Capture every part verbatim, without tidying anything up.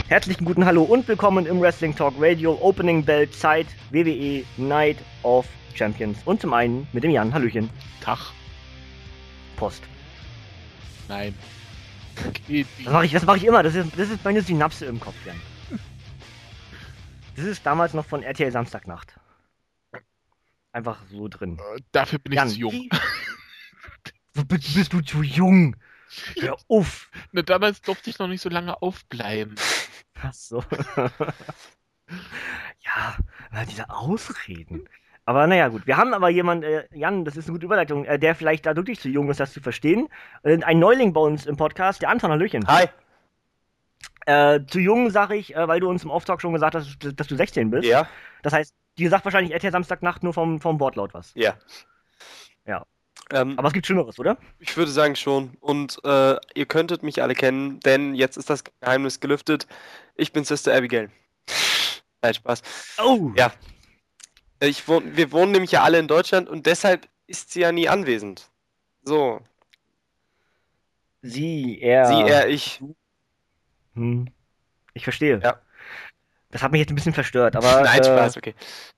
Herzlichen guten Hallo und willkommen im Wrestling Talk Radio Opening Bell Zeit W W E Night of Champions. Und zum einen mit dem Jan. Hallöchen. Tag. Post. Nein. Okay. Das mache ich, das mach ich immer. Das ist, das ist meine Synapse im Kopf, Jan. Das ist damals noch von R T L Samstagnacht. Einfach so drin. Äh, dafür bin ich Jan, zu jung. Wie, bist, bist du zu jung? Hör auf. Na, damals durfte ich noch nicht so lange aufbleiben. Ach so. Ja, diese Ausreden. Aber naja, gut. Wir haben aber jemanden, äh, Jan, das ist eine gute Überleitung, äh, der vielleicht da wirklich zu jung ist, das zu verstehen. Äh, ein Neuling bei uns im Podcast, der Anton. Hallöchen. Hi. Äh, zu jung sage ich, äh, weil du uns im Auftrag schon gesagt hast, dass, dass du sechzehn bist. Ja. Das heißt, dir sagt wahrscheinlich R T L Samstagnacht nur vom, vom Wortlaut was. Ja. Ja. Ähm, Aber es gibt Schlimmeres, oder? Ich würde sagen schon. Und äh, ihr könntet mich alle kennen, denn jetzt ist das Geheimnis gelüftet. Ich bin Sister Abigail. Nein, Spaß. Oh! Ja. Ich wohn, wir wohnen nämlich ja alle in Deutschland und deshalb ist sie ja nie anwesend. So. Sie, er. Sie, er, ich. Hm. Ich verstehe. Ja. Das hat mich jetzt ein bisschen verstört, aber. Nein, äh, Spaß, okay.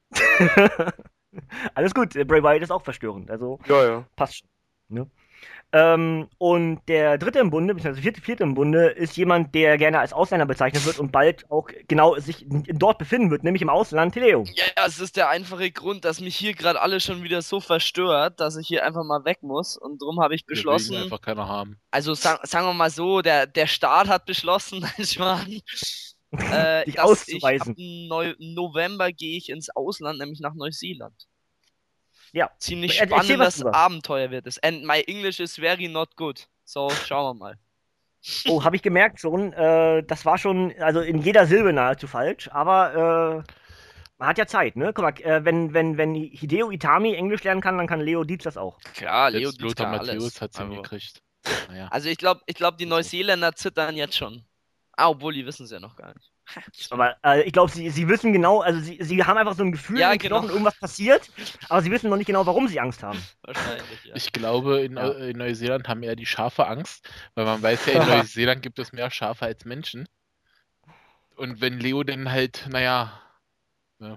Alles gut, Bray Wyatt ist auch verstörend, also Ja, ja. passt schon. Ne? Ähm, und der dritte im Bunde, beziehungsweise vierte, vierte im Bunde, ist jemand, der gerne als Ausländer bezeichnet wird und bald auch genau sich dort befinden wird, nämlich im Ausland, Leo. Ja, es ist der einfache Grund, dass mich hier gerade alle schon wieder so verstört, dass ich hier einfach mal weg muss. Und darum habe ich beschlossen. Wir will einfach keiner haben. Also sang, sagen wir mal so, der, der Staat hat beschlossen, ich meine, äh, Dich dass auszuweisen. ich ab Neu November gehe ich ins Ausland, nämlich nach Neuseeland. Ja. Ziemlich Er- erzähl was spannendes drüber. Abenteuer wird es. And my English is very not good. So, schauen wir mal. Oh, habe ich gemerkt schon. Äh, das war schon, also in jeder Silbe nahezu falsch, aber äh, man hat ja Zeit, ne? Guck mal, äh, wenn, wenn, wenn Hideo Itami Englisch lernen kann, dann kann Leo Dietz das auch. Klar, Leo Selbst Dietz Lothar kann alles. Matthäus hat es Also- hingekriegt. Naja. Also ich glaube, ich glaub, die Neuseeländer zittern jetzt schon. Ah, obwohl, die wissen es ja noch gar nicht. Aber äh, ich glaube, sie, sie wissen genau, also sie, sie haben einfach so ein Gefühl, Ja, im Knochen, genau. irgendwas passiert, aber sie wissen noch nicht genau, warum sie Angst haben. Wahrscheinlich, ja. Ich glaube, in, Ja. Neu- in Neuseeland haben eher die Schafe Angst, weil man weiß ja, in Neuseeland gibt es mehr Schafe als Menschen. Und wenn Leo dann halt, naja, ne,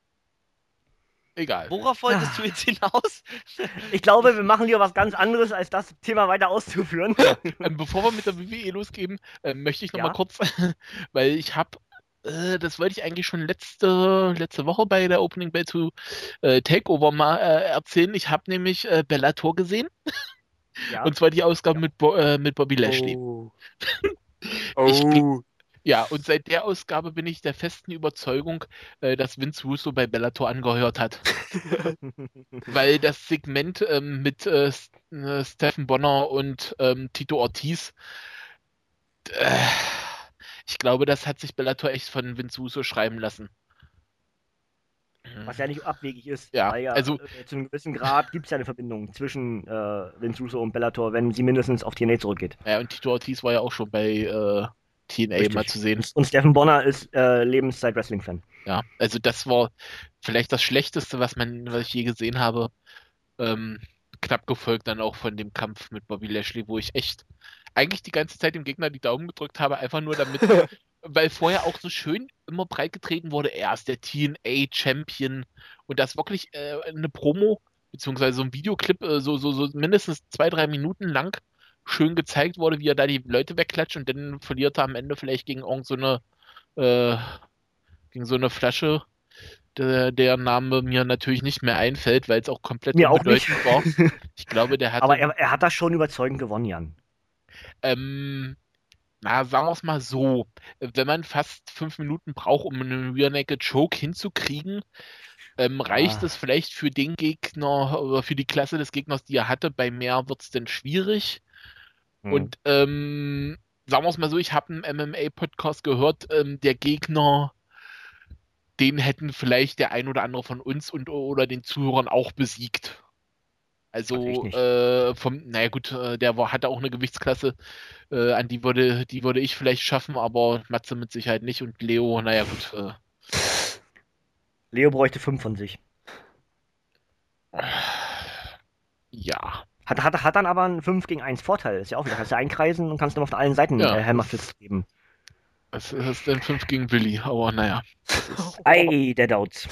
egal. Worauf wolltest du jetzt hinaus? Ich glaube, wir machen lieber was ganz anderes, als das Thema weiter auszuführen. Ähm, bevor wir mit der W W E losgehen, ähm, möchte ich noch Ja. mal kurz, weil ich habe, äh, das wollte ich eigentlich schon letzte, letzte Woche bei der Opening Bell zu äh, Takeover mal äh, erzählen. Ich habe nämlich äh, Bellator gesehen, Ja. und zwar die Ausgabe mit, Bo äh, mit Bobby Lashley. Oh. Ich Oh. Ja, und seit der Ausgabe bin ich der festen Überzeugung, äh, dass Vince Russo bei Bellator angehört hat. Weil das Segment ähm, mit äh, S- äh, Stephen Bonner und ähm, Tito Ortiz, äh, ich glaube, das hat sich Bellator echt von Vince Russo schreiben lassen. Was ja nicht abwegig ist. Ja, weil ja also- äh, zu einem gewissen Grad gibt es ja eine Verbindung zwischen äh, Vince Russo und Bellator, wenn sie mindestens auf T N A zurückgeht. Ja, und Tito Ortiz war ja auch schon bei äh, T N A Richtig. mal zu sehen. Und Stephen Bonner ist äh, Lebenszeit-Wrestling-Fan. Ja, also das war vielleicht das Schlechteste, was man, was ich je gesehen habe. Ähm, knapp gefolgt dann auch von dem Kampf mit Bobby Lashley, wo ich echt eigentlich die ganze Zeit dem Gegner die Daumen gedrückt habe, einfach nur damit, weil vorher auch so schön immer breit getreten wurde, er ist der T N A-Champion und das wirklich äh, eine Promo, beziehungsweise so ein Videoclip, äh, so, so, so mindestens zwei, drei Minuten lang schön gezeigt wurde, wie er da die Leute wegklatscht und dann verliert er am Ende vielleicht gegen irgend so eine äh, gegen so eine Flasche, der, der Name mir natürlich nicht mehr einfällt, weil es auch komplett Mir auch nicht. unbedeutend war. Ich glaube, der hatte, Aber er, er hat das schon überzeugend gewonnen, Jan. ähm, na, sagen wir es mal so, wenn man fast fünf Minuten braucht, um einen Rear Naked Choke hinzukriegen, ähm, reicht Ah. es vielleicht für den Gegner oder für die Klasse des Gegners, die er hatte. Bei mehr wird es dann schwierig. Hm. Und ähm, sagen wir es mal so, ich habe einen M M A-Podcast gehört, ähm, der Gegner, den hätten vielleicht der ein oder andere von uns und oder den Zuhörern auch besiegt. Weiß ich Also nicht. äh, vom, naja gut, äh, der war, hatte auch eine Gewichtsklasse, äh, an die würde, die würde ich vielleicht schaffen, aber Matze mit Sicherheit nicht und Leo, naja gut, äh, Leo bräuchte fünf von sich. ja. Hat, hat, hat dann aber einen fünf gegen eins Vorteil. Ist ja auch wieder. Kannst du einkreisen und kannst dann auf allen Seiten Ja. äh, Hammerfists geben. Was ist denn fünf gegen Billy? Aber naja. Das ist, Ei, der Doubts.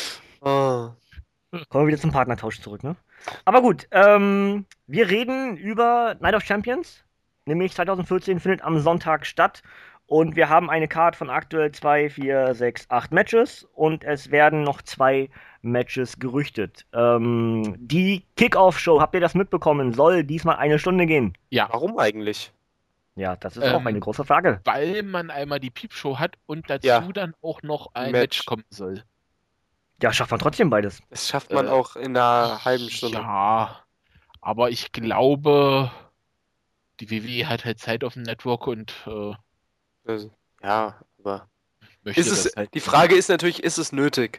Oh. Kommen wir wieder zum Partnertausch zurück, ne? Aber gut, ähm, wir reden über Night of Champions. Nämlich zwanzig vierzehn findet am Sonntag statt. Und wir haben eine Card von aktuell zwei, vier, sechs, acht Matches. Und es werden noch zwei Matches gerüchtet. Ähm, die Kickoff-Show, habt ihr das mitbekommen, soll diesmal eine Stunde gehen. ja, Warum eigentlich? Ja, das ist auch Ähm, eine große Frage. weil man einmal die Piepshow hat und dazu Ja. dann auch noch ein Match. Match kommen soll. Ja, schafft man trotzdem beides. Das schafft man Äh, auch in einer halben Stunde. Ja, aber ich glaube, die W W E hat halt Zeit auf dem Network und äh, Also, ja, aber möchte ist es, das halt. die Frage ist natürlich, ist es nötig?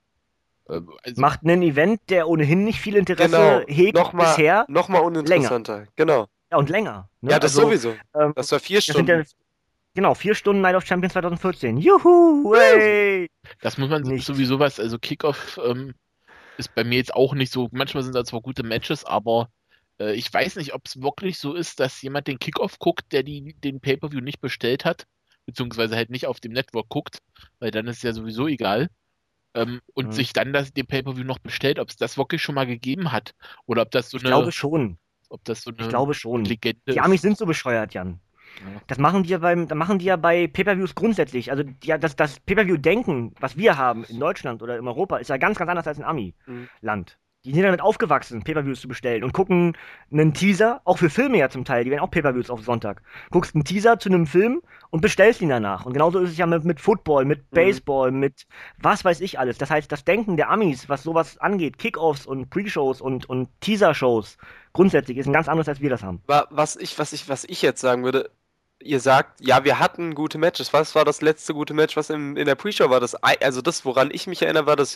Äh, also, Macht einen Event, der ohnehin nicht viel Interesse Genau, hegt nochmal bisher. noch mal uninteressanter. Genau. Ja, und länger. Ne? Ja, das Also, sowieso. ähm, Das war vier das sind Stunden. ja, genau, vier Stunden Night of Champions zwanzig vierzehn. Juhu! Hey. das muss man nicht. sowieso was, also Kickoff ähm, ist bei mir jetzt auch nicht so, manchmal sind da zwar gute Matches, aber äh, ich weiß nicht, ob es wirklich so ist, dass jemand den Kickoff guckt, der die, den Pay-Per-View nicht bestellt hat, beziehungsweise halt nicht auf dem Network guckt, weil dann ist es ja sowieso egal. Ähm, und Mhm. sich dann das, den Pay-Per-View noch bestellt, ob es das wirklich schon mal gegeben hat oder ob das so Ich eine, glaube schon. ob das so eine Ich glaube schon. Legende Die ist. Amis sind so bescheuert, Jan. Ja. Das machen die ja beim, das machen die ja bei Pay-Per-Views grundsätzlich. Also die, das, das Pay-Per-View-Denken, was wir haben in Deutschland oder in Europa, ist ja ganz, ganz anders als in Ami-Land. Die sind damit aufgewachsen, Pay-Per-Views zu bestellen und gucken einen Teaser, auch für Filme ja zum Teil, die werden auch Pay-Per-Views auf Sonntag. Guckst einen Teaser zu einem Film und bestellst ihn danach. Und genauso ist es ja mit, mit Football, mit Baseball, mit was weiß ich alles. Das heißt, das Denken der Amis, was sowas angeht, Kickoffs und Pre-Shows und, und Teaser-Shows, grundsätzlich ist ein ganz anderes, als wir das haben. Wa- Was ich, was ich, was ich jetzt sagen würde, ihr sagt, ja, wir hatten gute Matches. Was war das letzte gute Match, was in, in der Pre-Show war? Das, ei- also das, woran ich mich erinnere, war das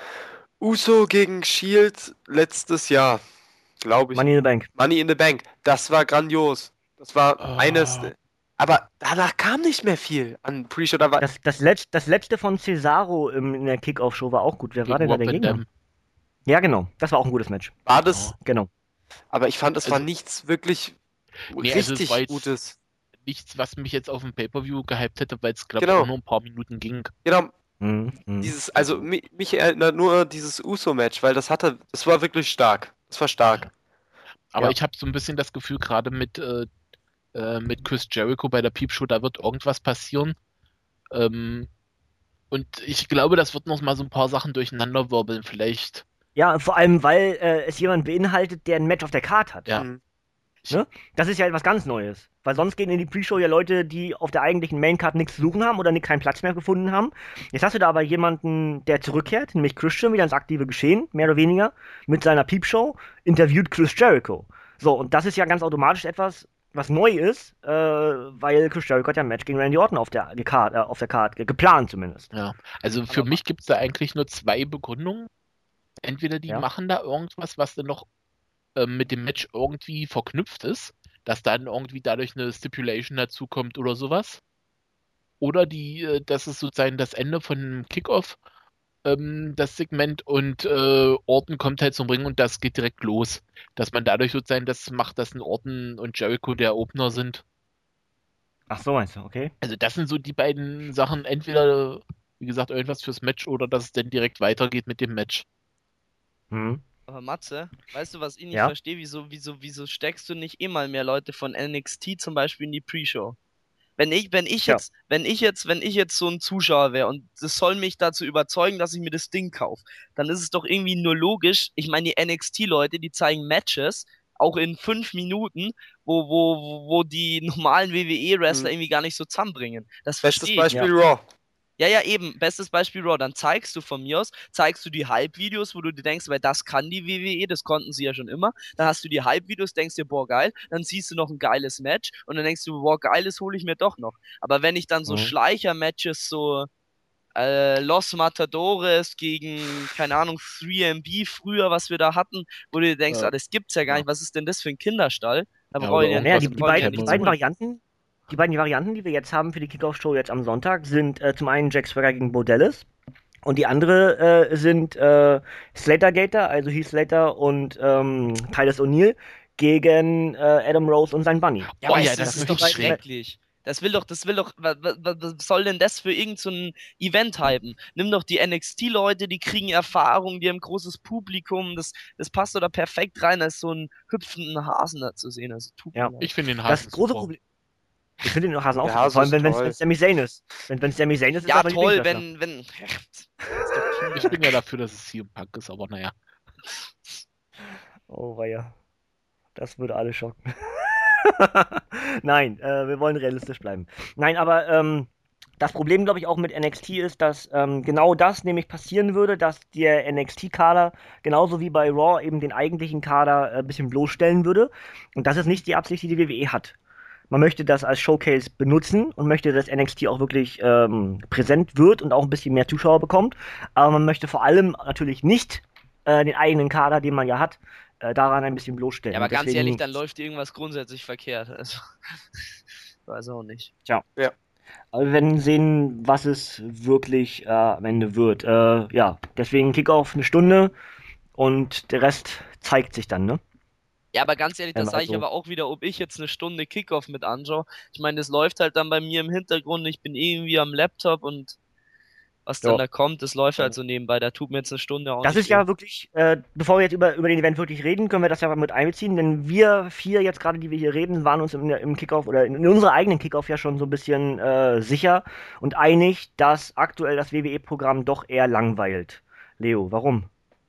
Uso gegen Shield letztes Jahr, glaube ich. Money in the Bank. Money in the Bank. Das war grandios. Das war Ah. eines. Aber danach kam nicht mehr viel an Pre-Show. Da war, Das, das, Letz-, das letzte von Cesaro im, in der Kickoff-Show war auch gut. Wer war denn da der Rob Van Gegner? Dam. Ja, genau. Das war auch ein gutes Match. war das. Genau. Aber ich fand, es war Also- nichts wirklich Nee, also es richtig war jetzt- Gutes. Nichts, was mich jetzt auf dem Pay-Per-View gehypt hätte, weil es, glaube ich, Genau. auch nur ein paar Minuten ging. Genau, Mhm. Mhm. dieses, also mi- mich erinnert nur dieses Uso-Match, weil das hatte, das war wirklich stark. Das war stark. Aber Ja. ich habe so ein bisschen das Gefühl, gerade mit, äh, äh, mit Chris Jericho bei der Peep-Show, da wird irgendwas passieren. Ähm, und ich glaube, das wird noch mal so ein paar Sachen durcheinanderwirbeln. Vielleicht, Ja, vor allem, weil äh, es jemand beinhaltet, der ein Match auf der Card hat. ja. Mhm. Das ist ja etwas ganz Neues. Weil sonst gehen in die Pre-Show ja Leute, die auf der eigentlichen Main-Card nichts zu suchen haben oder keinen Platz mehr gefunden haben. Jetzt hast du da aber jemanden, der zurückkehrt, nämlich Christian, wieder ins aktive Geschehen, mehr oder weniger, mit seiner Peep-Show, interviewt Chris Jericho. So, und das ist ja ganz automatisch etwas, was neu ist, äh, weil Chris Jericho hat ja ein Match gegen Randy Orton auf der Card, äh, auf der Card ge- geplant zumindest. Ja, also für Aber- mich gibt es da eigentlich nur zwei Begründungen. Entweder die Ja. machen da irgendwas, was dann noch ähm, mit dem Match irgendwie verknüpft ist, dass dann irgendwie dadurch eine Stipulation dazukommt oder sowas. Oder die, äh, das ist sozusagen das Ende von dem Kickoff, ähm, das Segment, und äh, Orton kommt halt zum Ring und das geht direkt los. Dass man dadurch sozusagen das macht, dass ein Orton und Jericho der Opener sind. Ach so, meinst du, okay. Also das sind so die beiden Sachen, entweder, wie gesagt, irgendwas fürs Match oder dass es dann direkt weitergeht mit dem Match. Mhm. Aber Matze, weißt du, was ich nicht Ja? verstehe? Wieso, wieso, wieso steckst du nicht eh mal mehr Leute von N X T zum Beispiel in die Pre-Show? Wenn ich, wenn ich Ja. jetzt, wenn ich jetzt, wenn ich jetzt so ein Zuschauer wäre und das soll mich dazu überzeugen, dass ich mir das Ding kaufe, dann ist es doch irgendwie nur logisch. Ich meine, die N X T-Leute, die zeigen Matches, auch in fünf Minuten, wo, wo, wo- wo die normalen W W E-Wrestler Mhm. irgendwie gar nicht so zusammenbringen. Das Bestes verstehe ich. Beispiel Raw. Ja, ja, eben. Bestes Beispiel Raw. Dann zeigst du von mir aus, zeigst du die Hype-Videos, wo du dir denkst, weil das kann die W W E, das konnten sie ja schon immer. Dann hast du die Hype-Videos, denkst dir, boah, geil. Dann siehst du noch ein geiles Match und dann denkst du, boah, geil, das hole ich mir doch noch. Aber wenn ich dann so Mhm. Schleicher-Matches, so äh, Los Matadores gegen, keine Ahnung, drei M B früher, was wir da hatten, wo du dir denkst, Ja. ah, das gibt's ja gar Ja. nicht. Was ist denn das für ein Kinderstall? Da Ja, brauche ich oder ja Naja, was die, mit die, brauche ich ja beiden, die nichts beiden holen. Varianten, die beiden Varianten, die wir jetzt haben für die Kickoff-Show jetzt am Sonntag, sind äh, zum einen Jack Swagger gegen Bo Dallas und die andere äh, sind äh, Slater Gator, also Heath Slater und ähm, Titus O'Neil gegen äh, Adam Rose und sein Bunny. Ja, Oh aber ja, es das ist ist doch wirklich schrecklich. Das will doch, das will doch, was, was soll denn das für irgend so ein Event hypen? Nimm doch die N X T-Leute, die kriegen Erfahrung, die haben großes Publikum, das, das passt doch da perfekt rein, als so einen hüpfenden Hasen da zu sehen. Also tut Ja. mir leid. Ich finde den Das Hasen große super. Problem. Ich finde den Hasen auch Der super, Hase vor allem ist wenn toll. es Sami Zayn ist. Wenn es Sami Zayn ist, ist Ja, er aber toll, Lieblingswrestler. wenn, wenn, ist doch Ich bin ja dafür, dass es C M Punk ist, aber naja. Oh weia. Das würde alle schocken. Nein, äh, wir wollen realistisch bleiben. Nein, aber ähm, das Problem, glaube ich, auch mit N X T ist, dass ähm, genau das nämlich passieren würde, dass der N X T-Kader genauso wie bei Raw eben den eigentlichen Kader äh, ein bisschen bloßstellen würde. Und das ist nicht die Absicht, die die W W E hat. Man möchte das als Showcase benutzen und möchte, dass N X T auch wirklich ähm, präsent wird und auch ein bisschen mehr Zuschauer bekommt. Aber man möchte vor allem natürlich nicht äh, den eigenen Kader, den man ja hat, äh, daran ein bisschen bloßstellen. Ja, aber Und ganz deswegen- ehrlich, dann läuft irgendwas grundsätzlich verkehrt. Also, weiß auch nicht. Aber wir werden sehen, was es wirklich äh, am Ende wird. Äh, ja, deswegen Kickoff eine Stunde und der Rest zeigt sich dann, ne? Ja, aber ganz ehrlich, das Ähm, sage ich also- aber auch wieder, ob ich jetzt eine Stunde Kickoff mit anschaue. Ich meine, das läuft halt dann bei mir im Hintergrund. Ich bin irgendwie am Laptop und was dann Ja. da kommt, das läuft halt so nebenbei. Da tut mir jetzt eine Stunde auch Das nicht ist ja wirklich, äh, bevor wir jetzt über, über den Event wirklich reden, können wir das ja mal mit einbeziehen, denn wir vier jetzt gerade, die wir hier reden, waren uns im, im Kickoff oder in, in unserer eigenen Kickoff ja schon so ein bisschen äh, sicher und einig, dass aktuell das W W E-Programm doch eher langweilt. Leo, warum?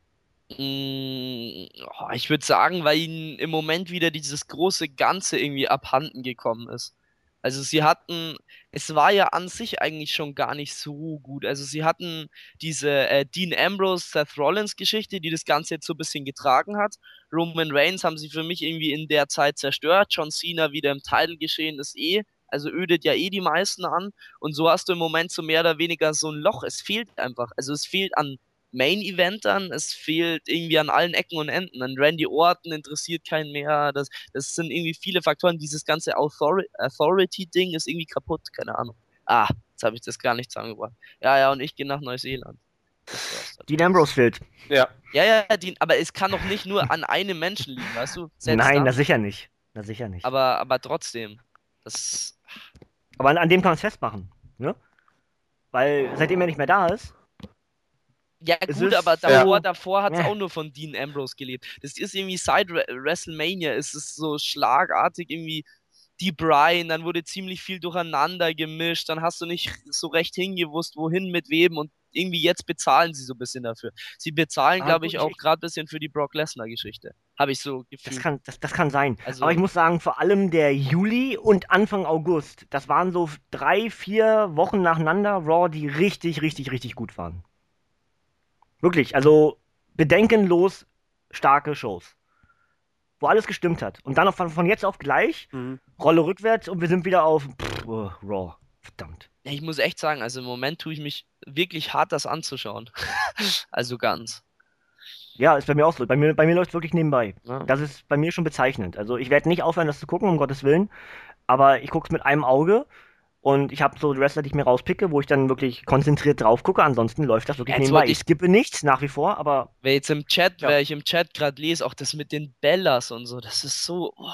Mm, oh, ich würde sagen, weil ihnen im Moment wieder dieses große Ganze irgendwie abhanden gekommen ist. Also sie hatten, es war ja an sich eigentlich schon gar nicht so gut. Also sie hatten diese äh, Dean Ambrose, Seth Rollins Geschichte, die das Ganze jetzt so ein bisschen getragen hat. Roman Reigns haben sie für mich irgendwie in der Zeit zerstört. John Cena wieder im Title geschehen ist eh, also ödet ja eh die meisten an. Und so hast du im Moment so mehr oder weniger so ein Loch. Es fehlt einfach. Also es fehlt an Main-Eventern, es fehlt irgendwie an allen Ecken und Enden. An Randy Orton interessiert keinen mehr. Das, das sind irgendwie viele Faktoren. Dieses ganze Authori- Authority-Ding ist irgendwie kaputt, keine Ahnung. Ah, jetzt habe ich das gar nicht zusammengebracht. Ja, ja, und ich gehe nach Neuseeland. Das war's dann. Dean Ambrose fehlt. Ja. Ja, ja, die, aber es kann doch nicht nur an einem Menschen liegen, weißt du? Selbst Nein, dann, na sicher nicht. Na sicher nicht. Aber, aber, aber trotzdem. Das, an, an dem kann man es festmachen, ne? Weil seitdem er nicht mehr da ist, ja Es gut, ist aber davor, so- davor hat es Ja. auch nur von Dean Ambrose gelebt. Das ist irgendwie seit Re- WrestleMania, es ist so schlagartig irgendwie die Bryan, dann wurde ziemlich viel durcheinander gemischt, dann hast du nicht so recht hingewusst, wohin mit wem und irgendwie jetzt bezahlen sie so ein bisschen dafür. Sie bezahlen, Ah, glaube gut, ich, ich- auch ich- gerade ein bisschen für die Brock Lesnar-Geschichte. Habe ich so das gefühlt. kann, das, das kann sein. Also- Aber ich muss sagen, vor allem der Juli und Anfang August, das waren so drei, vier Wochen nacheinander Raw, die richtig, richtig, richtig gut waren. Wirklich, also bedenkenlos starke Shows. Wo alles gestimmt hat. Und dann auf, von, von jetzt auf gleich, Mhm. Rolle rückwärts und wir sind wieder auf pff, oh, Raw. Verdammt. Ja, ich muss echt sagen, also im Moment tue ich mich wirklich hart, das anzuschauen. Also ganz. Ja, ist bei mir auch so. Bei mir, bei mir läuft es wirklich nebenbei. Ja. Das ist bei mir schon bezeichnend. Also ich werde nicht aufhören, das zu gucken, um Gottes Willen. Aber ich gucke es mit einem Auge. Und ich habe so die Wrestler, die ich mir rauspicke, wo ich dann wirklich konzentriert drauf gucke. Ansonsten läuft das wirklich Jetzt nebenbei. wollte Ich ich- skippe nichts nach wie vor, aber Wer jetzt im Chat, Ja. wer ich im Chat gerade lese, auch das mit den Bellas und so, das ist so. Oh.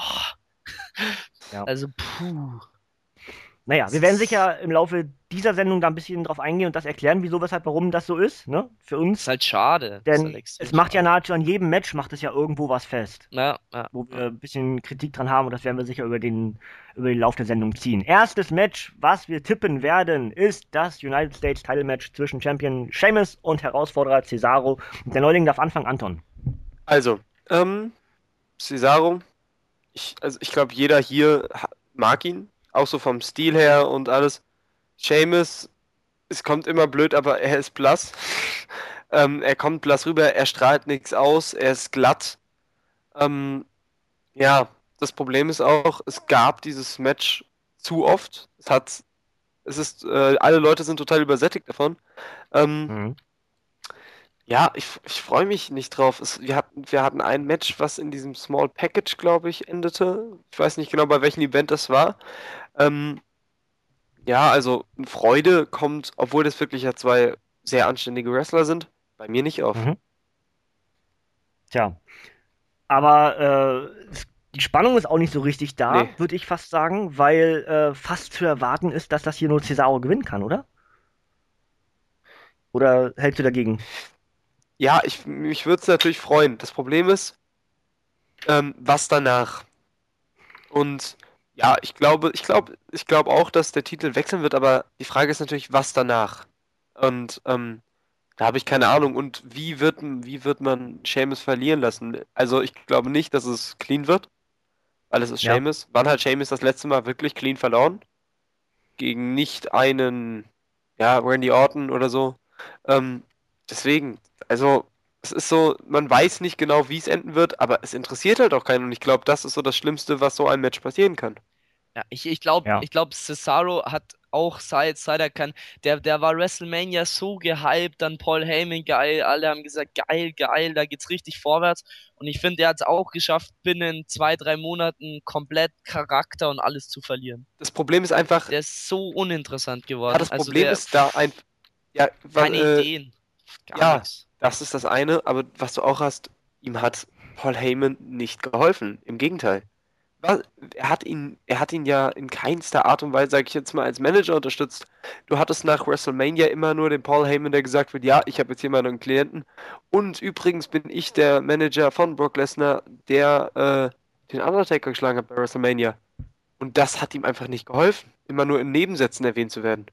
Ja. Also, puh. naja, wir werden sicher im Laufe dieser Sendung da ein bisschen drauf eingehen und das erklären, wieso, weshalb, warum das so ist, ne? Für uns. Ist halt schade. ist Denn halt extrem es macht ja schade. nahezu an jedem Match, macht es ja irgendwo was fest. Ja, ja. Wo wir ein bisschen Kritik dran haben und das werden wir sicher über den, über den Lauf der Sendung ziehen. Erstes Match, was wir tippen werden, ist das United States Title Match zwischen Champion Sheamus und Herausforderer Cesaro. Und der Neuling darf anfangen, Anton. Also, ähm, Cesaro, ich, also ich glaube, jeder hier ha- mag ihn, auch so vom Stil her und alles. Sheamus, es kommt immer blöd, aber er ist blass. ähm, er kommt blass rüber, er strahlt nichts aus, er ist glatt. Ähm, ja, das Problem ist auch, es gab dieses Match zu oft. Es hat, es ist, äh, alle Leute sind total übersättigt davon. Ähm, Mhm. Ja, ich, ich freue mich nicht drauf. Es, wir hatten, wir hatten ein Match, was in diesem Small Package, glaube ich, endete. Ich weiß nicht genau, bei welchem Event das war. Ähm, ja, also Freude kommt, obwohl das wirklich ja zwei sehr anständige Wrestler sind, bei mir nicht auf. Mhm. Tja. Aber äh, es Die Spannung ist auch nicht so richtig da, Nee. würde ich fast sagen, weil äh, fast zu erwarten ist, dass das hier nur Cesaro gewinnen kann, oder? Oder hältst du dagegen? Ja, ich, mich würde es natürlich freuen. Das Problem ist, ähm, was danach? Und ja, ich glaube, ich glaube, ich glaube auch, dass der Titel wechseln wird, aber die Frage ist natürlich, was danach? Und ähm, da habe ich keine Ahnung. Und wie wird, wie wird man Sheamus verlieren lassen? Also ich glaube nicht, dass es clean wird, weil es ist Ja. Sheamus. Wann hat Sheamus das letzte Mal wirklich clean verloren? Gegen nicht einen, ja, Randy Orton oder so. Ähm, deswegen, also es ist so, man weiß nicht genau, wie es enden wird, aber es interessiert halt auch keinen. Und ich glaube, das ist so das Schlimmste, was so einem Match passieren kann. Ja, ich, ich glaube, Ja. ich glaube, Cesaro hat auch seit, seit er kann, der, der war WrestleMania so gehypt, dann Paul Heyman geil, alle haben gesagt, geil, geil, da geht's richtig vorwärts. Und ich finde, er hat es auch geschafft, binnen zwei, drei Monaten komplett Charakter und alles zu verlieren. Das Problem ist einfach, Der ist so uninteressant ja, geworden. das Also Problem der, ist da ein, ja, wa- keine äh, Ideen, gar ja, nichts. das ist das eine, aber was du auch hast, ihm hat Paul Heyman nicht geholfen. Im Gegenteil. Was, er hat ihn, er hat ihn ja in keinster Art und Weise, sage ich jetzt mal, als Manager unterstützt. Du hattest nach WrestleMania immer nur den Paul Heyman, der gesagt wird, ja, ich habe jetzt hier mal einen Klienten. Und übrigens bin ich der Manager von Brock Lesnar, der äh, den Undertaker geschlagen hat bei WrestleMania. Und das hat ihm einfach nicht geholfen, immer nur in Nebensätzen erwähnt zu werden.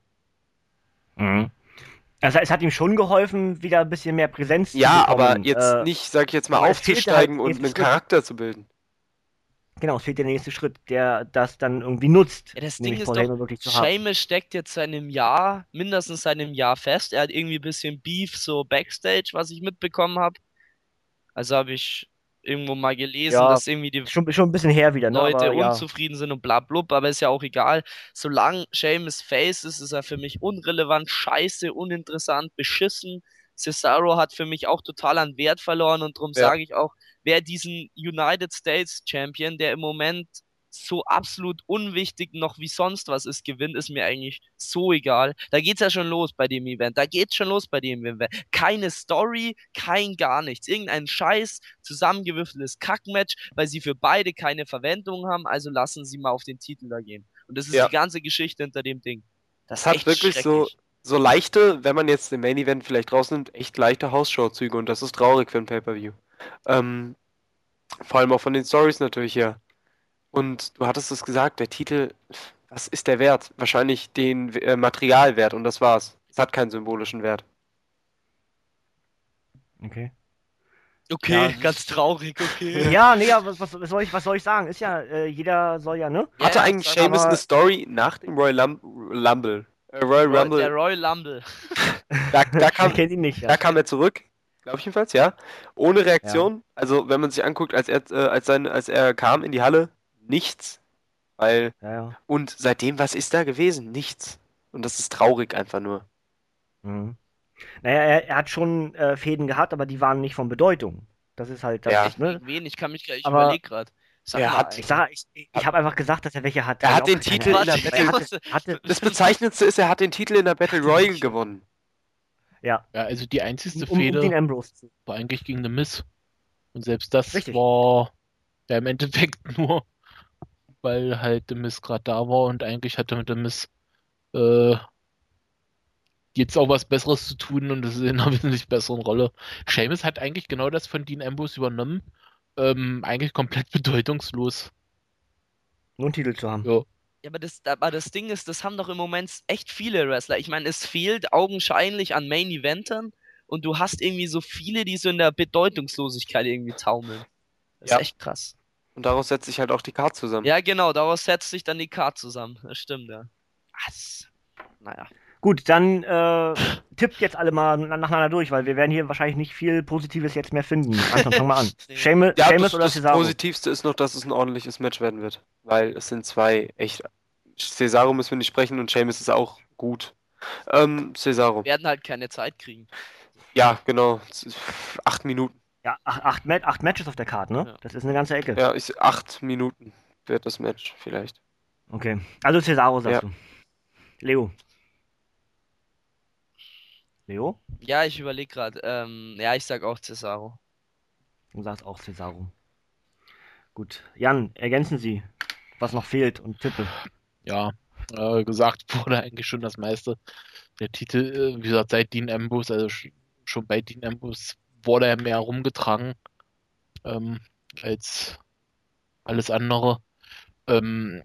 Mhm. Also es hat ihm schon geholfen, wieder ein bisschen mehr Präsenz Ja, zu bekommen. aber jetzt Äh, nicht, sag ich jetzt mal, aber es fehlte halt aufzusteigen der und nächste einen Schritt. Charakter zu bilden. Genau, es fehlt der nächste Schritt, der das dann irgendwie nutzt, Ja, das Ding nämlich ist Paul doch, Heyman wirklich zu haben. Sheamus steckt jetzt seit einem Jahr, mindestens seit einem Jahr fest. Er hat irgendwie ein bisschen Beef so Backstage, was ich mitbekommen habe. Also habe ich irgendwo mal gelesen, Ja, dass irgendwie die schon, schon ein bisschen her wieder, ne? Leute Aber ja. unzufrieden sind und bla blub, aber ist ja auch egal. Solange Sheamus Face ist, ist er für mich unrelevant, scheiße, uninteressant, beschissen. Cesaro hat für mich auch total an Wert verloren und darum Ja. sage ich auch, wer diesen United States Champion, der im Moment so absolut unwichtig noch wie sonst was ist, gewinnt, ist mir eigentlich so egal. Da geht's ja schon los bei dem Event. Da geht's schon los bei dem Event. Keine Story, kein gar nichts. Irgendein Scheiß, zusammengewürfeltes Kackmatch, weil sie für beide keine Verwendung haben, also lassen sie mal auf den Titel da gehen. Und das ist Ja. die ganze Geschichte hinter dem Ding. Das Es ist hat echt wirklich so, schrecklich. so leichte, wenn man jetzt den Main Event vielleicht rausnimmt, echt leichte Hausshow-Züge und das ist traurig für ein Pay-Per-View. Ähm, vor allem auch von den Stories natürlich her. Und du hattest es gesagt, der Titel, was ist der Wert? Wahrscheinlich den äh, Materialwert und das war's. Es hat keinen symbolischen Wert. Okay. Okay, Ja, ganz traurig, okay. Ja, nee, aber was, was, soll ich, was soll ich sagen? Ist ja, äh, jeder soll ja, ne? Ja, Hatte ja, eigentlich sag Sheamus aber- eine Story nach dem Royal Lum Rumble? Äh, Royal Roy, Rumble, der Royal Lumble. da, da, kam, Wer kennt ihn nicht, ja. da kam er zurück, glaube ich jedenfalls, ja. Ohne Reaktion. Also wenn man sich anguckt, als er, äh, als sein, als er kam in die Halle, nichts. Weil, Ja, ja. und seitdem, was ist da gewesen? Nichts. Und das ist traurig einfach nur. Mhm. Naja, er, er hat schon äh, Fäden gehabt, aber die waren nicht von Bedeutung. Das ist halt das, Ja. Echt ne? gegen wen? Ich kann mich gar nicht, ich Aber- überlege gerade. Sag Er mal, hat- Ich Alter. sag, ich, ich habe einfach gesagt, dass er welche hat. Er weil hat auch den keine Titel in der Ahnung. Battle- Er hatte, hatte, Das Bezeichnendste ist, er hat den Titel in der Battle Royal gewonnen. ja, Ja, also die einzigste um, um den Fehde Ambrose zu. war eigentlich gegen The Miz. Und selbst das Richtig. war ja im Endeffekt nur, weil halt The Miz gerade da war und eigentlich hatte mit The Miz äh, jetzt auch was Besseres zu tun und das ist in einer wesentlich besseren Rolle. Sheamus hat eigentlich genau das von Dean Ambrose übernommen. Ähm, eigentlich komplett bedeutungslos. Nur einen Titel zu haben. Ja. Ja, aber das, aber das Ding ist, das haben doch im Moment echt viele Wrestler. Ich meine, es fehlt augenscheinlich an Main-Eventern und du hast irgendwie so viele, die so in der Bedeutungslosigkeit irgendwie taumeln. Das Ja. ist echt krass. Und daraus setzt sich halt auch die Card zusammen. Ja, genau, daraus setzt sich dann die Card zusammen. Das stimmt, ja. Was? Naja. Gut, dann äh, tippt jetzt alle mal nacheinander durch, weil wir werden hier wahrscheinlich nicht viel Positives jetzt mehr finden. Anton, fang mal an. Nee. Sheamus, Ja, Sheamus das, oder das Cesaro? Positivste ist noch, dass es ein ordentliches Match werden wird. Weil es sind zwei echt. Cesaro müssen wir nicht sprechen und Sheamus ist auch gut. Ähm, Cesaro. Werden halt keine Zeit kriegen. Ja, genau. Acht Minuten. Ja, ach, acht, Mat acht Matches auf der Karte, ne? Ja. Das ist eine ganze Ecke. Ja, ich, acht Minuten wird das Match vielleicht. Okay. Also Cesaro, sagst Ja. du. Leo. Leo? Ja, ich überlege gerade. Ähm, ja, ich sag auch Cesaro. Du sagst auch Cesaro. Gut. Jan, ergänzen Sie, was noch fehlt und tippe. Ja, äh, gesagt wurde eigentlich schon das meiste. Der Titel, äh, wie gesagt, seit Dean Ambrose, also sch- schon bei Dean Ambrose wurde er mehr rumgetragen ähm, als alles andere. Ähm,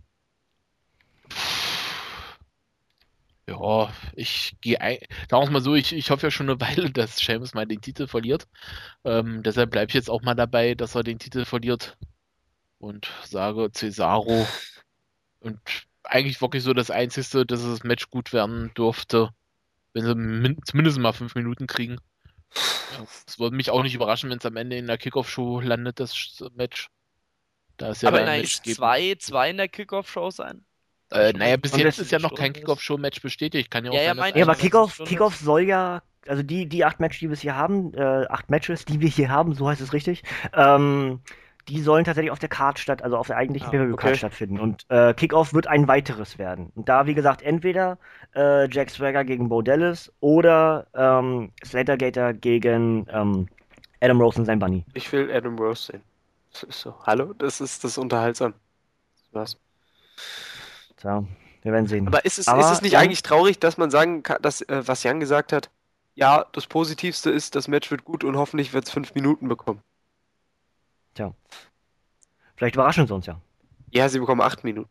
ja, ich gehe, ein- sagen wir es mal so, ich, ich hoffe ja schon eine Weile, dass Sheamus mal den Titel verliert. Ähm, deshalb bleibe ich jetzt auch mal dabei, dass er den Titel verliert und sage Cesaro. Und eigentlich wirklich so das Einzige, dass das Match gut werden dürfte, wenn sie min zumindest mal fünf Minuten kriegen. Ja, es würde mich auch nicht überraschen, wenn es am Ende in der Kickoff-Show landet, das Sch- Match. Da ist ja Aber dann ein können Match es geben. zwei, zwei in der Kickoff-Show sein? Da Äh, schon mal naja, die bis Und jetzt das- ist ja noch kein Stunde ist? Kickoff-Show-Match bestätigt. Kann ja auch Ja, ja, sein, dass meinte Ja, ich, aber einer wenn's eine Kickoff, Stunde Kickoff ist. soll ja, also die, die acht Matches, die wir hier haben, äh, acht Matches, die wir hier haben, so heißt es richtig, ähm, die sollen tatsächlich auf der Card statt, also auf der eigentlichen Ah, Pay-Per-View-Card okay. stattfinden. Und äh, Kickoff wird ein weiteres werden. Und da, wie gesagt, entweder äh, Jack Swagger gegen Bo Dallas oder ähm, Slater Gator gegen ähm, Adam Rose und sein Bunny. Ich will Adam Rose sehen. Das ist so. Hallo? Das ist das unterhaltsam. Was? Tja, wir werden sehen. Aber ist es, ist Aber es nicht Jan, eigentlich traurig, dass man sagen kann, dass, äh, was Jan gesagt hat, ja, das Positivste ist, das Match wird gut und hoffentlich wird es fünf Minuten bekommen. tja, vielleicht überraschen sie uns ja. Ja, sie bekommen acht Minuten.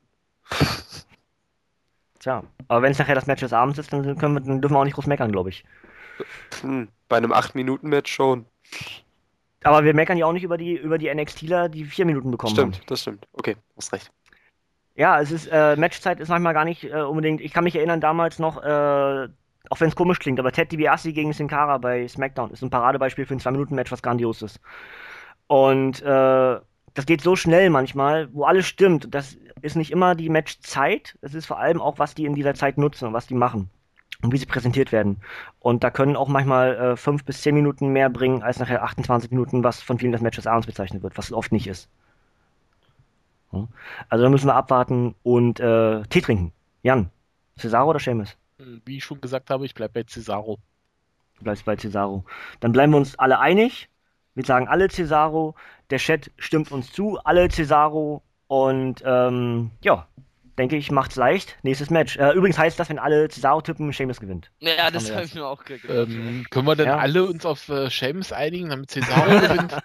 Tja, aber wenn es nachher das Match des Abends ist, dann, können wir, dann dürfen wir auch nicht groß meckern, glaube ich. Hm, bei einem acht Minuten Match schon. Aber wir meckern ja auch nicht über die, über die NXTler, die vier Minuten bekommen Stimmt, haben. das stimmt. Okay, hast recht. Ja, es ist, äh, Matchzeit ist manchmal gar nicht äh, unbedingt. Ich kann mich erinnern, damals noch, äh, auch wenn es komisch klingt, aber Ted DiBiase gegen Sin Cara bei SmackDown ist ein Paradebeispiel für ein zwei-Minuten-Match, was grandios ist. Und äh, das geht so schnell manchmal, wo alles stimmt. Das ist nicht immer die Matchzeit, es ist vor allem auch, was die in dieser Zeit nutzen und was die machen und wie sie präsentiert werden. Und da können auch manchmal äh, fünf bis zehn Minuten mehr bringen, als nachher achtundzwanzig Minuten, was von vielen das Match des Abends bezeichnet wird, was es oft nicht ist. Ja. Also da müssen wir abwarten und äh, Tee trinken. Jan, Cesaro oder Sheamus? Wie ich schon gesagt habe, ich bleibe bei Cesaro. Du bleibst bei Cesaro. Dann bleiben wir uns alle einig. Wir sagen alle Cesaro. Der Chat stimmt uns zu. Alle Cesaro. Und ähm, ja, denke ich, macht's leicht. Nächstes Match. Äh, übrigens heißt das, wenn alle Cesaro tippen, Sheamus gewinnt. Ja, haben das wir habe das. ich mir auch gedacht. Ähm, können wir denn Ja. alle uns auf äh, Sheamus einigen, damit Cesaro gewinnt?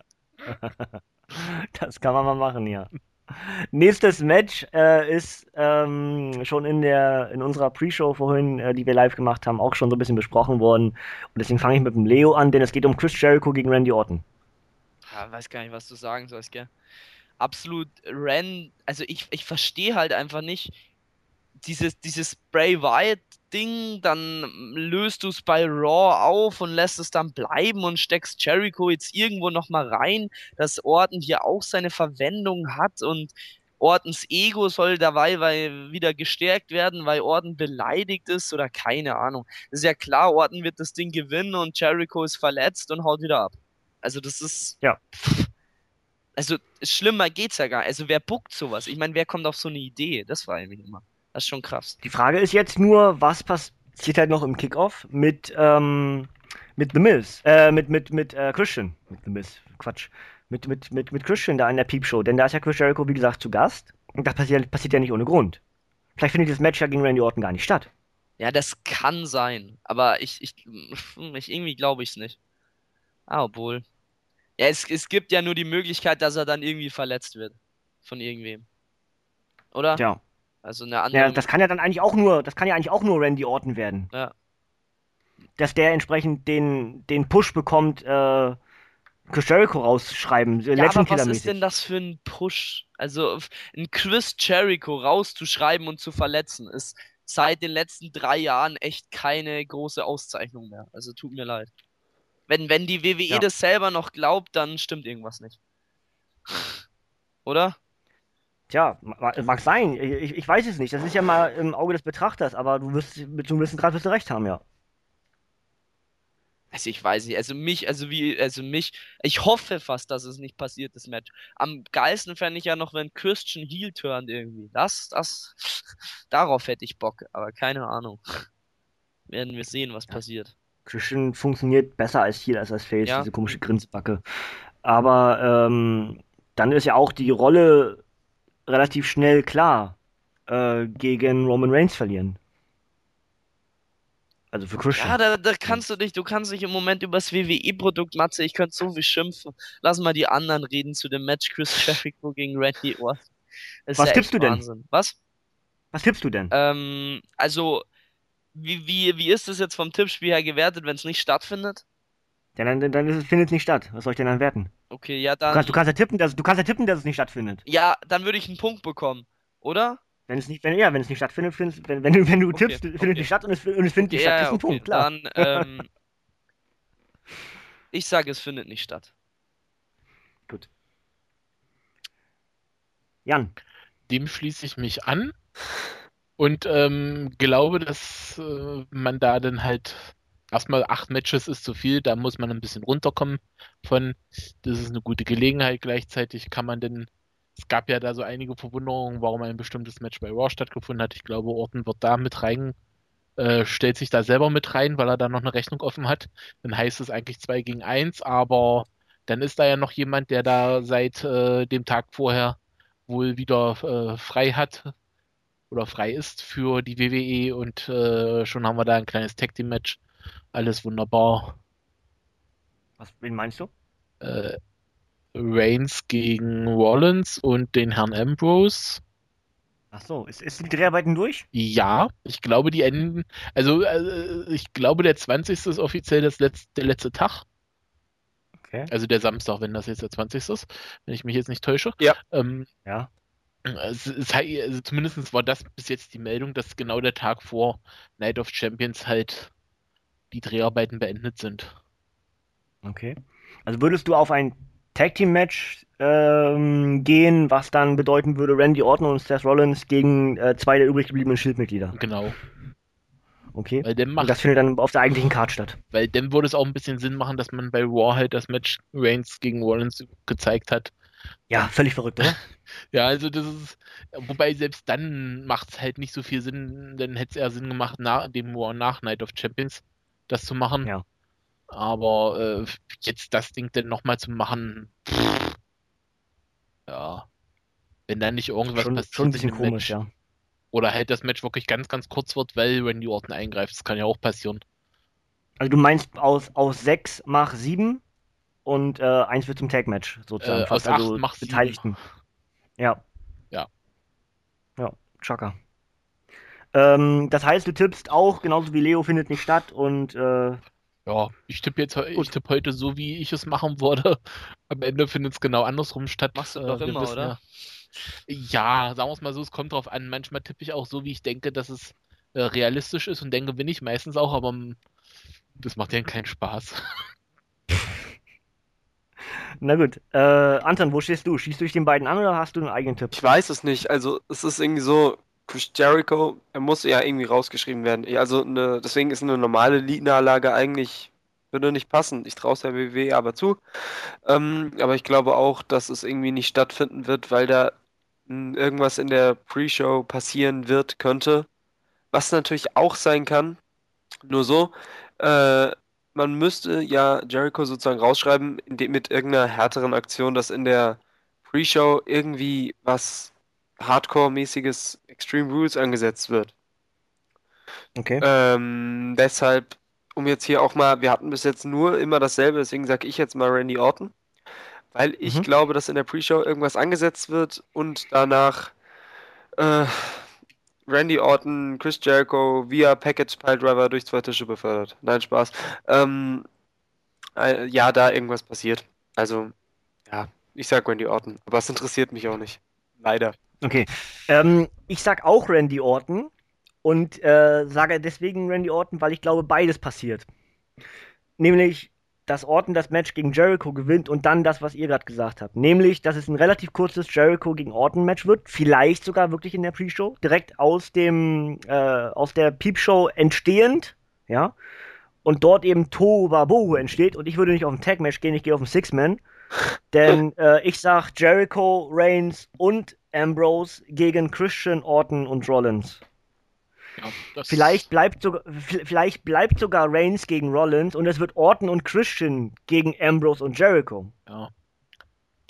Das kann man mal machen, ja. Nächstes Match äh, ist ähm, schon in der in unserer Pre-Show vorhin, äh, die wir live gemacht haben, auch schon so ein bisschen besprochen worden. Und deswegen fange ich mit dem Leo an, denn es geht um Chris Jericho gegen Randy Orton. Ja, weiß gar nicht, was du sagen sollst, gell? Absolut Ren, also ich, ich verstehe halt einfach nicht dieses, dieses Bray Wyatt-Ding, dann löst du es bei Raw auf und lässt es dann bleiben und steckst Jericho jetzt irgendwo nochmal rein, dass Orton hier auch seine Verwendung hat und Ortons Ego soll dabei weil wieder gestärkt werden, weil Orton beleidigt ist oder keine Ahnung. Das ist ja klar, Orton wird das Ding gewinnen und Jericho ist verletzt und haut wieder ab. Also das ist... Ja. Also schlimmer geht's ja gar nicht. Also wer bookt sowas? Ich meine, wer kommt auf so eine Idee? Das war irgendwie immer. Das ist schon krass. Die Frage ist jetzt nur, was passiert halt noch im Kickoff mit, ähm, mit The Miz, äh, mit, mit, mit äh, Christian. Mit The Miz, Quatsch. Mit, mit, mit, mit Christian da in der Peep-Show. Denn da ist ja Chris Jericho, wie gesagt, zu Gast. Und das passiert, passiert ja nicht ohne Grund. Vielleicht findet das Match ja gegen Randy Orton gar nicht statt. Ja, das kann sein. Aber ich, ich, ich irgendwie glaube ich es nicht. Ah, obwohl. Ja, es, es gibt ja nur die Möglichkeit, dass er dann irgendwie verletzt wird. Von irgendwem. Oder? Tja. Also eine andere. Ja, das kann ja dann eigentlich auch nur, das kann ja eigentlich auch nur Randy Orton werden. Ja. Dass der entsprechend den, den Push bekommt, äh, Chris Jericho rausschreiben. Ja, aber was ist Legend-Killer-mäßig. denn das für ein Push? Also, f- ein Chris Jericho rauszuschreiben und zu verletzen, ist seit den letzten drei Jahren echt keine große Auszeichnung mehr. Also, tut mir leid. Wenn, wenn die W W E Ja. das selber noch glaubt, dann stimmt irgendwas nicht. Oder? Tja, ma- mag sein. Ich, ich weiß es nicht. Das ist ja mal im Auge des Betrachters, aber du wirst mit so einem gewissen Grad wirst du recht haben, ja. Also ich weiß nicht, also mich, also wie, also mich, ich hoffe fast, dass es nicht passiert, das Match. Am geilsten fände ich ja noch, wenn Christian Heel turnt irgendwie. Das, das, darauf hätte ich Bock, aber keine Ahnung. Werden wir sehen, was passiert. Christian funktioniert besser als Heel als als Face, Ja. diese komische Grinsbacke. Aber ähm, dann ist ja auch die Rolle relativ schnell klar, äh, gegen Roman Reigns verlieren. Also für Christian. Ja, da, da kannst du dich, du kannst dich im Moment über das W W E-Produkt, Matze, ich könnte so viel schimpfen. Lass mal die anderen reden zu dem Match Chris Jericho gegen Randy Orton. Das ist Was ja tippst echt du denn? Wahnsinn. Was? Was tippst du denn? Ähm, also, wie, wie, wie ist das jetzt vom Tippspiel her gewertet, wenn es nicht stattfindet? Ja, dann, dann, dann ist es- findet es nicht statt. Was soll ich denn dann werten? Okay, ja, Du kannst, du dann, kannst ja tippen, dass, du kannst ja tippen, dass es nicht stattfindet. ja, dann würde ich einen Punkt bekommen, oder? Wenn es nicht, wenn, ja, wenn es nicht stattfindet, findest, wenn, wenn du, wenn du Okay, tippst, findet okay. nicht statt und es, und es findet Okay, nicht ja, statt, ja, ist ein okay. Punkt, klar. Dann, ähm, ich sage, es findet nicht statt. Gut. Jan, Dem schließe ich mich an und ähm, glaube, dass äh, man da dann halt erstmal acht Matches ist zu viel, da muss man ein bisschen runterkommen von. Das ist eine gute Gelegenheit. Gleichzeitig kann man denn, es gab ja da so einige Verwunderungen, warum ein bestimmtes Match bei Raw stattgefunden hat. Ich glaube, Orton wird da mit rein, äh, stellt sich da selber mit rein, weil er da noch eine Rechnung offen hat. Dann heißt es eigentlich zwei gegen eins, aber dann ist da ja noch jemand, der da seit äh, dem Tag vorher wohl wieder äh, frei hat oder frei ist für die W W E und äh, schon haben wir da ein kleines Tag Team Match. Alles wunderbar. was, wen meinst du? Äh, Reigns gegen Rollins und den Herrn Ambrose. Ach so, ist, ist die Dreharbeiten durch? Ja, ich glaube, die enden. Also, äh, ich glaube, der zwanzigste ist offiziell das letzte, der letzte Tag. Okay. Also der Samstag, wenn das jetzt der zwanzigste ist, wenn ich mich jetzt nicht täusche. Ja. Ähm, Ja. es, es, also zumindest war das bis jetzt die Meldung, dass genau der Tag vor Night of Champions halt die Dreharbeiten beendet sind. Okay. Also würdest du auf ein Tag Team Match ähm, gehen, was dann bedeuten würde, Randy Orton und Seth Rollins gegen äh, zwei der übrig gebliebenen Schildmitglieder. Genau. Okay. Weil dann Und macht, das findet dann auf der eigentlichen Card statt. weil dann würde es auch ein bisschen Sinn machen, dass man bei Raw halt das Match Reigns gegen Rollins gezeigt hat. Ja, völlig verrückt, oder? Ja, also das ist, wobei selbst dann macht es halt nicht so viel Sinn, dann hätte es eher Sinn gemacht, nach dem Raw nach Night of Champions das zu machen. Ja. Aber äh, jetzt das Ding dann nochmal zu machen, pff, ja, wenn dann nicht irgendwas Schon, passiert schon ein bisschen in dem komisch, Match, ja. oder halt das Match wirklich ganz, ganz kurz wird, weil Randy Orton eingreift, das kann ja auch passieren. Also du meinst aus, aus sechs mach sieben und äh, eins wird zum Tag-Match sozusagen. Äh, fast, aus also acht mach sieben. Beteiligten. Ja. Ja. Ja, Chaka. Ähm, das heißt, du tippst auch, genauso wie Leo, findet nicht statt und äh, Ja, ich tippe jetzt, ich Gut. tippe heute so, wie ich es machen würde. Am Ende findet es genau andersrum statt. Machst du Äh, doch wir immer, wissen oder? Ja, ja, sagen wir es mal so, es kommt drauf an. Manchmal tippe ich auch so, wie ich denke, dass es äh, realistisch ist und denke, bin ich meistens auch, aber mm, das macht ja keinen Spaß. na gut. Äh, Anton, wo stehst du? Schießt du dich den beiden an oder hast du einen eigenen Tipp? Ich weiß es nicht. Also, es ist irgendwie so, Chris Jericho, er muss ja irgendwie rausgeschrieben werden. Also, eine, deswegen ist eine normale Niederlage eigentlich, würde nicht passen. Ich traue es der W W E aber zu. Ähm, aber ich glaube auch, dass es irgendwie nicht stattfinden wird, weil da mh, irgendwas in der Pre-Show passieren wird, könnte. Was natürlich auch sein kann, nur so, äh, man müsste ja Jericho sozusagen rausschreiben, indem mit irgendeiner härteren Aktion, dass in der Pre-Show irgendwie was Hardcore-mäßiges Extreme Rules angesetzt wird. Okay. Ähm, deshalb, um jetzt hier auch mal, wir hatten bis jetzt nur immer dasselbe, deswegen sage ich jetzt mal Randy Orton, weil ich Mhm. glaube, dass in der Pre-Show irgendwas angesetzt wird und danach äh, Randy Orton, Chris Jericho via Package Piledriver durch zwei Tische befördert. Nein, Spaß. Ähm, äh, ja, da irgendwas passiert. Also, ja, ich sag Randy Orton, aber es interessiert mich auch nicht. Leider. Okay. Ähm, ich sag auch Randy Orton und äh, sage deswegen Randy Orton, weil ich glaube, beides passiert. Nämlich, dass Orton das Match gegen Jericho gewinnt und dann das, was ihr gerade gesagt habt. Nämlich, dass es ein relativ kurzes Jericho gegen Orton Match wird. Vielleicht sogar wirklich in der Pre-Show. Direkt aus dem, äh, aus der Peep-Show entstehend. Ja. Und dort eben Tohu Wabohu entsteht. Und ich würde nicht auf ein Tag-Match gehen, ich gehe auf ein Six-Man. Denn äh, ich sag Jericho, Reigns und Ambrose gegen Christian, Orton und Rollins. Ja, das, Vielleicht bleibt, sogar, vielleicht bleibt sogar Reigns gegen Rollins und es wird Orton und Christian gegen Ambrose und Jericho. ja,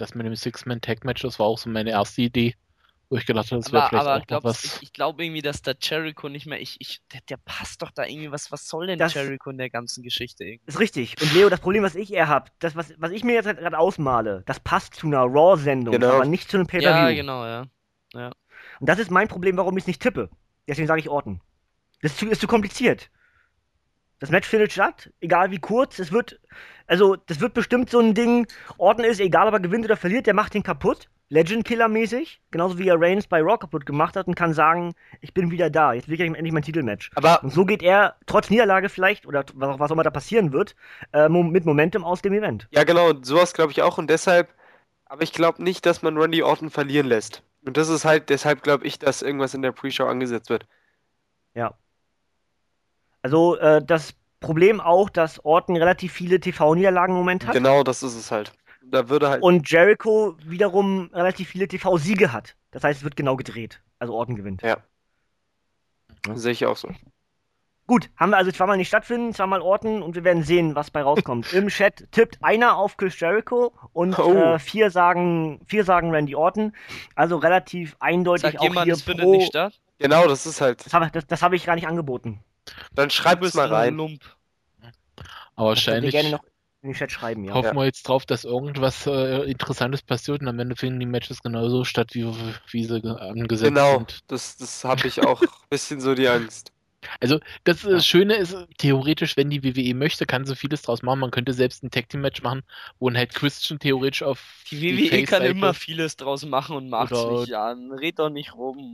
das mit dem Six-Man-Tag-Match, das war auch so meine erste Idee, wo ich gedacht habe, das wäre Aber, vielleicht aber auch noch glaubst, was. ich, ich glaube irgendwie, dass der Jericho nicht mehr. Ich, ich, der, der passt doch da irgendwie. Was, was soll denn Das- Jericho in der ganzen Geschichte irgendwie? Ist richtig. Und Leo, das Problem, was ich eher habe, das, was, was ich mir jetzt halt gerade ausmale, das passt zu einer Raw-Sendung, Genau. aber nicht zu einem Pay-Per-View. Ja, genau, ja. Und das ist mein Problem, warum ich es nicht tippe. Deswegen sage ich Orton. Das ist zu, ist zu kompliziert. Das Match findet statt, egal wie kurz. Es wird, also, das wird bestimmt so ein Ding. Orton ist, egal ob er gewinnt oder verliert, der macht den kaputt. Legend-Killer-mäßig. Genauso wie er Reigns bei Raw kaputt gemacht hat und kann sagen, ich bin wieder da. Jetzt will ich endlich mein Titelmatch. Aber Und so geht er, trotz Niederlage vielleicht, oder was, was auch immer da passieren wird, äh, mo- mit Momentum aus dem Event. ja, genau, sowas glaube ich auch und deshalb, aber ich glaube nicht, dass man Randy Orton verlieren lässt. Und das ist halt, deshalb glaube ich, dass irgendwas in der Pre-Show angesetzt wird. Ja. Also, äh, das Problem auch, dass Orton relativ viele T V-Niederlagen im Moment hat. Genau, das ist es halt. Da würde halt, Und Jericho wiederum relativ viele T V-Siege hat. Das heißt, es wird genau gedreht. Also Orton gewinnt. ja, sehe ich auch so. Gut, haben wir also zweimal nicht stattfinden, zweimal Orton und wir werden sehen, was bei rauskommt. Im Chat tippt einer auf Chris Jericho und Oh. äh, vier sagen vier sagen Randy Orton. Also relativ eindeutig Sagt auch jemand, hier es findet pro. nicht statt? Genau, das ist halt. Das habe das, das hab ich gar nicht angeboten. Dann Du schreibt es bist mal ein rein. Lump. Aber Das könnt ihr wahrscheinlich gerne noch in den Chat schreiben, ja. hoffen wir jetzt drauf, dass irgendwas äh, Interessantes passiert und am Ende finden die Matches genauso statt, wie, wie sie ge- angesetzt Genau, sind. das, das habe ich auch ein bisschen so die Angst. Also das äh, Ja. Schöne ist, theoretisch, wenn die W W E möchte, kann sie vieles draus machen. Man könnte selbst ein Tag-Team-Match machen, wo dann halt Christian theoretisch auf Die W W E kann Face-Seite- immer vieles draus machen und macht's Oder- nicht an. Red doch nicht rum.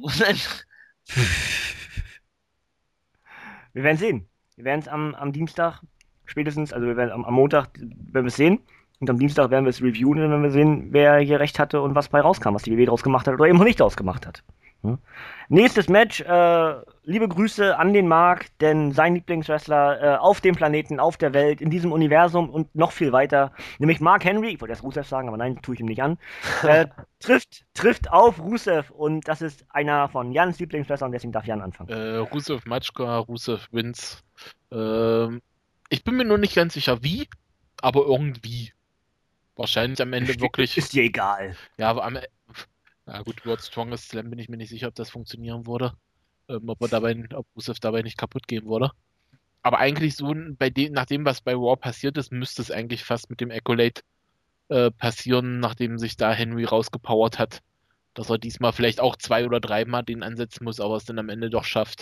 Wir werden sehen. Wir werden es am, am Dienstag spätestens, also wir werden am, am Montag werden wir es sehen. Und am Dienstag werden wir es reviewen, und dann werden wir sehen, wer hier recht hatte und was bei rauskam, was die W W E draus gemacht hat oder eben auch nicht draus gemacht hat. Hm? Nächstes Match, äh, liebe Grüße an den Marc, denn sein Lieblingswrestler äh, auf dem Planeten, auf der Welt, in diesem Universum und noch viel weiter, nämlich Mark Henry, ich wollte erst Rusev sagen, aber nein, tue ich ihm nicht an, äh, trifft, trifft auf Rusev und das ist einer von Jans Lieblingswrestlern, deswegen darf Jan anfangen. Äh, Rusev Matschka, Rusev Vince. Ähm, ich bin mir nur nicht ganz sicher, wie, aber irgendwie. Wahrscheinlich am Ende wirklich. Ist dir egal. Ja, aber am E- Na gut, World Strongest Slam bin ich mir nicht sicher, ob das funktionieren würde. Ähm, ob er dabei, ob Rusev dabei nicht kaputt gehen würde. Aber eigentlich so, bei dem, nach dem, was bei Raw passiert ist, müsste es eigentlich fast mit dem Accolade äh, passieren, nachdem sich da Henry rausgepowert hat. Dass er diesmal vielleicht auch zwei oder dreimal den ansetzen muss, aber es dann am Ende doch schafft.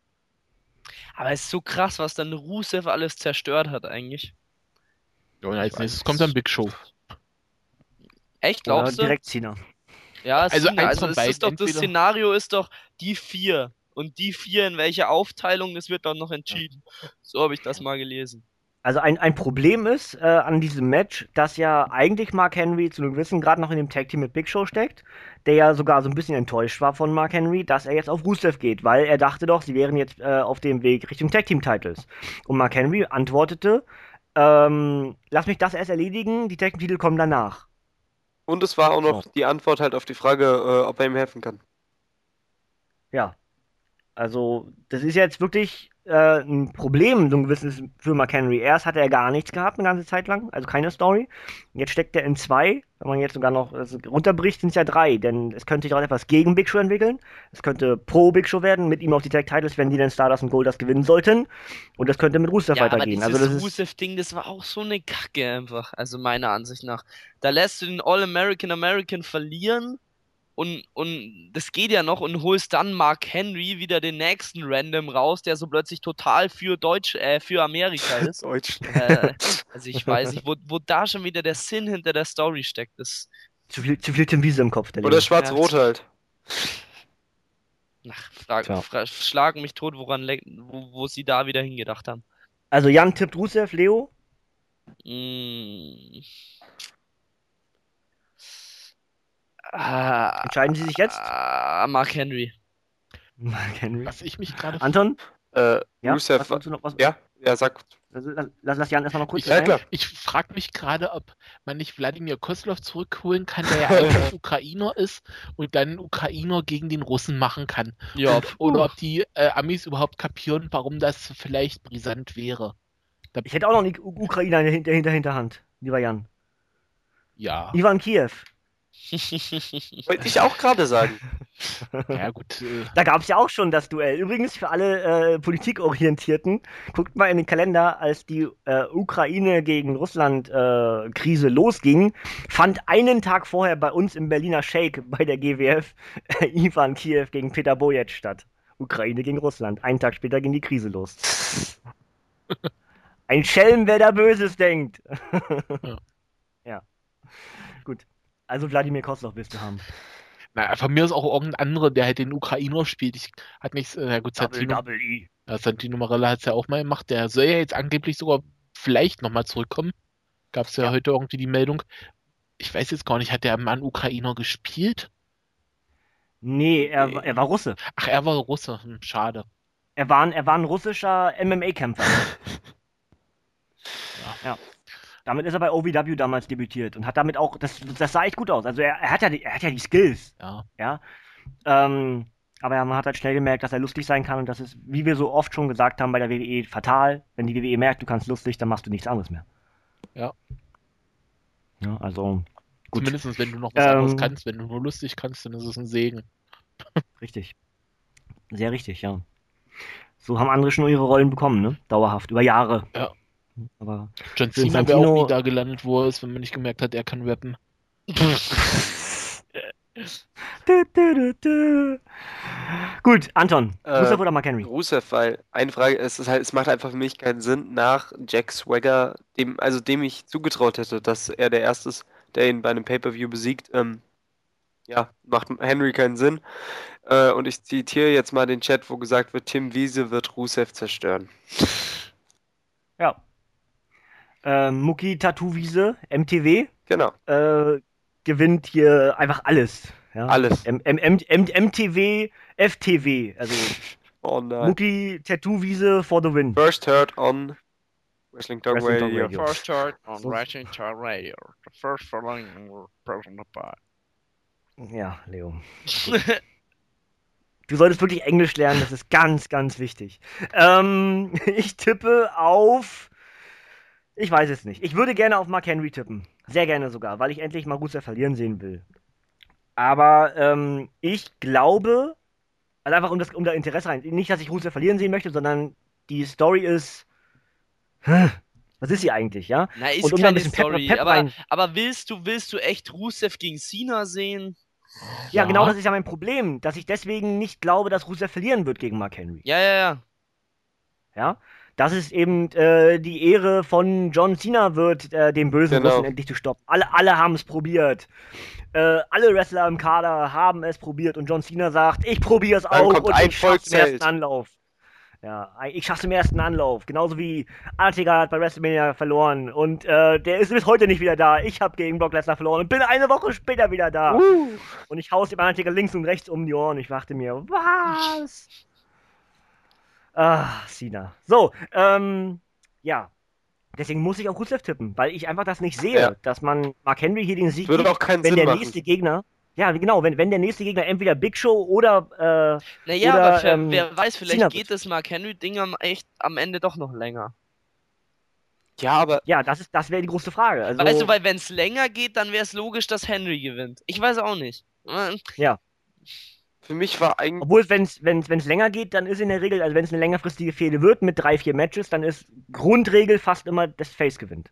Aber es ist so krass, was dann Rusev alles zerstört hat eigentlich. Ja, und als Ich nächstes weiß kommt es dann Big Show. Echt, Oder glaubst du? Direktzieher. Ja, es Also sind, eins also von es beiden, ist doch, das entweder- Szenario ist doch die vier. Und die vier in welcher Aufteilung, das wird dann noch entschieden. So habe ich das mal gelesen. Also ein, ein Problem ist äh, an diesem Match, dass ja eigentlich Mark Henry zu einem gewissen Grad noch in dem Tag Team mit Big Show steckt, der ja sogar so ein bisschen enttäuscht war von Mark Henry, dass er jetzt auf Rusev geht, weil er dachte doch, sie wären jetzt äh, auf dem Weg Richtung Tag Team Titles. Und Mark Henry antwortete, ähm, lass mich das erst erledigen, die Tag Team Titel kommen danach. Und es war auch noch So. die Antwort halt auf die Frage, äh, ob er ihm helfen kann. Ja. Also, das ist jetzt wirklich äh, ein Problem, so ein gewisses für Mark Henry. Erst hat er gar nichts gehabt, eine ganze Zeit lang, also keine Story. Jetzt steckt er in zwei. Wenn man jetzt sogar noch also runterbricht, sind es ja drei, denn es könnte sich auch etwas gegen Big Show entwickeln. Es könnte pro Big Show werden, mit ihm auf die Tag Titles, wenn die dann Stardust und Goldust gewinnen sollten. Und das könnte mit Rusev Ja, aber weitergehen. dieses Also, das ist. Rusev-Ding, das war auch so eine Kacke einfach. Also meiner Ansicht nach. Da lässt du den All-American American verlieren und, und das geht ja noch und holst dann Mark Henry wieder den nächsten Random raus, der so plötzlich total für Deutsch, äh, für Amerika ist. Deutsch. äh, also ich weiß nicht, wo, wo da schon wieder der Sinn hinter der Story steckt. Das, Zu viel, zu viel Tim Wiese im Kopf. Der Oder Junge. schwarz-rot halt. ach, frag, Tja. fra schlagen mich tot, woran le- wo, wo sie da wieder hingedacht haben. Also, Jan tippt Rusev, Leo. Mm. Ah, Entscheiden Sie sich jetzt? ah, Mark Henry. Mark Henry. Was ich mich gerade Anton? Äh, Ja? Rusev, Was wolltest du noch was? ja, ja, sag. Lass, lass, lass Jan erstmal noch kurz. Ich- Ja, klar. Ich frage mich gerade, ob man nicht Wladimir Kozlov zurückholen kann, der ja eigentlich Ukrainer ist und dann einen Ukrainer gegen den Russen machen kann. Ja, Und, oder ob die äh, Amis überhaupt kapieren, warum das vielleicht brisant wäre. Ich hätte auch noch einen U- Ukrainer in der Hinter- Hinter- Hinterhand, lieber Jan. Ja. Ivan Kiev. Wollte ich auch gerade sagen. Ja, gut. Äh, Da gab es ja auch schon das Duell. Übrigens für alle äh, Politikorientierten, guckt mal in den Kalender, als die äh, Ukraine gegen Russland äh, Krise losging, fand einen Tag vorher bei uns im Berliner Shake bei der G W F äh, Ivan Kiew gegen Peter Bojet statt. Ukraine gegen Russland. Einen Tag später ging die Krise los. Ein Schelm, wer da Böses denkt. Ja. Ja. Gut. Also Wladimir Kozlov willst du haben. na, von mir ist auch irgendein anderer, der halt den Ukrainer spielt. Ich hat nichts, äh, ja gut, Santino, Double E. ja, Santino Marella hat es ja auch mal gemacht. Der soll ja jetzt angeblich sogar vielleicht nochmal zurückkommen. Gab es ja, Ja. heute irgendwie die Meldung. Ich weiß jetzt gar nicht, hat der Mann Ukrainer gespielt? Nee, er, Nee. er war Russe. Ach, er war Russe. Hm, schade. Er war, ein- er war ein russischer M M A-Kämpfer. Ja. Damit ist er bei O V W damals debütiert und hat damit auch, das, das sah echt gut aus. Also er, er, hat, ja die, er hat ja die Skills, Ja. ja. Ähm, aber man hat halt schnell gemerkt, dass er lustig sein kann und das ist, wie wir so oft schon gesagt haben bei der W W E, fatal. Wenn die W W E merkt, du kannst lustig, dann machst du nichts anderes mehr. Ja. Ja, also, gut, Zumindest wenn du noch was Ähm, anderes kannst. Wenn du nur lustig kannst, dann ist es ein Segen. richtig. Sehr richtig, ja. So haben andere schon ihre Rollen bekommen, ne? Dauerhaft, über Jahre. Ja. Aber John Für Cena wäre auch Santino- nie da gelandet, wo er ist, wenn man nicht gemerkt hat, er kann rappen. Du, du, du, du. Gut, Anton, Äh, Rusev oder Mark Henry? Rusev, weil eine Frage, es ist halt, es macht einfach für mich keinen Sinn nach Jack Swagger, dem, also dem ich zugetraut hätte, dass er der Erste ist, der ihn bei einem Pay-Per-View besiegt. Ähm, ja, macht Henry keinen Sinn. Äh, und ich zitiere jetzt mal den Chat, wo gesagt wird, Tim Wiese wird Rusev zerstören. Ja. Ähm, Mucki Tattoo-Wiese, M T W, Genau, äh, gewinnt hier einfach alles. Ja? alles. M M M M M T W, F T W, also Oh nein. Mucki Tattoo-Wiese for the win. First heard on Wrestling Talk Wrestling Talk Radio. Radio. First chart on So- Wrestling Talk Radio. The first following person by. Ja, Leo. Du solltest wirklich Englisch lernen, das ist ganz, ganz wichtig. Ähm, ich tippe auf. Ich weiß es nicht. Ich würde gerne auf Mark Henry tippen. Sehr gerne sogar, weil ich endlich mal Rusev verlieren sehen will. Aber ähm, ich glaube, also einfach um das um da Interesse rein. Nicht, dass ich Rusev verlieren sehen möchte, sondern die Story ist. Hä, was ist sie eigentlich, ja? Na, ist Und um da ein keine bisschen Pep- Story, Pep aber, rein- aber willst du, willst du echt Rusev gegen Cena sehen? Ja, genau das ist ja mein Problem, dass ich deswegen nicht glaube, dass Rusev verlieren wird gegen Mark Henry. Ja, ja, ja. Ja, dass es eben äh, die Ehre von John Cena wird, äh, den bösen Genau. Russen endlich zu stoppen. Alle, alle haben es probiert. Äh, alle Wrestler im Kader haben es probiert und John Cena sagt, ich probiere es Dann auch kommt und ein ich schaff's im Volkszelt. ersten Anlauf. Ja, ich schaff's im ersten Anlauf. Genauso wie Undertaker hat bei WrestleMania verloren und äh, der ist bis heute nicht wieder da. Ich habe gegen Brock Lesnar verloren und bin eine Woche später wieder da. Uh. Und ich hau's dem Undertaker links und rechts um die Ohren. Ich dachte mir, was? Ah, Cena. So, ähm, ja. Deswegen muss ich auf Rusev tippen, weil ich einfach das nicht sehe, Ja. dass man Mark Henry hier den Sieg Würde gibt, auch keinen wenn Sinn der machen. nächste Gegner, ja genau, wenn, wenn der nächste Gegner entweder Big Show oder, äh, Naja, Oder, aber für, ähm, wer weiß, vielleicht Cena geht das Mark Henry-Ding am, echt am Ende doch noch länger. Ja, aber ja, das ist, das wäre die große Frage. Also, Weißt du, weil wenn es länger geht, dann wäre es logisch, dass Henry gewinnt. Ich weiß auch nicht. Äh, ja. für mich war eigentlich. Obwohl, wenn es wenn's, wenn's länger geht, dann ist in der Regel, also wenn es eine längerfristige Fehde wird mit drei, vier Matches, dann ist Grundregel fast immer, das Face gewinnt.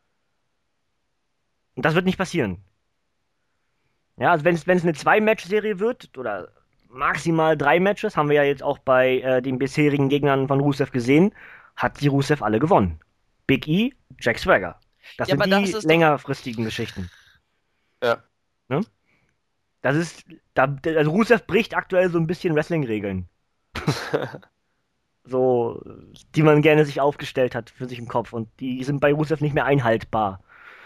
Und das wird nicht passieren. Ja, also wenn es eine Zwei-Match-Serie wird, oder maximal drei Matches, haben wir ja jetzt auch bei äh, den bisherigen Gegnern von Rusev gesehen, hat die Rusev alle gewonnen. Big E, Jack Swagger. Das Ja, sind aber die das ist doch- längerfristigen Geschichten. Ja. Ne? Das ist, da, also Rusev bricht aktuell so ein bisschen Wrestling-Regeln. So, die man gerne sich aufgestellt hat für sich im Kopf und die sind bei Rusev nicht mehr einhaltbar.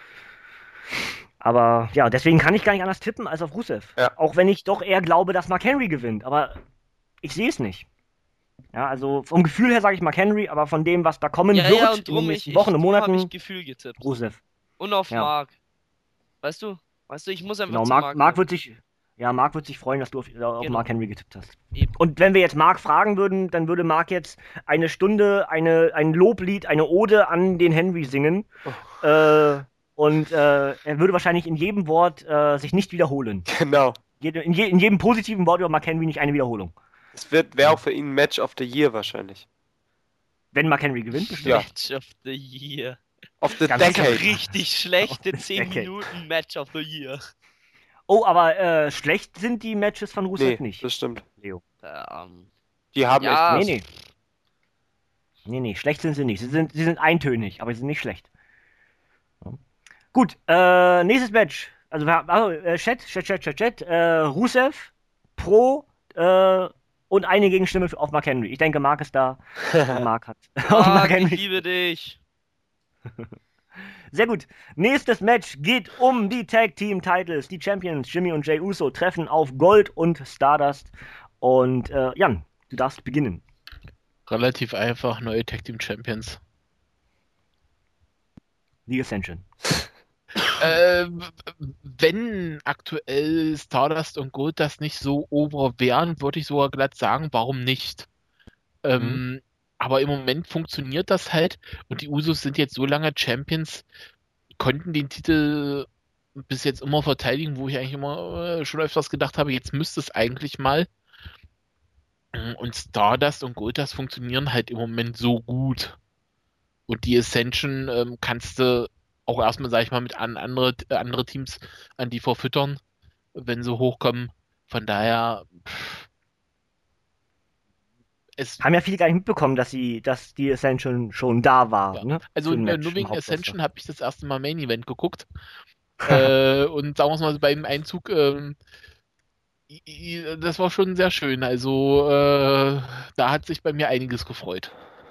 Aber ja, deswegen kann ich gar nicht anders tippen als auf Rusev. Ja. Auch wenn ich doch eher glaube, dass Mark Henry gewinnt, aber ich sehe es nicht. Ja, also vom Gefühl her sage ich Mark Henry, aber von dem, was da kommen ja, wird ja, und in den drum, ich, nächsten ich, Wochen und drum habe Monaten, ich Gefühl getippt. Rusev. Und auf Ja. Mark. Weißt du? Weißt du, ich muss einfach Genau, zu Mark, Mark. Mark wird sich, ja, Mark wird sich freuen, dass du auf, auf Genau. Mark Henry getippt hast. Eben. Und wenn wir jetzt Mark fragen würden, dann würde Mark jetzt eine Stunde eine, ein Loblied, eine Ode an den Henry singen. Oh. Äh, Und äh, er würde wahrscheinlich in jedem Wort äh, sich nicht wiederholen. Genau. Jede- In, je, in jedem positiven Wort über Mark Henry nicht eine Wiederholung. Es wird, wäre auch für ihn Match of the Year wahrscheinlich. Wenn Mark Henry gewinnt, bestimmt. Ja. Match of the Year. Of the Ganz Das ist ja Decade. richtig schlechte Of the zehn decade. Minuten Match of the Year. Oh, aber äh, schlecht sind die Matches von Rusev Nee, nicht, das stimmt. Leo. Ähm, Die haben Ja. echt Nee, was. nee. Nee, nee, schlecht sind sie nicht. Sie sind, sie sind eintönig, aber sie sind nicht schlecht. Ja. Gut, äh, nächstes Match. Also, wir haben, also äh, Chat, Chat, Chat, Chat, Chat. Äh, Rusev, Pro äh, und eine Gegenstimme auf Mark Henry. Ich denke, Mark ist da. Und Mark hat. und Mark Mark, ich Henry. liebe dich. Sehr gut. Nächstes Match geht um die Tag Team Titles. Die Champions Jimmy und Jey Uso treffen auf Gold und Stardust. Und äh, Jan, du darfst beginnen. Relativ einfach, neue Tag Team Champions. The Ascension. Äh, wenn aktuell Stardust und Gold das nicht so over wären, würde ich sogar glatt sagen, warum nicht? Ähm, aber im Moment funktioniert das halt und die Usos sind jetzt so lange Champions, konnten den Titel bis jetzt immer verteidigen, wo ich eigentlich immer äh, schon öfters gedacht habe, jetzt müsste es eigentlich mal. Und Stardust und Goldust funktionieren halt im Moment so gut. Und die Ascension ähm, kannst du auch erstmal, sag ich mal, mit an andere, äh, andere Teams an die verfüttern, wenn sie hochkommen. Von daher, pff, es, Haben ja viele gar nicht mitbekommen, dass sie, dass die Ascension schon da war. ja. Ne? Also Für ein äh, Match nur im wegen Hauptroster. Ascension habe ich das erste Mal Main Event geguckt. äh, und sagen wir mal so, beim Einzug, ähm, i- i- das war schon sehr schön. Also äh, da hat sich bei mir einiges gefreut.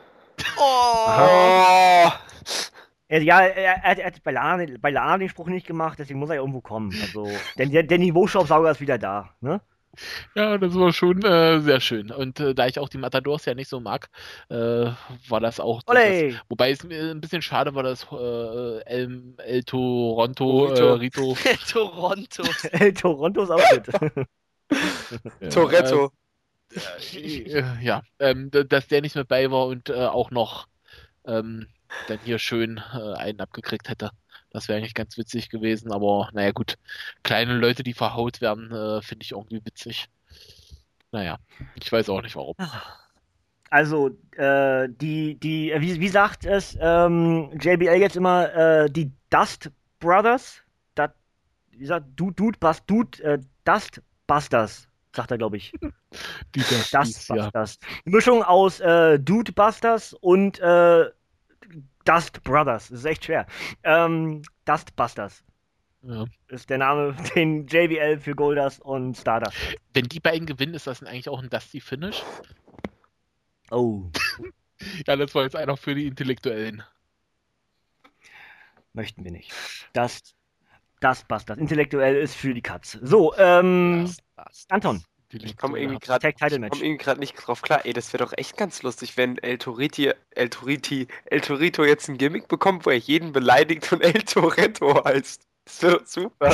Oh! Er, ja, er, er, er hat bei Lana, bei Lana den Spruch nicht gemacht, deswegen muss er ja irgendwo kommen. Also, denn der, der Niveaustaubsauger ist wieder da. Ne? Ja, das war schon äh, sehr schön. Und äh, da ich auch die Matadors ja nicht so mag, äh, war das auch. Das, Ole! wobei es mir ein bisschen schade war, dass äh, El, El Toronto, äh, Rito. Rito. Toronto. El Toronto ist auch mit. ja, Toretto. Äh, äh, ja, ähm, d- dass der nicht mit bei war und äh, auch noch ähm, dann hier schön äh, einen abgekriegt hätte. Das wäre eigentlich ganz witzig gewesen, aber naja, gut. Kleine Leute, die verhaut werden, äh, finde ich irgendwie witzig. Naja, ich weiß auch nicht warum. Also, äh, die, die, äh, wie, wie sagt es ähm, J B L jetzt immer, äh, die Dust Brothers? Dat, wie sagt, Dude, Dude, Bust, Dude, äh, Dust Busters, sagt er, glaube ich. Die das, Dust dies, ja. Busters. Mischung aus äh, Dude Busters und äh, Dust Brothers. Das ist echt schwer. Ähm, Dust Busters Ja. ist der Name, den J B L für Goldust und Stardust hat. Wenn die beiden gewinnen, ist das denn eigentlich auch ein Dusty Finish? Oh, Ja, das war jetzt einer für die Intellektuellen. möchten wir nicht. Dust, Dust Busters. Intellektuell ist für die Katz. So, ähm, Das passt. Anton, Ich komme irgendwie Intellektuelle. gerade Tag Title komm Match. irgendwie gerade nicht drauf klar. Ey, das wäre doch echt ganz lustig, wenn El Toriti, El Toriti, El Torito jetzt ein Gimmick bekommt, wo er jeden beleidigt und El Toretto heißt. Das wäre doch super.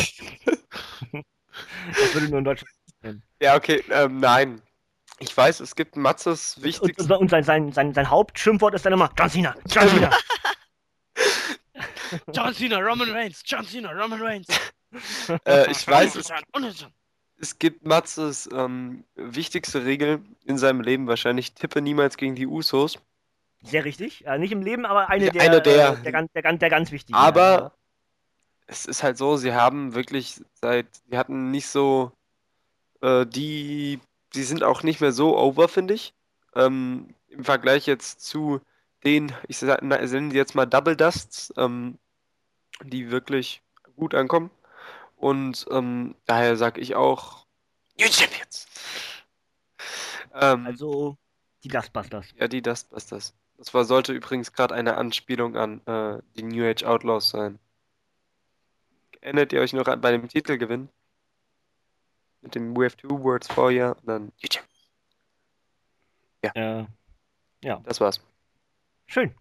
Das würde nur in Deutschland. Ja, okay, ähm, nein. Ich weiß, es gibt Matzes Und, wichtigsten. und, und sein, sein, sein, sein Hauptschimpfwort ist dann immer John Cena, John Cena. John Cena, Roman Reigns, John Cena, Roman Reigns. Äh, ich weiß, es, Uninteressant, uninteressant. es gibt Matzes ähm, wichtigste Regel in seinem Leben wahrscheinlich. Tippe niemals gegen die Usos. Sehr richtig. Äh, nicht im Leben, aber eine Ja, der, eine der- äh, der, ganz, der, ganz, der ganz wichtigen. Aber es ist halt so, sie haben wirklich seit, sie hatten nicht so, äh, die, sie sind auch nicht mehr so over, finde ich. Ähm, im Vergleich jetzt zu den, ich sag- na, nenne die jetzt mal Double Dusts, ähm, die wirklich gut ankommen. Und ähm, daher sage ich auch New Champions. Ähm, Also die Dustbusters. ja, die Dustbusters. Das war, sollte übrigens gerade eine Anspielung an äh, die New Age Outlaws sein. Erinnert ihr euch noch an bei dem Titelgewinn? Mit dem We have two words for you und dann New Champions. Äh, Das war's. schön.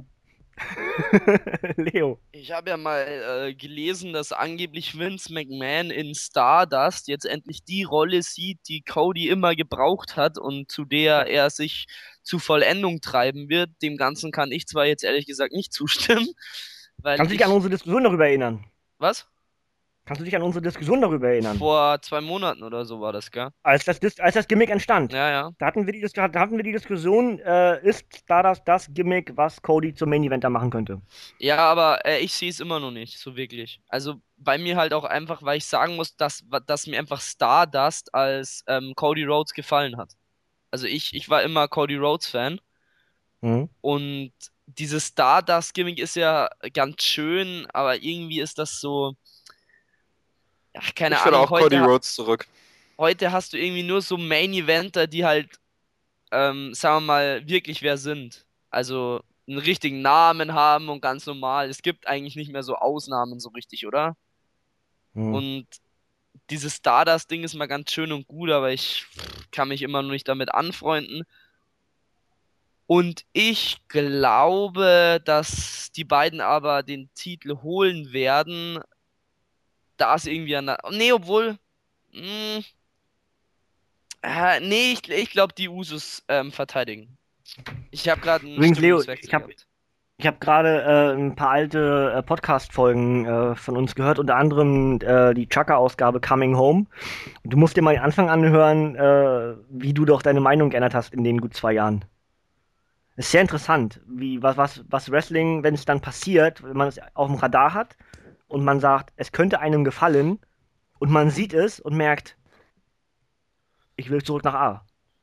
Leo. Ich habe ja mal äh, gelesen, dass angeblich Vince McMahon in Stardust jetzt endlich die Rolle sieht, die Cody immer gebraucht hat und zu der er sich zu Vollendung treiben wird. Dem Ganzen kann ich zwar jetzt ehrlich gesagt nicht zustimmen, weil Kannst du ich, dich an unsere Diskussion darüber erinnern? Was? Kannst du dich an unsere Diskussion darüber erinnern? Vor zwei Monaten oder so war das, gell? Als das, Dis- als das Gimmick entstand. Ja, ja. Da hatten wir die, Dis- da hatten wir die Diskussion, äh, ist Stardust das Gimmick, was Cody zum Main Eventer machen könnte? Ja, aber äh, ich sehe es immer noch nicht, so wirklich. Also bei mir halt auch einfach, weil ich sagen muss, dass, dass mir einfach Stardust als ähm, Cody Rhodes gefallen hat. Also ich, ich war immer Cody Rhodes Fan Mhm. und dieses Stardust-Gimmick ist ja ganz schön, aber irgendwie ist das so, ja, keine Ich will Ahnung, auch Cody heute, ha- Rhodes zurück. heute hast du irgendwie nur so Main-Eventer, die halt, ähm, sagen wir mal, wirklich wer sind. Also einen richtigen Namen haben und ganz normal. Es gibt eigentlich nicht mehr so Ausnahmen so richtig, oder? Mhm. Und dieses Stardust-Ding ist mal ganz schön und gut, aber ich kann mich immer noch nicht damit anfreunden. Und ich glaube, dass die beiden aber den Titel holen werden, da es irgendwie an der... Nee, obwohl... Mh, äh, nee, ich, ich glaube, die Usos ähm, verteidigen. Ich habe gerade einen Übrigens, Leo, Stimmungswechsel ich habe gehabt. ich hab gerade äh, ein paar alte äh, Podcast-Folgen äh, von uns gehört, unter anderem äh, die Chaka-Ausgabe Coming Home. Und du musst dir mal den Anfang anhören, äh, wie du doch deine Meinung geändert hast in den gut zwei Jahren. Ist sehr interessant, wie, was, was, was Wrestling, wenn es dann passiert, wenn man es auf dem Radar hat und man sagt, es könnte einem gefallen und man sieht es und merkt, ich will zurück nach A.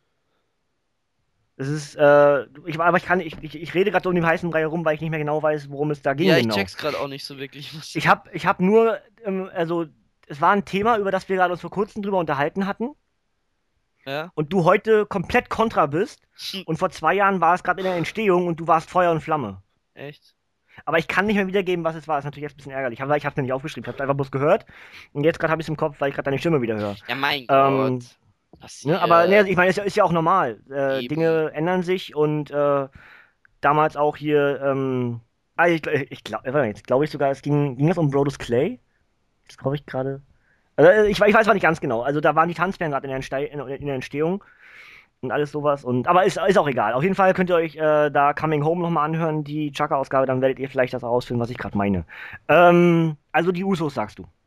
Das ist, äh, ich, aber ich kann, ich, ich, ich rede gerade um den heißen Brei herum, weil ich nicht mehr genau weiß, worum es da ging Ja, ich genau. check's gerade auch nicht so wirklich. muss Ich habe ich hab nur, ähm, also, es war ein Thema, über das wir gerade uns vor kurzem drüber unterhalten hatten Ja? und du heute komplett kontra bist und vor zwei Jahren war es gerade in der Entstehung und du warst Feuer und Flamme. Echt? Aber ich kann nicht mehr wiedergeben, was es war. Das ist natürlich jetzt ein bisschen ärgerlich. Aber ich habe es mir nicht aufgeschrieben. Ich habe es einfach bloß gehört. Und jetzt gerade habe ich es im Kopf, weil ich gerade deine Stimme wieder höre. Ja, mein Ähm, Gott. Ne? Aber ne, Passiert. ich meine, es ist, ist ja auch normal. Äh, Eben. Dinge ändern sich und äh, damals auch hier, ähm, ah, ich, ich glaube, jetzt glaube ich sogar, es ging, ging es um Brodus Clay? Das glaube ich gerade. Also, äh, ich, ich weiß zwar nicht ganz genau. Also da waren die Tanzbären gerade in, der Entste- in, in der Entstehung und alles sowas. Und, aber ist, ist auch egal. Auf jeden Fall könnt ihr euch äh, da Coming Home nochmal anhören, die Chaka-Ausgabe, dann werdet ihr vielleicht das herausfinden, was ich gerade meine. Ähm, also die Usos, sagst du.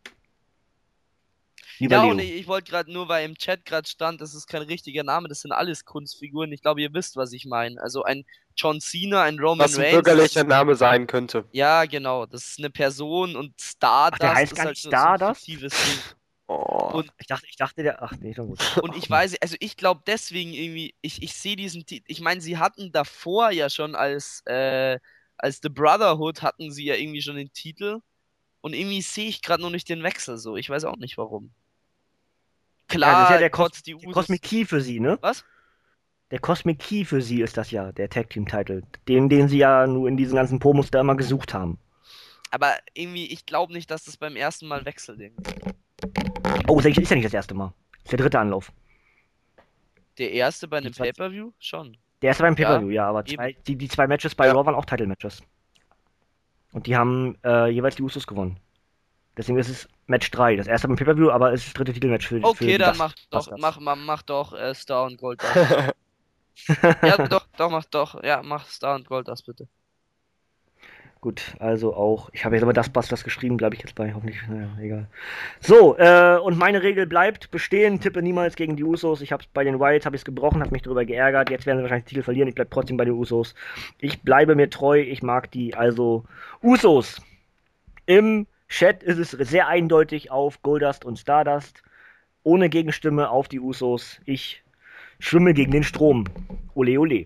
Lieber Ja, Leo. und ich, ich wollte gerade nur, weil im Chat gerade stand, das ist kein richtiger Name, das sind alles Kunstfiguren. Ich glaube, ihr wisst, was ich meine. Also ein John Cena, ein Roman Was ein Reigns. bürgerlicher Name sein könnte. Ja, genau. Das ist eine Person und Ach, Stardust der heißt ist gar halt nicht so, so ein Stardust? fiktives Ding. Oh. Und, Ich dachte, ich dachte, der. Ach nee, schon gut. und ich weiß, also ich glaube deswegen irgendwie, ich, ich sehe diesen Titel, ich meine, sie hatten davor ja schon als, äh, als The Brotherhood hatten sie ja irgendwie schon den Titel. Und irgendwie sehe ich gerade noch nicht den Wechsel so. Ich weiß auch nicht warum. Ja, das ist ja Klar, der, Cos trotz die der Usos. Cosmic Key für sie, ne? Was? Der Cosmic Key für sie ist das ja, der Tag Team Title. Den, den sie ja nur in diesen ganzen Promos da immer gesucht haben. Aber irgendwie, ich glaube nicht, dass das beim ersten Mal wechselt. irgendwie. Oh, ist ja ist ja nicht das erste Mal. Ist der dritte Anlauf. Der erste bei einem Die zwei- Pay-Per-View? Schon. Der erste beim Ja, Pay-Per-View, ja, aber eben. zwei, die, die zwei Matches bei Ja. Raw waren auch Title-Matches. Und die haben äh, jeweils die Usos gewonnen. Deswegen ist es Match drei. Das erste beim Pay-Per-View, aber es ist das dritte Titelmatch für, für Okay, die dann Dust- mach doch, Busters. mach, mach, mach doch äh, Star und Gold das. Ja, doch, doch, mach doch. Ja, mach Star und Gold das bitte. Gut, also auch. Ich habe jetzt aber das Busters geschrieben, bleibe ich jetzt bei. Hoffentlich, naja, egal. So, äh, und meine Regel bleibt bestehen: tippe niemals gegen die Usos. Ich habe bei den Wilds habe ich es gebrochen, habe mich darüber geärgert. Jetzt werden sie wahrscheinlich den Titel verlieren. Ich bleibe trotzdem bei den Usos. Ich bleibe mir treu. Ich mag die. Also, Usos. Im Chat ist es sehr eindeutig auf Goldust und Stardust. Ohne Gegenstimme auf die Usos. Ich schwimme gegen den Strom. Ole, ole.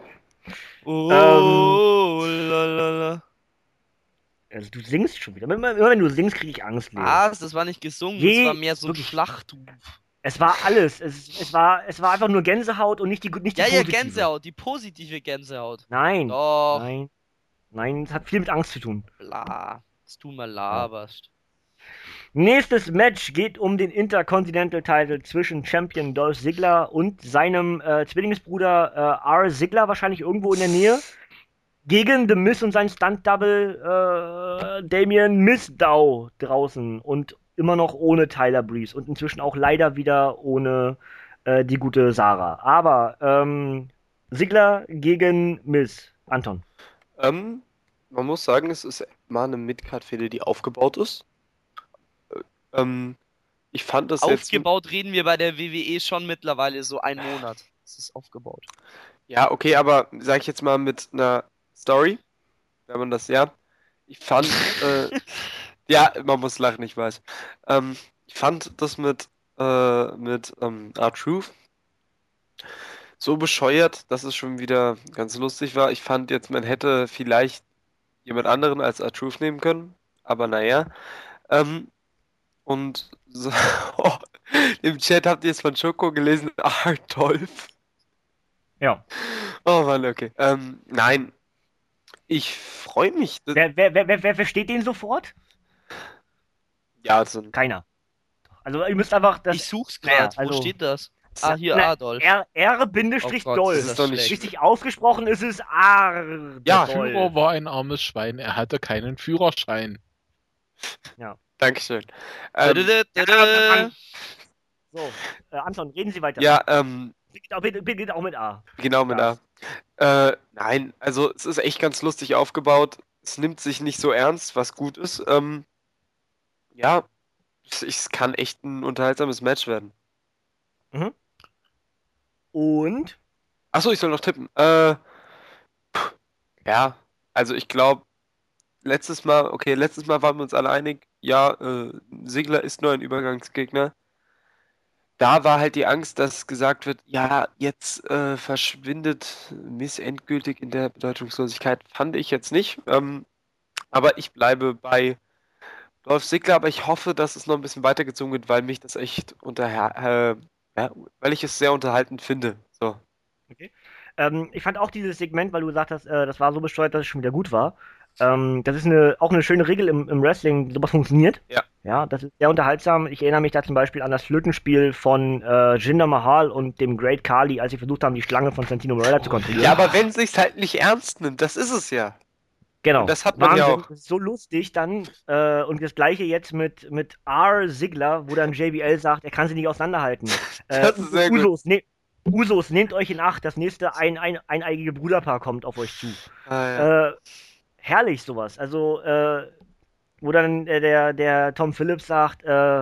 Oh, lalala. Also, du singst schon wieder. Immer, immer wenn du singst, kriege ich Angst, Leo. Was? Das war nicht gesungen, Je- das war mehr so ein wirklich. Schlachtruf. Es war alles. Es, es, war, es war einfach nur Gänsehaut und nicht die, nicht die Ja, ja, positive. Gänsehaut, die positive Gänsehaut. Nein. Doch, Nein. Nein, es hat viel mit Angst zu tun. bla, dass du mal laberst. Nächstes Match geht um den Intercontinental Title zwischen Champion Dolph Ziggler und seinem äh, Zwillingsbruder äh, R. Ziggler, wahrscheinlich irgendwo in der Nähe, gegen The Miz und sein Stunt-Double äh, Damien Mizdow draußen und immer noch ohne Tyler Breeze und inzwischen auch leider wieder ohne äh, die gute Sarah. Aber ähm, Ziggler gegen Miz. Anton. Ähm, man muss sagen, es ist mal eine Midcard-Fehde, die aufgebaut ist. Äh, Ähm, ich fand das jetzt. Aufgebaut reden wir bei der W W E schon mittlerweile so einen Monat. Es ist aufgebaut. Ja, okay, aber sag ich jetzt mal mit einer Story, wenn man das, ja. Ich fand, äh, ja, man muss lachen, ich weiß. Ähm, ich fand das mit, äh, mit ähm, R-Truth so bescheuert, dass es schon wieder ganz lustig war. Ich fand jetzt, man hätte vielleicht jemand anderen als R-Truth nehmen können, aber naja. Ähm, und so, oh, im Chat habt ihr es von Choco gelesen, R-Dolph. Ja. Oh Mann, okay. Ähm, nein, ich freue mich. Das, Wer, wer, wer, wer, wer versteht den sofort? ja, so ein Keiner. Also ihr müsst einfach das. Ich such's naja, gerade. also, Wo steht das? Ah, hier na, Adolf. R, R Oh Bindestrich Gott, Dolph. das ist doch nicht schlecht. Richtig ausgesprochen ist es R. Ja, Der Führer war ein armes Schwein, er hatte keinen Führerschein. Dankeschön. Dö, Ähm, dö, dö, dö, Ja, dö. So, äh, Anton, reden Sie weiter. ja, ähm, Beginnt auch, mit- beginnt auch mit A. genau mit Ja. A. Äh, nein, also es ist echt ganz lustig aufgebaut. Es nimmt sich nicht so ernst, was gut ist. Ähm, ja, es, es kann echt ein unterhaltsames Match werden. Und Achso, ich soll noch tippen. Äh, pff, ja, also ich glaube, letztes Mal, okay, letztes Mal waren wir uns alle einig, ja, äh, Ziggler ist nur ein Übergangsgegner. Da war halt die Angst, dass gesagt wird, ja, jetzt äh, verschwindet Miss endgültig in der Bedeutungslosigkeit. Fand ich jetzt nicht. Ähm, aber ich bleibe bei Dolph Ziggler, aber ich hoffe, dass es noch ein bisschen weitergezogen wird, weil mich das echt unter, äh, ja, weil ich es sehr unterhaltend finde. So. ähm, ich fand auch dieses Segment, weil du gesagt hast, äh, das war so bescheuert, dass es schon wieder gut war. Ähm, das ist eine, auch eine schöne Regel im, im Wrestling, sowas funktioniert. Ja. Ja, das ist sehr unterhaltsam. Ich erinnere mich da zum Beispiel an das Flötenspiel von äh, Jinder Mahal und dem Great Khali, als sie versucht haben, die Schlange von Santino Marella zu kontrollieren. Ja, aber wenn es sich halt nicht ernst nimmt, das ist es ja. Genau. Und das hat man ja Wahnsinn. auch. Das ist so lustig dann. Äh, und das gleiche jetzt mit, mit R. Ziggler, wo dann J B L sagt, er kann sie nicht auseinanderhalten. Äh, Das ist sehr gut. Usos, ne Usos, nehmt euch in Acht, das nächste ein, ein, eineigige Bruderpaar kommt auf euch zu. Ah, ja. Äh, herrlich sowas. Also, äh, wo dann äh, der, der Tom Phillips sagt, äh,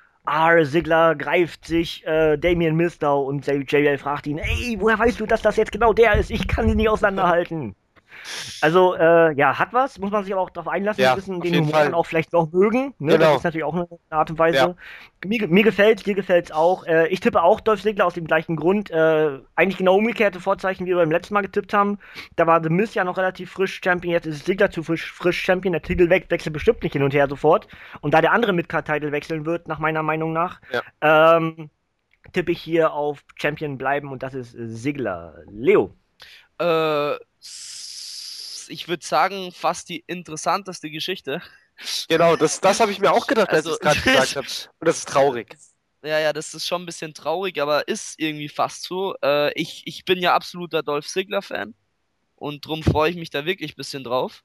R. Ziggler greift sich äh, Damien Mistau und J B L fragt ihn, ey, woher weißt du, dass das jetzt genau der ist? Ich kann sie nicht auseinanderhalten. Also, äh, ja, hat was, muss man sich aber auch darauf einlassen, Ja, ein bisschen auf den jeden Humor Fall. dann auch vielleicht noch mögen. Ne? Genau. Das ist natürlich auch eine Art und Weise. Ja. Mir, mir gefällt's, dir gefällt's auch. Äh, ich tippe auch Dolph Ziggler aus dem gleichen Grund. Äh, eigentlich genau umgekehrte Vorzeichen, wie wir beim letzten Mal getippt haben. Da war The Miz ja noch relativ frisch Champion, jetzt ist Ziggler zu frisch, frisch Champion. Der Titel we wechselt bestimmt nicht hin und her sofort. Und da der andere Midcard-Titel wechseln wird, nach meiner Meinung nach, Ja. ähm, tippe ich hier auf Champion bleiben und das ist äh, Ziggler. Leo. Äh, s- ich würde sagen, fast die interessanteste Geschichte. Genau, das, das habe ich mir auch gedacht, als Also, ich es gerade gesagt habe. Und das ist traurig. Ja, ja, das ist schon ein bisschen traurig, aber ist irgendwie fast so. Äh, ich, ich bin ja absoluter Dolph Ziggler-Fan und drum freue ich mich da wirklich ein bisschen drauf.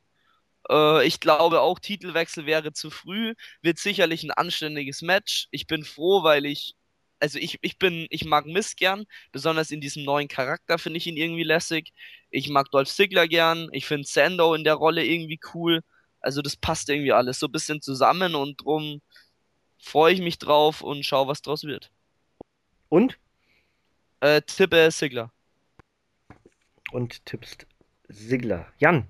Äh, ich glaube auch, Titelwechsel wäre zu früh, wird sicherlich ein anständiges Match. Ich bin froh, weil ich, also ich, ich bin, ich mag Miz gern, besonders in diesem neuen Charakter finde ich ihn irgendwie lässig. Ich mag Dolph Ziggler gern, ich finde Sandow in der Rolle irgendwie cool. Also das passt irgendwie alles so ein bisschen zusammen und drum freue ich mich drauf und schau, was draus wird. Und? Äh, tippe Ziggler. Und tippst Ziggler. Jan.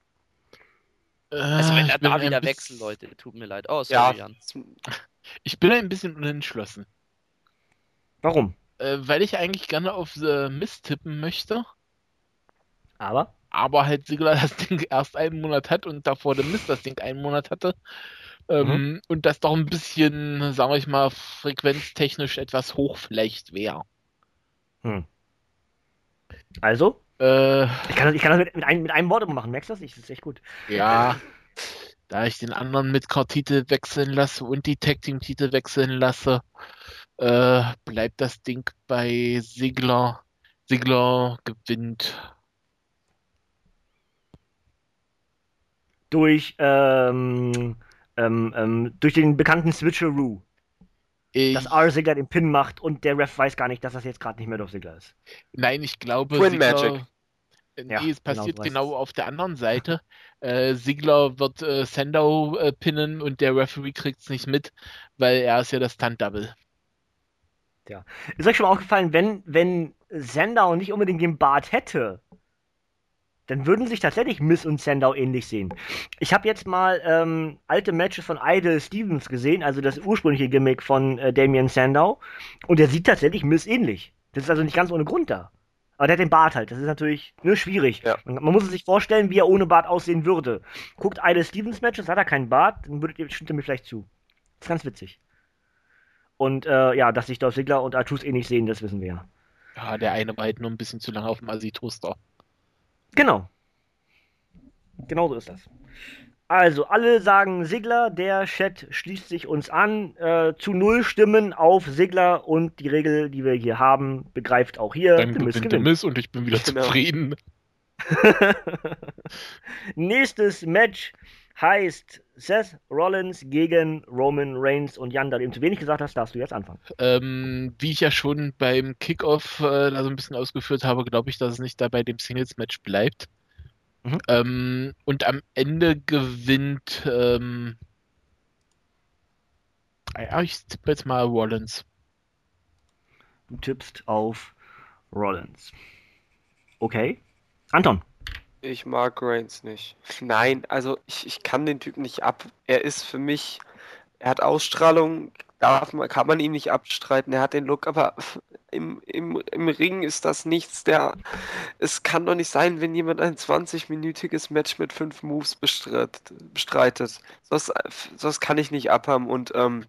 Also wenn Äh, er ich bin da ein wieder bisschen- wechselt, Leute, tut mir leid. Oh, Ja, sorry, Jan. Ich bin ein bisschen unentschlossen. Warum? Äh, weil ich eigentlich gerne auf The Mist tippen möchte, Aber? aber halt Ziggler das Ding erst einen Monat hat und davor The Mist das Ding einen Monat hatte. Ähm, Und das doch ein bisschen, sagen wir mal, frequenztechnisch etwas hoch vielleicht wäre. Hm. Also? Äh, Ich kann das, ich kann das mit, mit, einem, mit einem Wort immer machen. Merkst du das? Ich, das ist echt gut. ja, da ich den anderen Midcard-Titel wechseln lasse und die Tag-Team-Titel wechseln lasse, äh, bleibt das Ding bei Ziggler. Ziggler gewinnt. Durch, ähm, ähm, ähm, durch den bekannten Switcheroo. Ich, Dass R. Ziggler den Pin macht und der Ref weiß gar nicht, dass das jetzt gerade nicht mehr Dolph Ziggler ist. nein, ich glaube, Twin Ziggler, Magic. Äh, Ja, Nee, es genau passiert so heißt genau es. auf der anderen Seite. Äh, Ziggler wird äh, Sandow äh, pinnen und der Referee kriegt es nicht mit, weil er ist ja das Stunt-Double. Ja. Ist euch schon mal aufgefallen, wenn, wenn Sandow nicht unbedingt den Bart hätte, dann würden sich tatsächlich Miz und Sandow ähnlich sehen. Ich habe jetzt mal ähm, alte Matches von Idol Stevens gesehen, also das ursprüngliche Gimmick von äh, Damien Sandow, und der sieht tatsächlich Miz ähnlich. Das ist also nicht ganz ohne Grund da. Aber der hat den Bart halt, das ist natürlich nur schwierig. Ja. Man, man muss es sich vorstellen, wie er ohne Bart aussehen würde. Guckt Idol Stevens Matches, hat er keinen Bart, dann würdet ihr, stimmt ihr mir vielleicht zu. Das ist ganz witzig. Und äh, ja, dass sich Dolph Ziggler und Artus ähnlich sehen, das wissen wir ja. Ja, der eine war halt nur ein bisschen zu lange auf dem Assi-Toaster. Genau, genau so ist das. Also, alle sagen Sigler, der Chat schließt sich uns an. Äh, zu null Stimmen auf Sigler und die Regel, die wir hier haben, begreift auch hier, Dann The Miz gewinnt der gewinnt. Miss und ich bin wieder Genau. zufrieden. Nächstes Match heißt Seth Rollins gegen Roman Reigns und Jan, da du ihm zu wenig gesagt hast, darfst du jetzt anfangen. Ähm, wie ich ja schon beim Kickoff äh, da so ein bisschen ausgeführt habe, glaube ich, dass es nicht da bei dem Singles-Match bleibt. Mhm. Ähm, und am Ende gewinnt, ähm, ja, ich tippe jetzt mal Rollins. Du tippst auf Rollins. Okay. Anton. Ich mag Reigns nicht. Nein, also ich, ich kann den Typen nicht ab. Er ist für mich, er hat Ausstrahlung, darf man, kann man ihm nicht abstreiten. Er hat den Look, aber im, im, im Ring ist das nichts. Der, es kann doch nicht sein, wenn jemand ein zwanzig-minütiges Match mit fünf Moves bestreitet. bestreitet. Das, das kann ich nicht abhaben. Und ähm,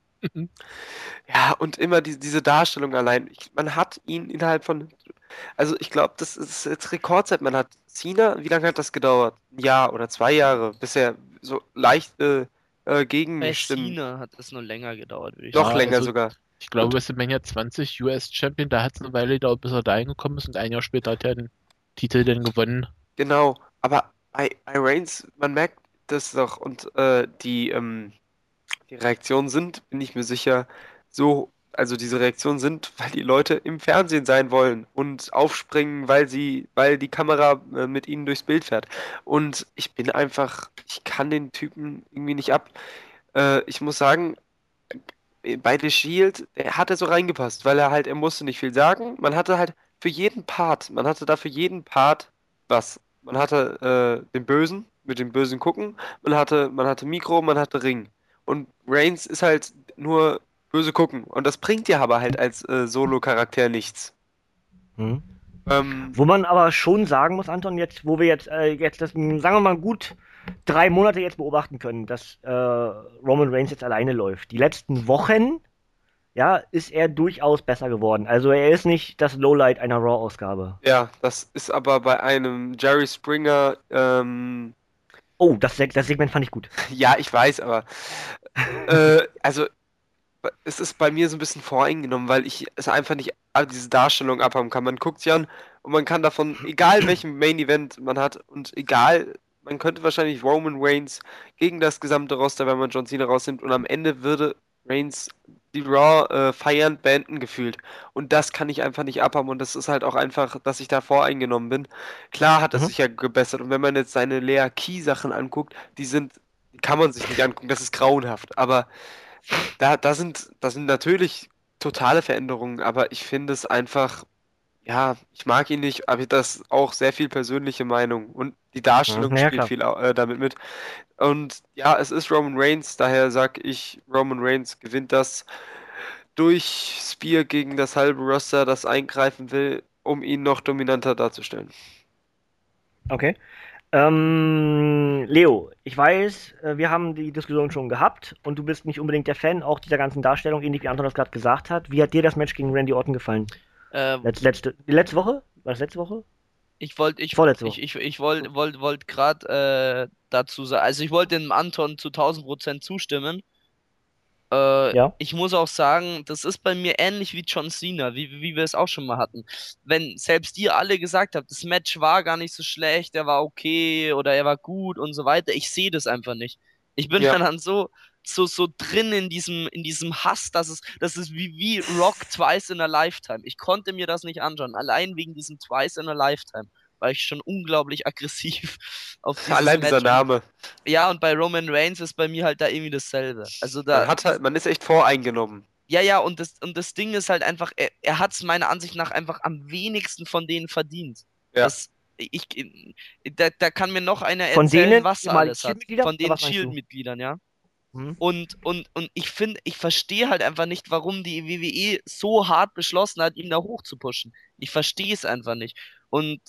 ja, und immer die, diese Darstellung allein. Ich, man hat ihn innerhalb von, also ich glaube, das ist jetzt Rekordzeit. Man hat Cena, wie lange hat das gedauert? Ein Jahr oder zwei Jahre, bis er so leicht äh, äh, Bei Gegenstimmen, Cena hat es nur länger gedauert, würde ich noch Ja, sagen. länger also sogar. ich glaube, Und WrestleMania zwanzig U S-Champion, da hat es eine Weile gedauert, bis er da hingekommen ist und ein Jahr später hat er den Titel dann gewonnen. genau, aber bei, bei Reigns, man merkt das doch und äh, die, ähm, die Reaktionen sind, bin ich mir sicher, so, also diese Reaktionen sind, weil die Leute im Fernsehen sein wollen und aufspringen, weil sie, weil die Kamera äh, mit ihnen durchs Bild fährt. Und ich bin einfach, ich kann den Typen irgendwie nicht ab. Äh, ich muss sagen, bei The Shield, er hatte so reingepasst, weil er halt, er musste nicht viel sagen. Man hatte halt für jeden Part, man hatte da für jeden Part was. Man hatte äh, den Bösen, mit dem Bösen gucken, man hatte, man hatte Mikro, man hatte Ring. Und Reigns ist halt nur böse gucken. Und das bringt dir aber halt als äh, Solo-Charakter nichts. Hm. Ähm, Wo man aber schon sagen muss, Anton, jetzt, wo wir jetzt, äh, jetzt das, mh, sagen wir mal, gut drei Monate jetzt beobachten können, dass äh, Roman Reigns jetzt alleine läuft. Die letzten Wochen, ja, ist er durchaus besser geworden. Also er ist nicht das Lowlight einer Raw-Ausgabe. ja, das ist aber bei einem Jerry Springer, ähm, Oh, das, Seg- das Segment fand ich gut. ja, ich weiß, aber äh, also es ist bei mir so ein bisschen voreingenommen, weil ich es einfach nicht all diese Darstellung abhaben kann. Man guckt sich an und man kann davon, egal welchen Main Event man hat und egal, man könnte wahrscheinlich Roman Reigns gegen das gesamte Roster, wenn man John Cena rausnimmt und am Ende würde Reigns die Raw äh, feiern, beenden gefühlt. Und das kann ich einfach nicht abhaben und das ist halt auch einfach, dass ich da voreingenommen bin. Klar hat er Mhm. sich ja gebessert und wenn man jetzt seine Lea Key Sachen anguckt, die sind, die kann man sich nicht angucken, das ist grauenhaft, aber da, da sind, das sind natürlich totale Veränderungen, aber ich finde es einfach, ja, ich mag ihn nicht, aber das ist auch sehr viel persönliche Meinung und die Mhm. Darstellung Ja, spielt klar. viel au- äh, damit mit. Und ja, es ist Roman Reigns, daher sag ich, Roman Reigns gewinnt das durch Spear gegen das halbe Roster, das eingreifen will, um ihn noch dominanter darzustellen. Okay. Ähm, Leo, ich weiß, äh, wir haben die Diskussion schon gehabt und du bist nicht unbedingt der Fan auch dieser ganzen Darstellung, ähnlich wie Anton das gerade gesagt hat. Wie hat dir das Match gegen Randy Orton gefallen? Äh, Letz, letzte, die letzte Woche? War das letzte Woche? ich wollte, ich, Vorletzte ich, Woche. ich, ich wollte, wollte, wollte gerade äh, dazu sagen, also ich wollte dem Anton zu tausend Prozent zustimmen. Äh, Ja? ich muss auch sagen, das ist bei mir ähnlich wie John Cena, wie, wie wir es auch schon mal hatten. Wenn selbst ihr alle gesagt habt, das Match war gar nicht so schlecht, er war okay oder er war gut und so weiter, ich sehe das einfach nicht. Ich bin Ja, dann so, so, so drin in diesem, in diesem Hass, dass es, das ist wie, wie Rock Twice in a Lifetime. Ich konnte mir das nicht anschauen, allein wegen diesem Twice in a Lifetime. war ich schon unglaublich aggressiv auf dieses Allein dieser Match. Name. Ja, und bei Roman Reigns ist bei mir halt da irgendwie dasselbe. Also da, Man hat halt, man ist echt voreingenommen. ja, ja, und das, und das Ding ist halt einfach, er, er hat es meiner Ansicht nach einfach am wenigsten von denen verdient. Ja. Das, ich, da, da kann mir noch einer Von erzählen, denen, was er ehemaligen alles hat. Shield-Mitglieder? Von Oder den was meinst du? Shield-Mitgliedern, ja. Hm? Und, und, und ich finde, ich verstehe halt einfach nicht, warum die W W E so hart beschlossen hat, ihn da hoch zu pushen. Ich verstehe es einfach nicht. Und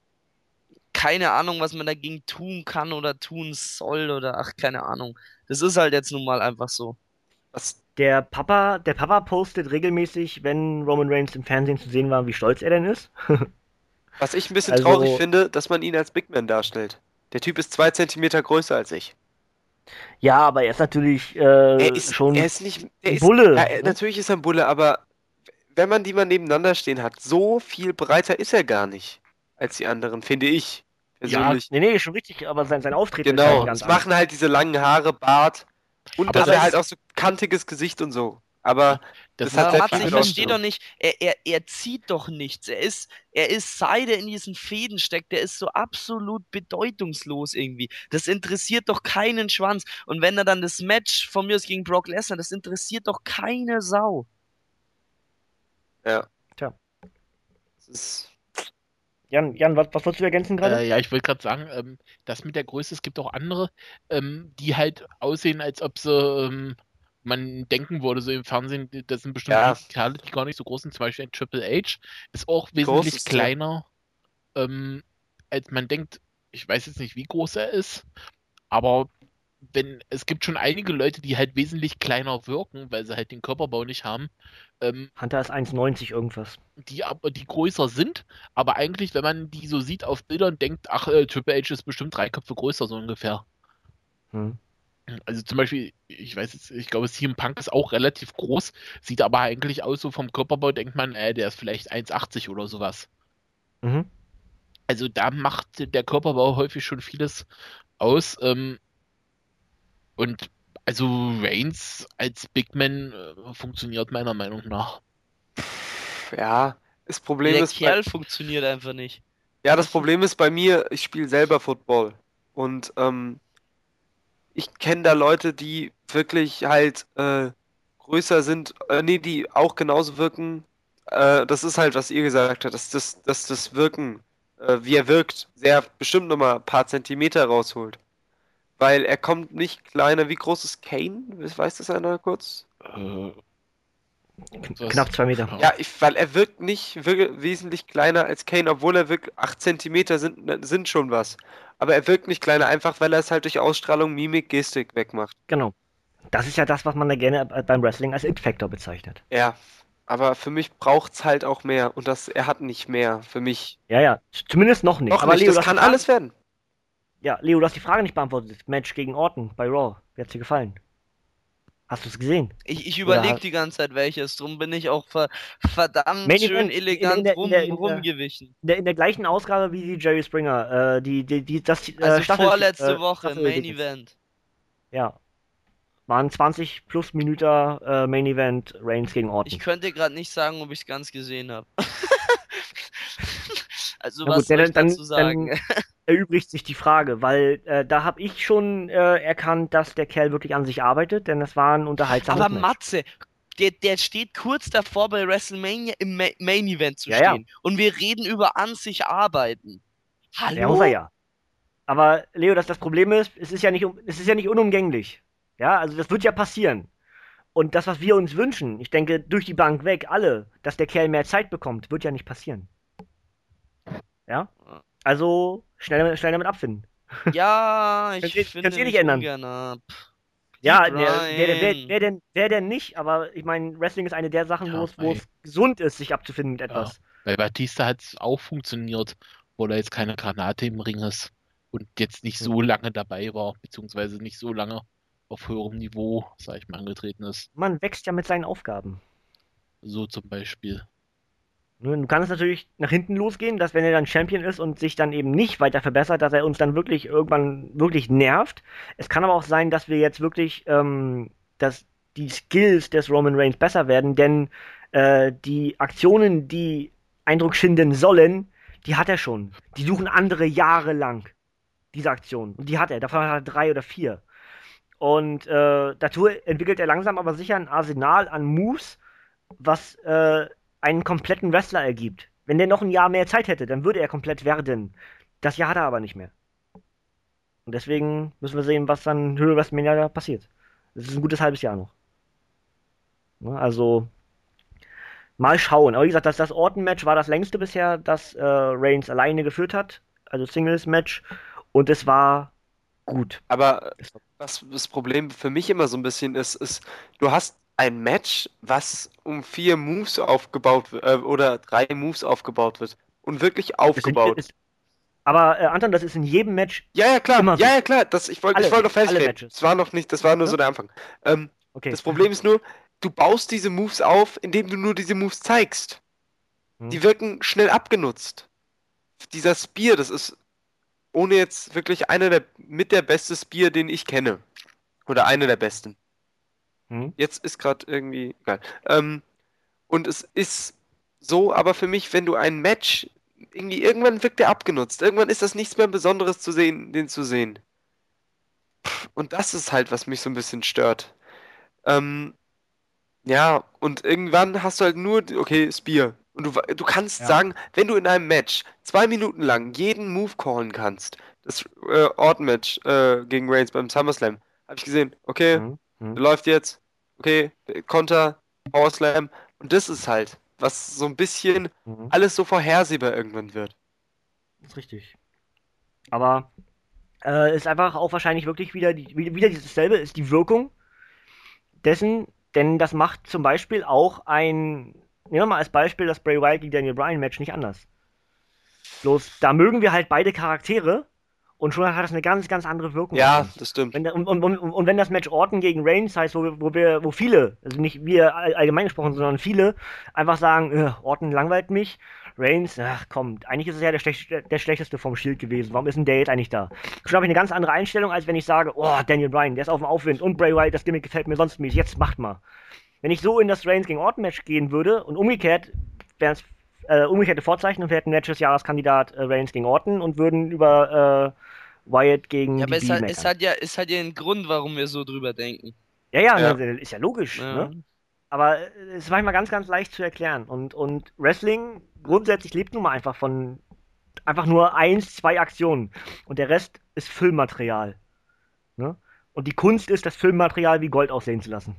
keine Ahnung, was man dagegen tun kann oder tun soll oder ach, keine Ahnung. Das ist halt jetzt nun mal einfach so. Was, Der Papa, der Papa postet regelmäßig, wenn Roman Reigns im Fernsehen zu sehen war, wie stolz er denn ist. was ich ein bisschen Also- traurig finde, dass man ihn als Big Man darstellt. Der Typ ist zwei Zentimeter größer als ich. Ja, aber er ist natürlich äh, Er ist, schon er ist nicht. Er ein ist, Bulle. Ja, er, ne? natürlich ist er ein Bulle, aber wenn man die mal nebeneinander stehen hat, so viel breiter ist er gar nicht als die anderen, finde ich. Ja, Persönlich. nee, nee, schon richtig, aber sein, sein Auftreten ist Genau. halt ganz Es machen halt diese langen Haare, Bart und Aber dass das er halt ist- auch so kantiges Gesicht und so. Aber Das Das hat Aber sehr Matze, viel ich mit verstehe Ausdruck. doch nicht, er, er, er zieht doch nichts. Er ist, er ist Seide in diesen Fäden steckt, der ist so absolut bedeutungslos irgendwie. Das interessiert doch keinen Schwanz. Und wenn er dann das Match von mir aus gegen Brock Lesnar, das interessiert doch keine Sau. ja. Tja. Es ist, Jan, Jan, was, was wolltest du ergänzen gerade? Äh, ja, ich wollte gerade sagen, ähm, das mit der Größe, es gibt auch andere, ähm, die halt aussehen, als ob sie, ähm, man denken würde, so im Fernsehen, das sind bestimmt Ja. Kerle, die gar nicht so groß sind. Zum Beispiel ein Triple H ist auch Wie groß wesentlich ist der? kleiner, ähm, als man denkt. Ich weiß jetzt nicht, wie groß er ist, aber wenn, es gibt schon einige Leute, die halt wesentlich kleiner wirken, weil sie halt den Körperbau nicht haben, ähm, Hunter ist eins neunzig irgendwas. die aber die größer sind, aber eigentlich, wenn man die so sieht auf Bildern, denkt, ach, äh, Triple H ist bestimmt drei Köpfe größer, so ungefähr. Hm. Also zum Beispiel, ich weiß jetzt, ich glaube, C M Punk ist auch relativ groß, sieht aber eigentlich aus, so vom Körperbau denkt man, äh, der ist vielleicht eins achtzig oder sowas. Mhm. Also da macht der Körperbau häufig schon vieles aus. Ähm, und also Reigns als Big Man äh, funktioniert meiner Meinung nach. ja. Das Problem Der ist. Bei, Kerl funktioniert einfach nicht. ja, das Problem ist bei mir, ich spiele selber Football. Und ähm, ich kenne da Leute, die wirklich halt äh, größer sind, äh, nee, die auch genauso wirken. Äh, das ist halt, was ihr gesagt habt, dass das, dass das Wirken, äh, wie er wirkt, sehr bestimmt nochmal ein paar Zentimeter rausholt. Weil er kommt nicht kleiner. Wie groß ist Kane? Weiß das einer kurz? Äh, Kn- Knapp zwei Meter. Ja, ich, weil er wirkt nicht wirke, wesentlich kleiner als Kane, obwohl er wirkt, acht Zentimeter sind, sind schon was. Aber er wirkt nicht kleiner, einfach weil er es halt durch Ausstrahlung, Mimik, Gestik wegmacht. Genau. Das ist ja das, was man da gerne äh, beim Wrestling als It-Factor bezeichnet. Ja, aber für mich braucht's halt auch mehr. Und das, er hat nicht mehr. Für mich. Ja, ja. Zumindest noch nicht. Noch Aber nicht, Leo, das du hast kann die Frage- alles werden. Ja, Leo, du hast die Frage nicht beantwortet. Match gegen Orton bei Raw. Wie hat's dir gefallen? Hast du es gesehen? Ich, ich Oder überlege halt- die ganze Zeit welches, drum bin ich auch ver verdammt Main schön Event, in- elegant in der- rum, in der- in der- rumgewichen. In der, in der gleichen Ausgabe wie die Jerry Springer. Äh, die, die, die, das, äh, Also Staffel- vorletzte äh, Woche, Staffel- Main Event. Ja. Waren zwanzig plus Minuten äh, Main Event Reigns gegen Orton. Ich könnte gerade nicht sagen, ob ich es ganz gesehen habe. Also Na was gut, soll dann- ich dann- dazu sagen? Erübrigt sich die Frage, weil äh, da habe ich schon äh, erkannt, dass der Kerl wirklich an sich arbeitet, denn es war ein unterhaltsames Aber Match. Matze, der, der steht kurz davor bei WrestleMania im Ma Main Event zu Ja, ja. stehen. Und wir reden über an sich arbeiten. Hallo? Ja, muss er ja. Aber Leo, das, das Problem ist, es ist ja nicht, um- es ist ja nicht unumgänglich. Ja, also das wird ja passieren. Und das, was wir uns wünschen, ich denke, durch die Bank weg, alle, dass der Kerl mehr Zeit bekommt, wird ja nicht passieren. Ja? Also schnell, schnell damit abfinden. Ja, ich Könnt ihr- finde könnt ihr nicht mich ändern. ungern ab. Ja, Pete wer, wer, wer, Ryan. wer, denn, wer denn nicht? Aber ich meine, Wrestling ist eine der Sachen, Ja, wo es, wo ey. es gesund ist, sich abzufinden mit etwas. Bei Batista hat es auch funktioniert, wo er jetzt keine Granate im Ring ist und jetzt nicht so lange dabei war, beziehungsweise nicht so lange auf höherem Niveau, sag ich mal, angetreten ist. Man wächst ja mit seinen Aufgaben. So zum Beispiel. Ne, Du kannst natürlich nach hinten losgehen, dass wenn er dann Champion ist und sich dann eben nicht weiter verbessert, dass er uns dann wirklich irgendwann wirklich nervt. Es kann aber auch sein, dass wir jetzt wirklich, ähm, dass die Skills des Roman Reigns besser werden, denn äh, die Aktionen, die Eindruck schinden sollen, die hat er schon. Die suchen andere jahrelang, diese Aktion. Und die hat er, davon hat er drei oder vier. Und äh, dazu entwickelt er langsam aber sicher ein Arsenal an Moves, was äh, einen kompletten Wrestler ergibt. Wenn der noch ein Jahr mehr Zeit hätte, dann würde er komplett werden. Das Jahr hat er aber nicht mehr. Und deswegen müssen wir sehen, was dann Höhe WrestleMania da passiert. Das ist ein gutes halbes Jahr noch. Ne, also, mal schauen. Aber wie gesagt, das, das Orton-Match war das längste bisher, das äh, Reigns alleine geführt hat. Also Singles-Match. Und es war gut. Aber was das Problem für mich immer so ein bisschen ist, ist, du hast ein Match, was um vier Moves aufgebaut wird, äh, oder drei Moves aufgebaut wird. Und wirklich aufgebaut. Es sind, es, aber äh, Anton, das ist in jedem Match. Ja, ja, klar. immer so. Ja, ja, klar. Das, ich wollte Alle- ich wollte noch alle feststellen. Matches. Das war noch nicht, das war nur Ja? so der Anfang. Ähm, Okay. Das Problem ist nur, du baust diese Moves auf, indem du nur diese Moves zeigst. Hm. Die wirken schnell abgenutzt. Dieser Spear, das ist ohne jetzt wirklich einer der mit der beste Spear, den ich kenne. Oder einer der besten. Hm. Jetzt ist gerade irgendwie egal. Ähm, und es ist so, aber für mich, wenn du ein Match irgendwie irgendwann wirkt der abgenutzt. Irgendwann ist das nichts mehr Besonderes zu sehen, den zu sehen. Pff, Und das ist halt, was mich so ein bisschen stört. Ähm, ja, und irgendwann hast du halt nur, okay, Spear. Und du, du kannst Ja. sagen, wenn du in einem Match zwei Minuten lang jeden Move callen kannst, das äh, Orton-Match äh, gegen Reigns beim SummerSlam, habe ich gesehen, okay, Hm. Hm. läuft jetzt, okay, Konter, Power Slam. Und das ist halt, was so ein bisschen Hm. alles so vorhersehbar irgendwann wird. Das ist richtig. Aber äh, ist einfach auch wahrscheinlich wirklich wieder, die, wie- wieder dasselbe, ist die Wirkung dessen, denn das macht zum Beispiel auch ein, nehmen wir mal als Beispiel das Bray Wyatt gegen Daniel Bryan Match nicht anders. Bloß, da mögen wir halt beide Charaktere und schon hat das eine ganz, ganz andere Wirkung. auf Ja, uns. das stimmt. Wenn, da- und, und, und, und wenn das Match Orton gegen Reigns heißt, wo wir, wo wir, wo viele, also nicht wir all- allgemein gesprochen, sondern viele einfach sagen, äh, Orton langweilt mich, Reigns, ach komm, eigentlich ist es ja der, Schlech der schlechteste vom Shield gewesen. Warum ist denn der jetzt eigentlich da? Schon habe ich eine ganz andere Einstellung, als wenn ich sage, oh, Daniel Bryan, der ist auf dem Aufwind und Bray Wyatt, das Gimmick gefällt mir sonst nicht, jetzt macht mal. Wenn ich so in das Reigns gegen Orton Match gehen würde und umgekehrt wären es äh, umgekehrte Vorzeichen und wir hätten Match des Jahreskandidat äh, Reigns gegen Orton und würden über äh, Wyatt gegen Ja, die aber es Bee hat, meckern. es hat ja, es hat ja einen Grund, warum wir so drüber denken. Ja, ja, Ja. ne, ist ja logisch. Ja. Ne? Aber äh, es ist manchmal ganz, ganz leicht zu erklären. Und, und Wrestling grundsätzlich lebt nun mal einfach von einfach nur eins, zwei Aktionen. Und der Rest ist Filmmaterial. Ne? Und die Kunst ist, das Filmmaterial wie Gold aussehen zu lassen.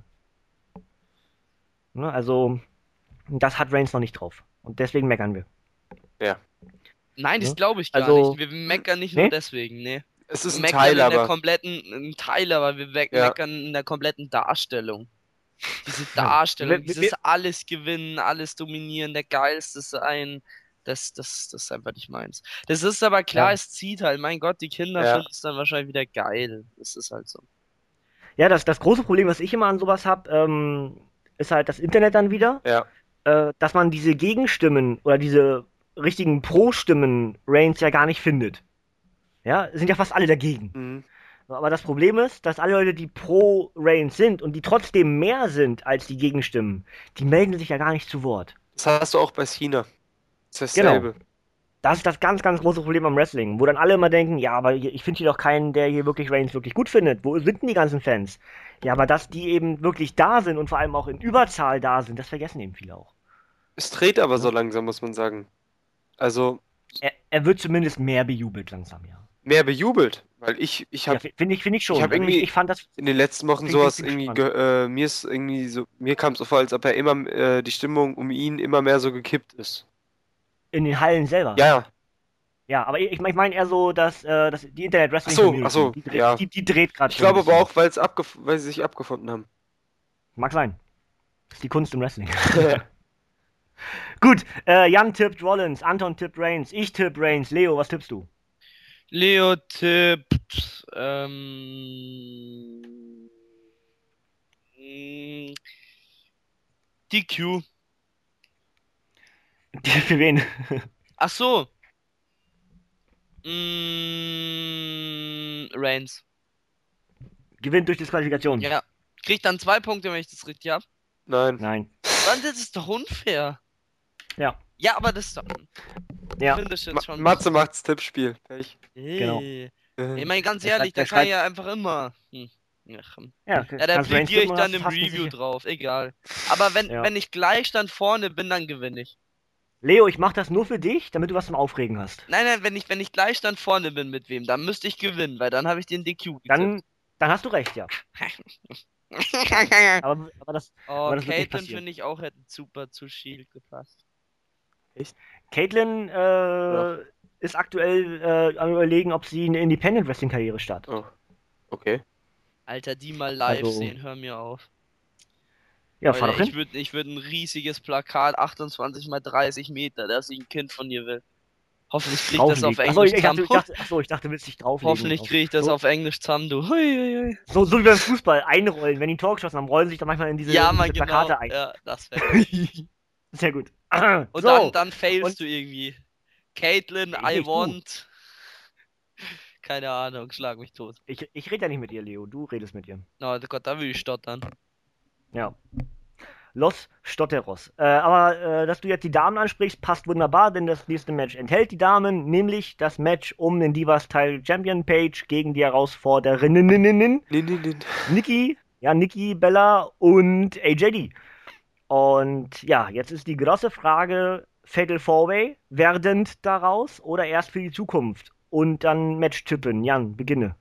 Ne? Also, das hat Reigns noch nicht drauf. Und deswegen meckern wir. Nein, das Ne? glaube ich gar Also- nicht. Wir meckern nicht Nee? nur deswegen, nee. Es ist Wir ein meckern Teil, in der aber kompletten, ein Teil, aber wir we- Ja. meckern in der kompletten Darstellung. Diese Ja. Darstellung, Wir- wir- dieses alles gewinnen, alles dominieren, der Geilste sein, das, das, das ist einfach nicht meins. Das ist aber klar, Ja. es zieht halt. Mein Gott, die Kinder Ja. finden es dann wahrscheinlich wieder geil. Das ist halt so. Ja, das, das große Problem, was ich immer an sowas habe, ähm, ist halt das Internet dann wieder. ja. äh, dass man diese Gegenstimmen oder diese richtigen Pro-Stimmen Reigns ja gar nicht findet. Ja, sind ja fast alle dagegen. Mhm. Aber das Problem ist, dass alle Leute, die pro Reigns sind und die trotzdem mehr sind als die Gegenstimmen, die melden sich ja gar nicht zu Wort. Das hast du auch bei Cena. Das ist Genau. dasselbe. Das ist das ganz, ganz große Problem am Wrestling, wo dann alle immer denken, ja, aber hier- ich finde hier doch keinen, der hier wirklich Reigns wirklich gut findet. Wo sind denn die ganzen Fans? Ja, aber dass die eben wirklich da sind und vor allem auch in Überzahl da sind, das vergessen eben viele auch. Es dreht aber so langsam, muss man sagen. Also Er, er wird zumindest mehr bejubelt langsam, ja. mehr bejubelt, weil ich ich Ja, habe finde ich, finde ich schon. ich hab Also irgendwie- ich, ich fand das. in den letzten Wochen Ich- sowas ich bin irgendwie gespannt. ge- äh, mir ist irgendwie so mir kam es so vor, als ob er immer äh, die Stimmung um ihn immer mehr so gekippt ist. In den Hallen selber. Ja, Ja, aber ich, ich meine eher so, dass, äh, dass die Internet Wrestling Ach so, Community, ach so, die, dreht- ja. die, die dreht gerade. ich glaube aber auch, weil es abgef weil sie sich abgefunden haben. Mag sein. Das ist die Kunst im Wrestling. Gut, äh, Jan tippt Rollins, Anton tippt Reigns, ich tipp Reigns. Leo, was tippst du? Leo tippt, ähm, mm, D Q. Für wen? Ach so. Mm, Reigns. Gewinnt durch Disqualifikation. Ja. Kriegt dann zwei Punkte, wenn ich das richtig habe. Nein. Nein. Dann das ist doch unfair. Ja. Ja, aber das ist doch. Ja. Ich finde das Ma jetzt schon. Matze macht's Tippspiel. Pech. Genau. Äh. Äh, Ich meine, ganz Der ehrlich, schreibt- der da kann ich schreibt- ja einfach immer. Hm. Ach, hm. Ja, Ja, da kannst Reigns plädiere ich tippen, dann hast- im hast einen Review sicher- drauf, egal. Aber wenn, Ja. wenn ich Gleichstand vorne bin, dann gewinne ich. Leo, ich mach das nur für dich, damit du was zum Aufregen hast. Nein, nein, wenn ich, wenn ich Gleichstand vorne bin mit wem, dann müsste ich gewinnen, weil dann habe ich den D Q getippt. Dann, dann hast du recht, ja. Aber, aber das, Oh, aber das wird nicht Caitlyn passieren. finde ich auch hätte super zu Shield gepasst. Caitlyn äh, Ja. ist aktuell äh, am überlegen, ob sie eine Independent Wrestling Karriere startet. Oh. Okay. Alter, die mal live Also- sehen, hör mir auf. Ja, fahr Alter, doch ich hin. würde ich würd ein riesiges Plakat, achtundzwanzig mal dreißig Meter, dass ich ein Kind von ihr will. Hoffentlich krieg ich das auf Drauflegen. Achso, Englisch ich, ich dachte, zusammen. ich dachte, achso, ich dachte, du willst dich drauflegen. Hoffentlich kriege ich das so, auf Englisch zusammen, du. Hui, hui, hui. So, so wie beim Fußball, einrollen. Wenn die ein Tor geschossen haben, rollen sie sich dann manchmal in diese, Ja, in Mann, diese genau. Plakate ein. Ja, das wäre. Sehr gut. Und so, dann, dann failst und- du irgendwie. Caitlyn, Nee, I nicht du. want. Keine Ahnung, schlag mich tot. ich, ich rede ja nicht mit ihr, Leo. Du redest mit ihr. Oh Gott, da will ich stottern. Ja. Los Stotteros. Äh, aber äh, dass du jetzt die Damen ansprichst, passt wunderbar, denn das nächste Match enthält die Damen, nämlich das Match um den Divas Title Champion Page gegen die Herausforderinnen Nee, nee, nee. Nikki, ja, Nikki, Bella und A J D. Und ja, jetzt ist die große Frage, Fatal Four-Way, werdend daraus oder erst für die Zukunft? Und dann Match tippen. Jan, beginne.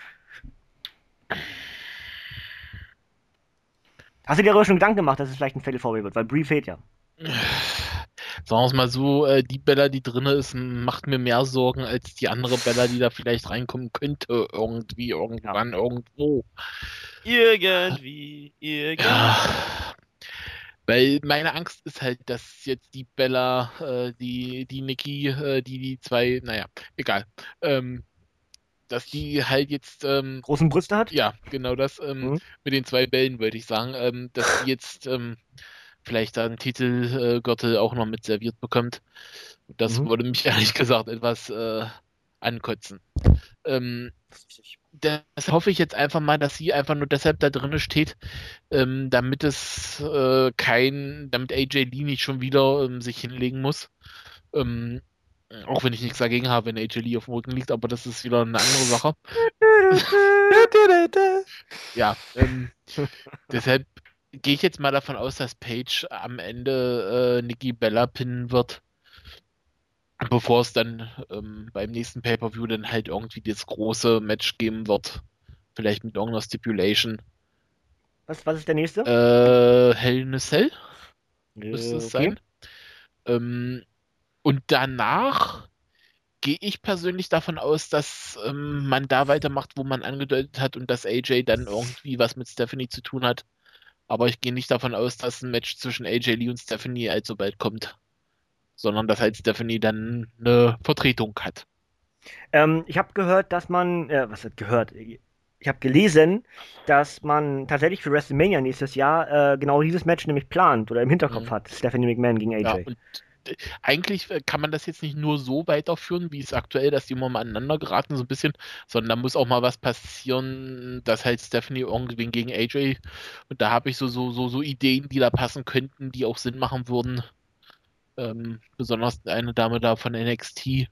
Hast du dir aber schon Gedanken gemacht, dass es vielleicht ein Fatal Four-Way wird? Weil Brie fehlt ja. Sagen wir es mal so, äh, die Bella, die drinne ist, macht mir mehr Sorgen als die andere Bella, die da vielleicht reinkommen könnte. Irgendwie, irgendwann, irgendwo. Irgendwie, irgendwie. Ja. Weil meine Angst ist halt, dass jetzt die Bella, äh, die, die Nikki, äh, die, die zwei, naja, egal. Ähm, dass die halt jetzt, ähm, Großen Brüste hat? ja, genau das, ähm, Mhm. mit den zwei Bällen wollte ich sagen, ähm, dass die jetzt ähm, vielleicht da einen Titelgürtel auch noch mit serviert bekommt. Das Mhm. würde mich ehrlich gesagt etwas äh, ankotzen. Ähm, das hoffe ich jetzt einfach mal, dass sie einfach nur deshalb da drin steht, ähm, damit es äh, kein, damit A J Lee nicht schon wieder ähm, sich hinlegen muss. Ähm, auch wenn ich nichts dagegen habe, wenn A J Lee auf dem Rücken liegt, aber das ist wieder eine andere Sache. Ja, ähm, deshalb gehe ich jetzt mal davon aus, dass Paige am Ende äh, Nikki Bella pinnen wird, bevor es dann ähm, beim nächsten Pay-Per-View dann halt irgendwie das große Match geben wird. Vielleicht mit irgendeiner Stipulation. Was, was ist der nächste? Äh, Hell in a Cell müsste Äh, es okay. sein. Ähm, und danach gehe ich persönlich davon aus, dass ähm, man da weitermacht, wo man angedeutet hat und dass A J dann irgendwie was mit Stephanie zu tun hat. Aber ich gehe nicht davon aus, dass ein Match zwischen A J Lee und Stephanie allzu bald kommt. Sondern dass halt Stephanie dann eine Vertretung hat. Ähm, ich habe gehört, dass man, äh, was hat gehört? Ich habe gelesen, dass man tatsächlich für WrestleMania nächstes Jahr äh, genau dieses Match nämlich plant oder im Hinterkopf Mhm. hat. Stephanie McMahon gegen A J. Ja, und äh, eigentlich äh, kann man das jetzt nicht nur so weiterführen, wie es aktuell, dass die immer mal aneinander geraten, so ein bisschen, sondern da muss auch mal was passieren, dass halt Stephanie irgendwen gegen A J, und da habe ich so, so, so, so Ideen, die da passen könnten, die auch Sinn machen würden. Ähm, besonders eine Dame da von N X T,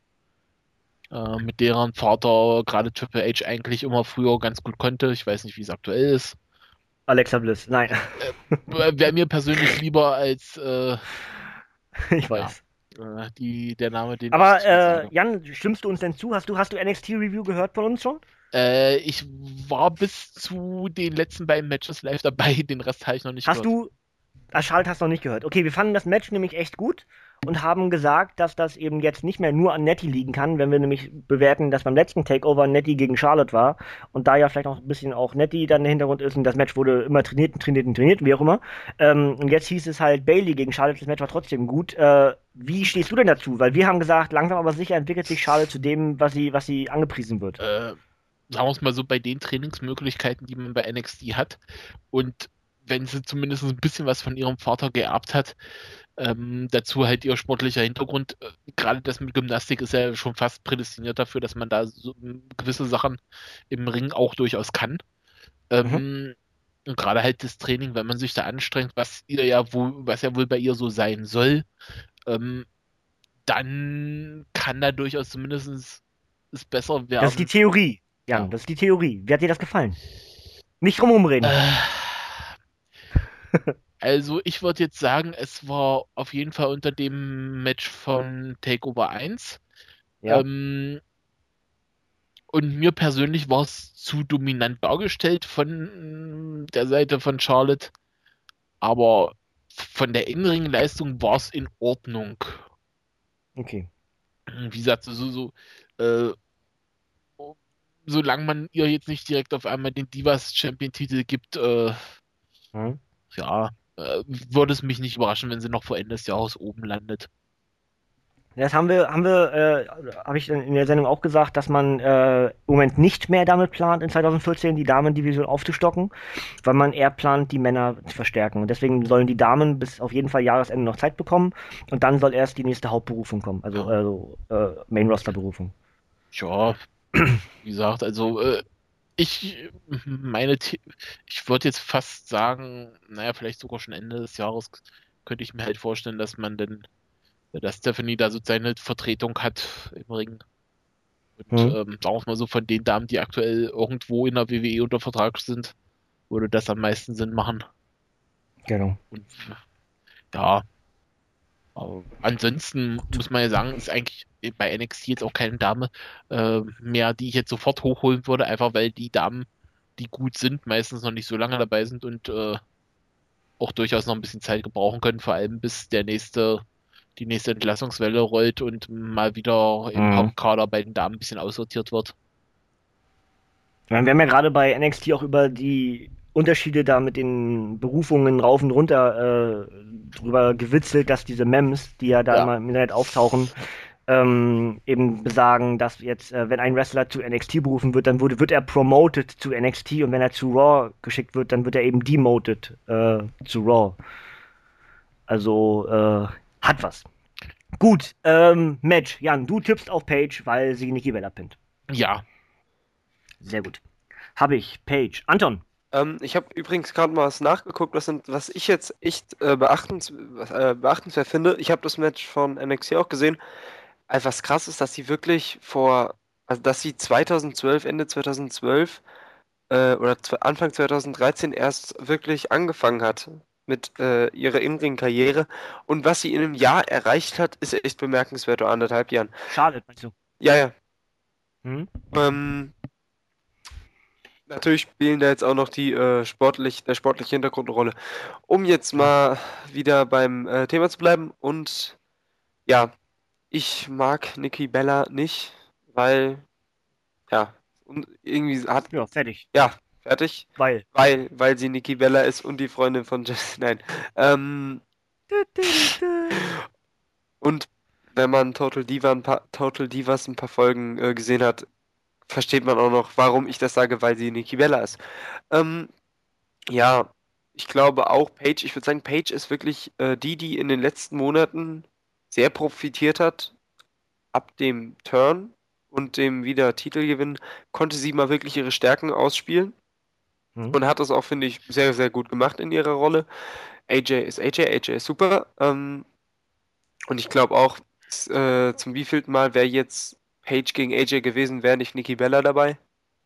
äh, mit deren Vater gerade Triple H eigentlich immer früher ganz gut konnte. Ich weiß nicht, wie es aktuell ist. Alexa Bliss, nein. Wäre mir persönlich lieber als äh, Ich weiß. äh, die, der Name, den Aber ich äh, sage. Jan, stimmst du uns denn zu? Hast du, hast du N X T-Review gehört von uns schon? Äh, ich war bis zu den letzten beiden Matches live dabei, den Rest habe ich noch nicht Hast gehört. du. Ah, Schalt hast du noch nicht gehört. Okay, wir fanden das Match nämlich echt gut und haben gesagt, dass das eben jetzt nicht mehr nur an Nettie liegen kann, wenn wir nämlich bewerten, dass beim letzten Takeover Nettie gegen Charlotte war und da ja vielleicht auch ein bisschen auch Nettie dann der Hintergrund ist und das Match wurde immer trainiert und trainiert und trainiert, wie auch immer. Ähm, und jetzt hieß es halt Bayley gegen Charlotte, das Match war trotzdem gut. Äh, wie stehst du denn dazu? Weil wir haben gesagt, langsam aber sicher entwickelt sich Charlotte zu dem, was sie, was sie angepriesen wird. Äh, sagen wir es mal so, bei den Trainingsmöglichkeiten, die man bei N X T hat, und wenn sie zumindest ein bisschen was von ihrem Vater geerbt hat, ähm, dazu halt ihr sportlicher Hintergrund, äh, gerade das mit Gymnastik ist ja schon fast prädestiniert dafür, dass man da so ähm, gewisse Sachen im Ring auch durchaus kann. Ähm, und gerade halt das Training, wenn man sich da anstrengt, was ihr ja wohl, was ja wohl bei ihr so sein soll, ähm, dann kann da durchaus zumindest es besser werden. Das ist die Theorie, Jan, Ja. das ist die Theorie. Wie hat dir das gefallen? Nicht drum rumreden. Äh, also ich würde jetzt sagen, es war auf jeden Fall unter dem Match von Takeover eins. Ja. Ähm, und mir persönlich war es zu dominant dargestellt von der Seite von Charlotte. Aber von der inneren Leistung war es in Ordnung. Okay. Wie gesagt, so, so, äh, solange man ihr jetzt nicht direkt auf einmal den Divas-Champion-Titel gibt, äh, Hm. ja, äh, würde es mich nicht überraschen, wenn sie noch vor Ende des Jahres oben landet. Das haben wir, haben wir, äh, habe ich in der Sendung auch gesagt, dass man äh, im Moment nicht mehr damit plant, in zwanzig vierzehn die Damendivision aufzustocken, weil man eher plant, die Männer zu verstärken. Und deswegen sollen die Damen bis auf jeden Fall Jahresende noch Zeit bekommen und dann soll erst die nächste Hauptberufung kommen, also, also äh, Main-Roster-Berufung. Ja, wie gesagt, also äh, ich meine, The- ich würde jetzt fast sagen, naja, vielleicht sogar schon Ende des Jahres könnte ich mir halt vorstellen, dass man dann, dass Stephanie da so seine Vertretung hat im Ring. Und Hm. ähm, sagen wir mal so, von den Damen, die aktuell irgendwo in der W W E unter Vertrag sind, würde das am meisten Sinn machen. Genau. Und ja, aber ansonsten muss man ja sagen, ist eigentlich bei N X T jetzt auch keine Dame äh, mehr, die ich jetzt sofort hochholen würde, einfach weil die Damen, die gut sind, meistens noch nicht so lange dabei sind und äh, auch durchaus noch ein bisschen Zeit gebrauchen können, vor allem bis der nächste, die nächste Entlassungswelle rollt und mal wieder im Mhm. Hauptkader bei den Damen ein bisschen aussortiert wird. Ich meine, wir haben ja gerade bei N X T auch über die Unterschiede da mit den Berufungen rauf und runter äh, drüber gewitzelt, dass diese Mems, die ja da Ja. immer im Internet auftauchen, ähm, eben besagen, dass jetzt, äh, wenn ein Wrestler zu N X T berufen wird, dann wurde, wird er promoted zu N X T und wenn er zu Raw geschickt wird, dann wird er eben demoted äh, zu Raw. Also, äh, hat was. Gut, ähm, Match. Jan, du tippst auf Paige, weil sie Nikki Bella pinnt. Ja, Sehr gut. Habe ich. Paige. Anton. Ähm, ich habe übrigens gerade mal was nachgeguckt, was, sind, was ich jetzt echt äh, beachtens, äh, beachtenswert finde. Ich habe das Match von N X T auch gesehen. Also was krass ist, dass sie wirklich vor, also dass sie zweitausendzwölf, Ende zweitausendzwölf äh, oder zwe- Anfang zweitausenddreizehn erst wirklich angefangen hat mit äh, ihrer In-Ring-Karriere. Und was sie in einem Jahr erreicht hat, ist echt bemerkenswert, oder anderthalb Jahren. Charlotte, meinst du? Ja, ja. Hm? Ähm, natürlich spielen da jetzt auch noch die äh, sportlich, der sportliche Hintergrund eine Rolle. Um jetzt mal wieder beim äh, Thema zu bleiben und ja, ich mag Nikki Bella nicht, weil ja, und irgendwie hat Ja, fertig. ja, fertig, Weil. weil weil sie Nikki Bella ist und die Freundin von Jess. Nein. Ähm, und wenn man Total Diva ein paar, Total Divas ein paar Folgen äh, gesehen hat, versteht man auch noch, warum ich das sage, weil sie Nikki Bella ist. Ähm, ja, ich glaube auch Paige, ich würde sagen, Paige ist wirklich äh, die, die in den letzten Monaten sehr profitiert hat. Ab dem Turn und dem wieder Titelgewinn konnte sie mal wirklich ihre Stärken ausspielen Hm? und hat das auch, finde ich, sehr, sehr gut gemacht in ihrer Rolle. A J ist A J, A J ist super. Ähm, und ich glaube auch, s- äh, zum wievielten Mal wäre jetzt Paige gegen A J gewesen, wäre nicht Nikki Bella dabei?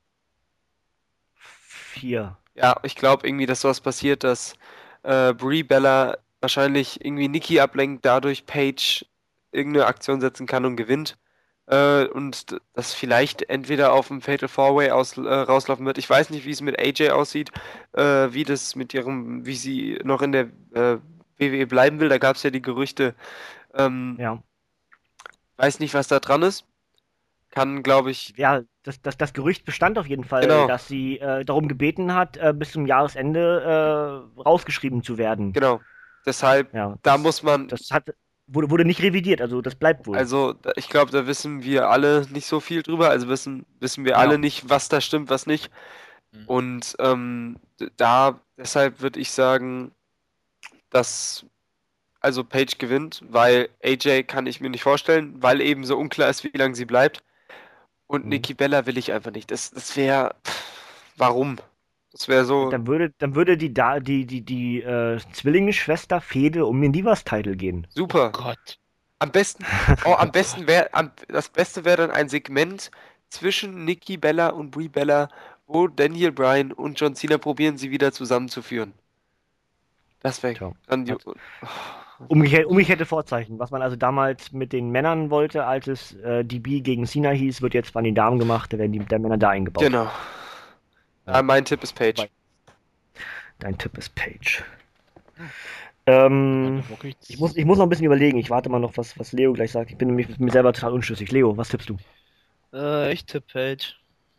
Vier. Ja, ich glaube irgendwie, dass sowas passiert, dass äh, Brie Bella wahrscheinlich irgendwie Nikki ablenkt, dadurch Paige irgendeine Aktion setzen kann und gewinnt. Äh, und d- das vielleicht entweder auf dem Fatal Four-Way aus, äh, rauslaufen wird. Ich weiß nicht, wie es mit A J aussieht, äh, wie das mit ihrem, wie sie noch in der äh, W W E bleiben will. Da gab es ja die Gerüchte. Ähm, Ja. weiß nicht, was da dran ist. Kann, glaube ich, Ja, das, das, das Gerücht bestand auf jeden Fall, genau, dass sie äh, darum gebeten hat, äh, bis zum Jahresende äh, rausgeschrieben zu werden. genau. Deshalb, Ja, da das, muss man. das hat, wurde, wurde nicht revidiert, also das bleibt wohl. Also, da- ich glaube, da wissen wir alle nicht so viel drüber. Also wissen, wissen wir Ja. alle nicht, was da stimmt, was nicht. Mhm. Und ähm, d- da, deshalb würde ich sagen, dass also Paige gewinnt, weil A J kann ich mir nicht vorstellen, weil eben so unklar ist, wie lange sie bleibt. Und Mhm. Nikki Bella will ich einfach nicht. Das, das wäre, warum? Das wäre so, Dann würde, dann würde die, da, die, die, die äh, Zwillingsschwester Fehde um den Divas-Titel gehen. super. Gott. Am besten, oh, am besten wäre, am, das Beste wäre dann ein Segment zwischen Nikki Bella und Brie Bella, wo Daniel Bryan und John Cena probieren, sie wieder zusammenzuführen. Das wäre Tja. grandios. Umgekehrt, umgekehrte Vorzeichen. Was man also damals mit den Männern wollte, als es äh, D B gegen Cena hieß, wird jetzt bei den Damen gemacht, da werden die der Männer da eingebaut. Genau. Ja. Ah, mein Tipp ist Page. Wobei- Dein Tipp ist Page. Ähm, Wirklich- ich, muss, ich muss noch ein bisschen überlegen. Ich warte mal noch, was, was Leo gleich sagt. Ich bin nämlich mit mir selber total unschlüssig. Leo, was tippst du? Äh, ich tippe Page.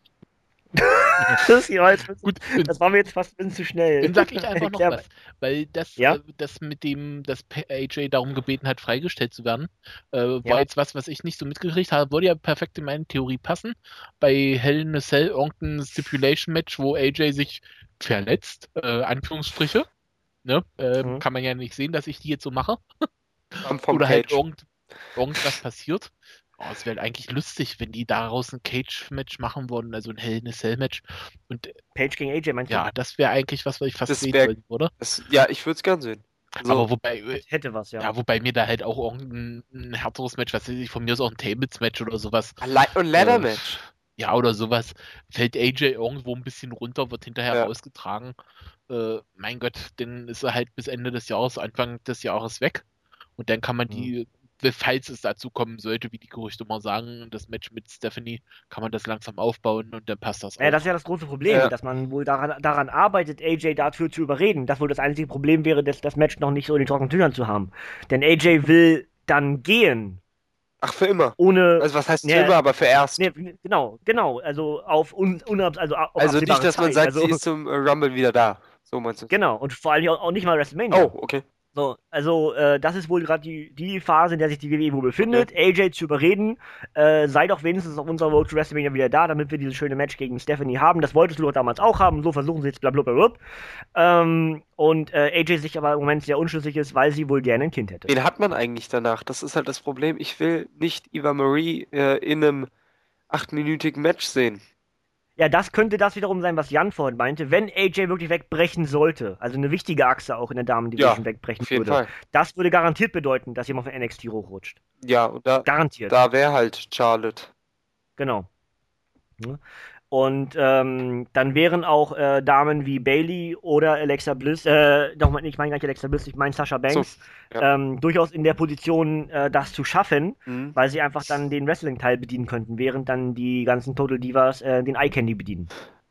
Das, ja, jetzt, Gut, das war mir jetzt fast ein bisschen zu schnell. dann sag ich einfach noch Erklär was, weil das, Ja? äh, das mit dem, dass P- A J darum gebeten hat, freigestellt zu werden, äh, war Ja. jetzt was, was ich nicht so mitgekriegt habe, würde ja perfekt in meine Theorie passen. Bei Hell in a Cell irgendein Stipulation-Match, wo A J sich verletzt, äh, Anführungsstriche, ne, äh, Mhm. kann man ja nicht sehen, dass ich die jetzt so mache, Vom, vom oder halt Page. irgend, irgendwas passiert. Oh, es wäre eigentlich lustig, wenn die daraus ein Cage-Match machen würden, also ein Hell in a Cell-Match. Und Page gegen A J, meinst du? ja, das wäre eigentlich was, was ich fast Das sehen wär- wollen würde. Das, ja, ich würde es gern sehen. So, Aber wobei, äh, Hätte was, ja. ja, wobei mir da halt auch irgendein ein härteres Match, was weiß ich, von mir aus auch ein Tables-Match oder sowas, Alle- und Ladder-Match. ja, oder sowas, fällt A J irgendwo ein bisschen runter, wird hinterher Ja. rausgetragen. Äh, mein Gott, dann ist er halt bis Ende des Jahres, Anfang des Jahres weg. Und dann kann man die, falls es dazu kommen sollte, wie die Gerüchte mal sagen, das Match mit Stephanie, kann man das langsam aufbauen und dann passt das Ja, auch. das ist ja das große Problem, Ja. dass man wohl daran, daran arbeitet, A J dafür zu überreden. Das wohl das einzige Problem wäre, das, das Match noch nicht so in den trockenen Tüchern zu haben. Denn A J will dann gehen, Ach, für immer. ohne. Also was heißt für Ja. immer, aber für erst. Nee, genau, genau. Also auf un, unab, also auf also absehbare nicht, dass man Zeit. sagt, also, sie ist zum äh, Rumble wieder da. So meinst du? Genau, und vor allem auch, auch nicht mal WrestleMania. Oh, okay. So, also äh, das ist wohl gerade die, die Phase, in der sich die W W E wohl befindet, A J zu überreden, äh, sei doch wenigstens auf unserer Road to WrestleMania wieder da, damit wir dieses schöne Match gegen Stephanie haben. Das wolltest du doch damals auch haben, so versuchen sie jetzt blablabla. Ähm, und äh, A J sich aber im Moment sehr unschlüssig ist, weil sie wohl gerne ein Kind hätte. Wen hat man eigentlich danach? Das ist halt das Problem. Ich will nicht Eva Marie äh, in einem achtminütigen Match sehen. Ja, das könnte das wiederum sein, was Jan vorhin meinte, wenn A J wirklich wegbrechen sollte, also eine wichtige Achse auch in der Damen-Division wegbrechen Auf jeden würde. Fall. Das würde garantiert bedeuten, dass jemand von N X T hochrutscht. Ja, und da, Garantiert. da wäre halt Charlotte. Genau. Ja. Und ähm, dann wären auch äh, Damen wie Bailey oder Alexa Bliss, äh, doch, ich meine gar nicht Alexa Bliss, ich meine Sasha Banks, ja. ähm, durchaus in der Position, äh, das zu schaffen, Mhm. weil sie einfach dann den Wrestling-Teil bedienen könnten, während dann die ganzen Total Divas äh, den Eye Candy bedienen.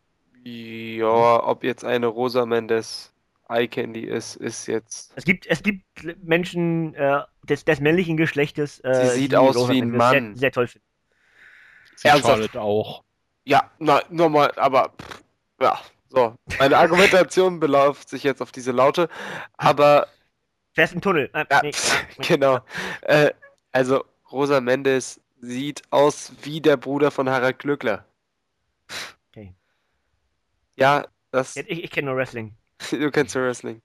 Ja, ob jetzt eine Rosa Mendes Eye Candy ist, ist jetzt. Es gibt, es gibt Menschen äh, des, des männlichen Geschlechtes, äh, Sie sieht die aus Rosa wie ein Mendes Mann. Sehr, sehr toll finden. Sie Ernsthaft? Charlotte auch. Ja, na, nochmal, aber pff, ja, so. Meine Argumentation beläuft sich jetzt auf diese Laute, aber Fest im Tunnel. Äh, ja, nee, pff, nee. genau. Äh, also Rosa Mendes sieht aus wie der Bruder von Harald Glöckler. Okay. Ja, das. Ich, ich kenne nur Wrestling. Du kennst ja Wrestling.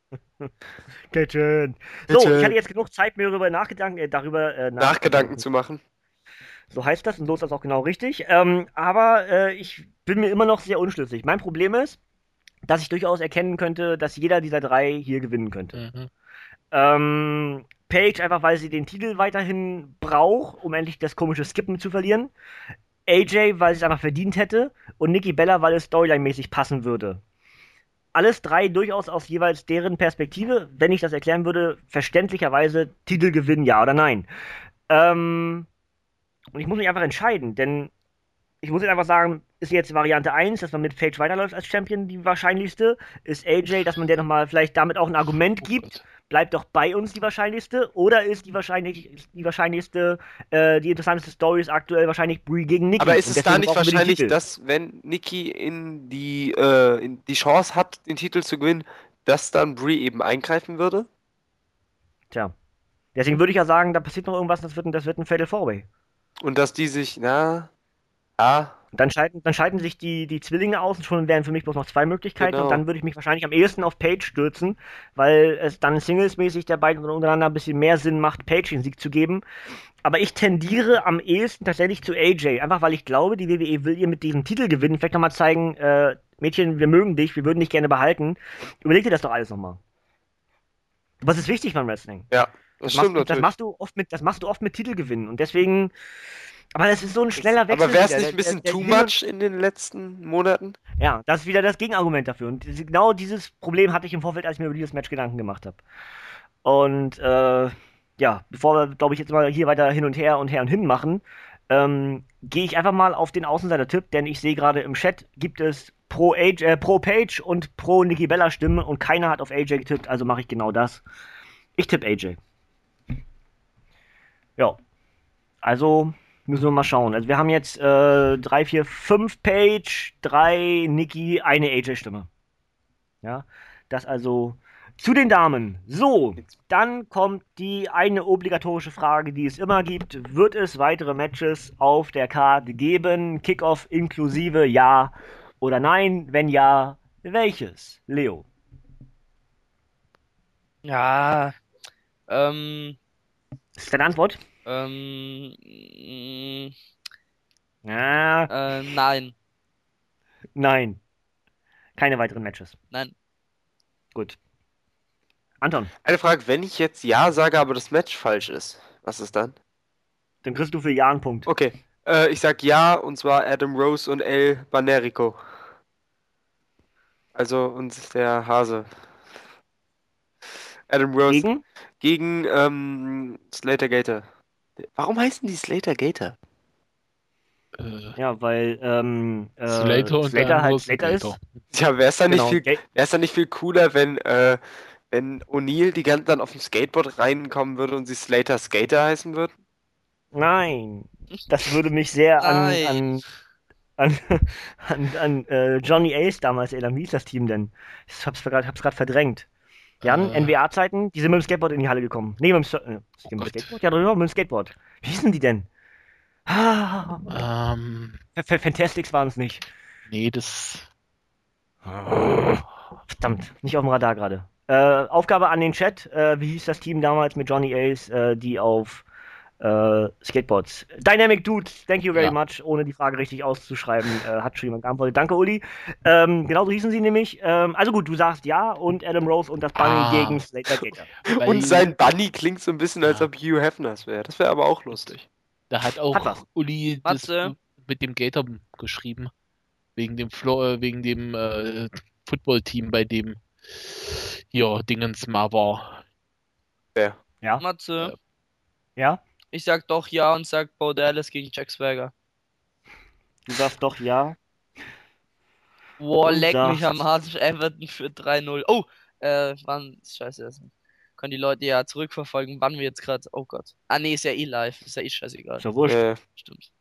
Kitchen. So, Kitchen. ich hatte jetzt genug Zeit, mir darüber nachgedanken, äh, darüber äh, Nachgedanken zu machen. So heißt das und so ist das auch genau richtig. Ähm, aber äh, ich bin mir immer noch sehr unschlüssig. Mein Problem ist, dass ich durchaus erkennen könnte, dass jeder dieser drei hier gewinnen könnte. Mhm. Ähm, Paige einfach, weil sie den Titel weiterhin braucht, um endlich das komische Skippen zu verlieren. A J, weil sie es einfach verdient hätte. Und Nikki Bella, weil es storyline-mäßig passen würde. Alles drei durchaus aus jeweils deren Perspektive, wenn ich das erklären würde, verständlicherweise Titelgewinn, ja oder nein. Ähm, und ich muss mich einfach entscheiden, denn ich muss jetzt einfach sagen, ist jetzt Variante eins, dass man mit Paige weiterläuft als Champion die wahrscheinlichste? Ist A J, dass man der nochmal vielleicht damit auch ein Argument Oh gibt? Gott. Bleibt doch bei uns die wahrscheinlichste? Oder ist die wahrscheinlich die wahrscheinlichste, äh, die interessanteste Story ist aktuell wahrscheinlich Brie gegen Nikki? Aber ist Und es da deswegen nicht brauchen wir den wahrscheinlich, Titel. dass, wenn Nikki in die, äh, in die Chance hat, den Titel zu gewinnen, dass dann Brie eben eingreifen würde? Tja. Deswegen würde ich ja sagen, da passiert noch irgendwas, das wird ein, das wird ein Fatal Four-Way. Und dass die sich, na, ja, Dann scheiden, dann scheiden sich die, die Zwillinge aus und schon wären für mich bloß noch zwei Möglichkeiten. Genau. Und dann würde ich mich wahrscheinlich am ehesten auf Paige stürzen, weil es dann singlesmäßig der beiden untereinander ein bisschen mehr Sinn macht, Paige den Sieg zu geben. Aber ich tendiere am ehesten tatsächlich zu A J. Einfach weil ich glaube, die W W E will ihr mit diesem Titelgewinn vielleicht nochmal zeigen, äh, Mädchen, wir mögen dich, wir würden dich gerne behalten. Überleg dir das doch alles nochmal. Was ist wichtig beim Wrestling? Ja. Das Das machst, stimmt du, das natürlich. machst du oft mit, das machst du oft mit Titelgewinnen. Und deswegen, aber das ist so ein schneller Wechsel. Aber wäre es wieder. nicht ein Der- bisschen der- too der Hin und- much in den letzten Monaten? Ja, das ist wieder das Gegenargument dafür. Und diese- genau dieses Problem hatte ich im Vorfeld, als ich mir über dieses Match Gedanken gemacht habe. Und äh, ja, bevor wir, glaube ich, jetzt mal hier weiter hin und her und her und hin machen, ähm, gehe ich einfach mal auf den Außenseiter-Tipp, denn ich sehe gerade im Chat gibt es pro, A J, äh, pro Page und pro Nikki Bella Stimmen und keiner hat auf A J getippt, also mache ich genau das. Ich tippe A J. Ja, also müssen wir mal schauen. Also wir haben jetzt äh, drei, vier, fünf Page, drei Nikki, eine A J-Stimme. Ja, das also zu den Damen. So, dann kommt die eine obligatorische Frage, die es immer gibt. Wird es weitere Matches auf der Karte geben? Kickoff inklusive ja oder nein? Wenn ja, welches? Leo. Ja, ähm, Ist deine Antwort? ähm, mm, Ja, äh, nein, nein. Keine weiteren Matches. nein. Gut. Anton, Eine Frage, wenn ich jetzt Ja sage, aber das Match falsch ist, was ist dann? dann kriegst du für ja einen Punkt. Okay, äh, ich sag Ja, und zwar Adam Rose und El Banerico. Also und der Hase. Adam Rose Gegen? gegen ähm, Slater Gator. Warum heißen die Slater Gator? Äh, Ja, weil ähm, äh, Slater und der Slater andere halt ist ein Slater Gator. ist. Ja, wäre es dann nicht Genau. viel, Ga- wär's dann nicht viel cooler, wenn, äh, wenn O'Neal die ganze dann auf dem Skateboard reinkommen würde und sie Slater Skater heißen würde? Nein, das würde mich sehr an, Nein. an, an, an, an äh, Johnny Ace damals erinnern. Wie hieß das Team denn? Ich hab's gerade hab's grad verdrängt. Jan, Äh, N B A-Zeiten, die sind mit dem Skateboard in die Halle gekommen. Nee, mit dem, Sur- äh, mit Oh dem Gott. Skateboard? Ja, drüber, mit dem Skateboard. Wie hießen die denn? Ah, ähm, F- Fantastics waren es nicht. nee, das. Verdammt, nicht auf dem Radar gerade. Äh, Aufgabe an den Chat. Äh, wie hieß das Team damals mit Johnny Ace, äh, die auf äh, Skateboards? Dynamic Dude, thank you very Ja. much. Ohne die Frage richtig auszuschreiben, äh, hat schon jemand geantwortet. Danke, Uli. Ähm, genau so hießen sie nämlich. Ähm, also gut, du sagst ja und Adam Rose und das Bunny Ah. gegen Slater Gator. Weil Und sein Bunny klingt so ein bisschen, als Ja. ob Hugh Hefners wäre. Das wäre aber auch lustig. Da hat auch Hat was. Uli das Matze. mit dem Gator geschrieben. Wegen dem Flo äh, wegen dem äh, Footballteam, bei dem hier Dingens mal war. Ja. Ja, Matze, ja. ich sag doch ja und sag Bo Dallas gegen Jack Swagger. Du sagst doch ja. Boah, Und leck mich sagst- am Arsch. Everton für drei null. Oh, äh, wann? Scheiße, das können die Leute ja zurückverfolgen, wann wir jetzt gerade. Oh Gott. Ah, nee, ist ja eh live. Ist ja eh scheißegal. Ist ja wurscht. Äh, Stimmt.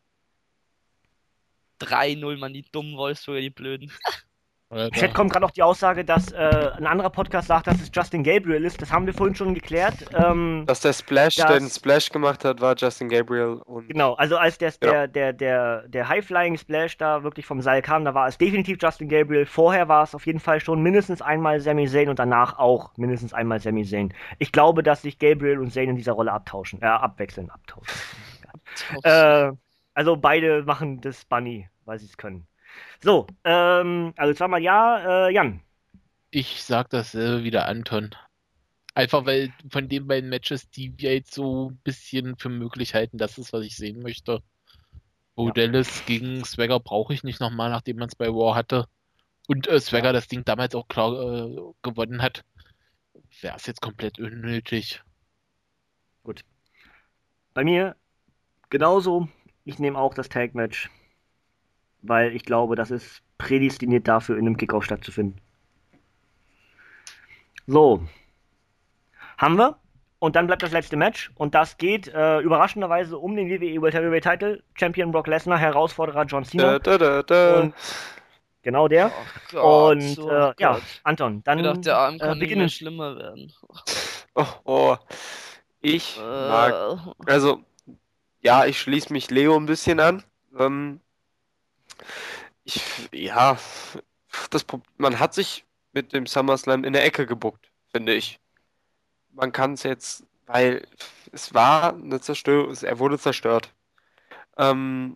drei null, Mann, die dummen Wolfsburger, die Blöden. Äh, Im Chat da- kommt gerade noch die Aussage, dass äh, ein anderer Podcast sagt, dass es Justin Gabriel ist. Das haben wir vorhin schon geklärt. Ähm, dass der Splash, Das- der den Splash gemacht hat, war Justin Gabriel und genau, also als der, Ja. der, der, der, der High-Flying Splash da wirklich vom Seil kam, da war es definitiv Justin Gabriel. Vorher war es auf jeden Fall schon mindestens einmal Sami Zayn und danach auch mindestens einmal Sami Zayn. Ich glaube, dass sich Gabriel und Zayn in dieser Rolle abtauschen, äh, abwechseln, abtauschen. Äh, also beide machen das Bunny, weil sie es können. So, ähm, also zweimal ja, äh, Jan. Ich sag dasselbe wie der Anton. Einfach weil von den beiden Matches, die wir jetzt so ein bisschen für möglich halten, das ist, was ich sehen möchte. Bo Ja. Dallas gegen Swagger brauche ich nicht nochmal, nachdem man es bei War hatte. Und äh, Swagger Ja. das Ding damals auch klar äh, gewonnen hat. Wäre es jetzt komplett unnötig. Gut. Bei mir genauso. Ich nehme auch das Tag-Match, weil ich glaube, das ist prädestiniert dafür, in einem Kickoff stattzufinden. So. Haben wir. Und dann bleibt das letzte Match. Und das geht äh, überraschenderweise um den W W E World Heavyweight Title. Champion Brock Lesnar, Herausforderer John Cena. da, da, da, da. Und genau der. Oh Gott, Und oh äh, ja, Gott. Anton, Ich dann dachte, der Arm äh, kann nicht mehr beginnen. schlimmer werden. Oh, oh. Ich mag, Äh, also, ja, ich schließe mich Leo ein bisschen an. Ähm, ich, ja, das, Pro- man hat sich mit dem SummerSlam in der Ecke gebuckt, finde ich. Man kann es jetzt, weil es war eine Zerstörung, er wurde zerstört. Ähm,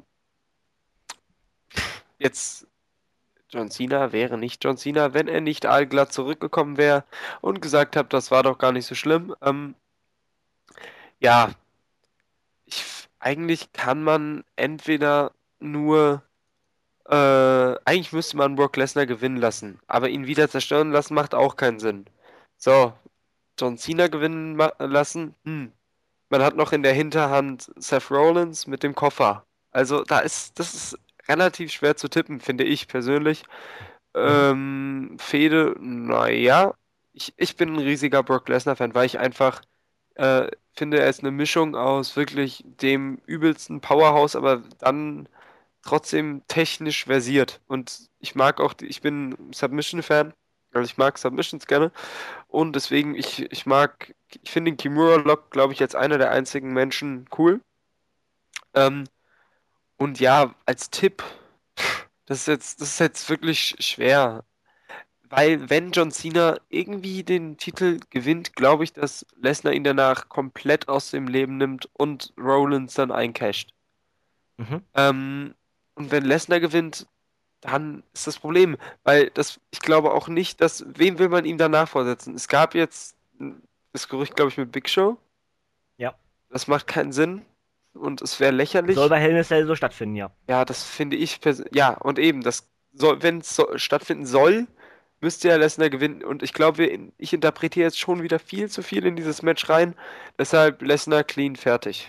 jetzt John Cena wäre nicht John Cena, wenn er nicht allglatt zurückgekommen wäre und gesagt hat, das war doch gar nicht so schlimm. Ähm, ja, ich, eigentlich kann man entweder nur, äh, eigentlich müsste man Brock Lesnar gewinnen lassen, aber ihn wieder zerstören lassen macht auch keinen Sinn. So, John Cena gewinnen ma- lassen, hm. Man hat noch in der Hinterhand Seth Rollins mit dem Koffer. Also da ist, das ist relativ schwer zu tippen, finde ich persönlich. Mhm. Ähm, Fehde, naja, ich, ich bin ein riesiger Brock Lesnar-Fan, weil ich einfach äh, finde, er ist eine Mischung aus wirklich dem übelsten Powerhouse, aber dann trotzdem technisch versiert. Und ich mag auch, die, ich bin Submission-Fan, also ich mag Submissions gerne. Und deswegen, ich, ich mag, ich finde den Kimura-Lock, glaube ich, als einer der einzigen Menschen cool. Ähm, und ja, als Tipp, das ist jetzt, das ist jetzt wirklich schwer. Weil wenn John Cena irgendwie den Titel gewinnt, glaube ich, dass Lesnar ihn danach komplett aus dem Leben nimmt und Rollins dann eincasht. Mhm. Ähm, und wenn Lesnar gewinnt, dann ist das Problem, weil das, ich glaube auch nicht, dass, wem will man ihm danach vorsetzen? Es gab jetzt das Gerücht, glaube ich, mit Big Show. Ja. Das macht keinen Sinn und es wäre Soll lächerlich. bei Hell in a Cell so stattfinden, ja. Ja, das finde ich pers- ja, und eben, das soll, wenn es so, stattfinden soll, müsste ja Lesnar gewinnen. Und ich glaube, in- ich interpretiere jetzt schon wieder viel zu viel in dieses Match rein. Deshalb Lesnar clean fertig.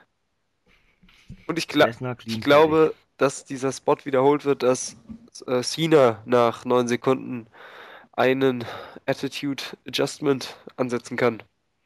Und ich, gla Lesnar ich clean fertig. glaube, dass dieser Spot wiederholt wird, dass äh, Cena nach neun Sekunden einen Attitude Adjustment ansetzen kann.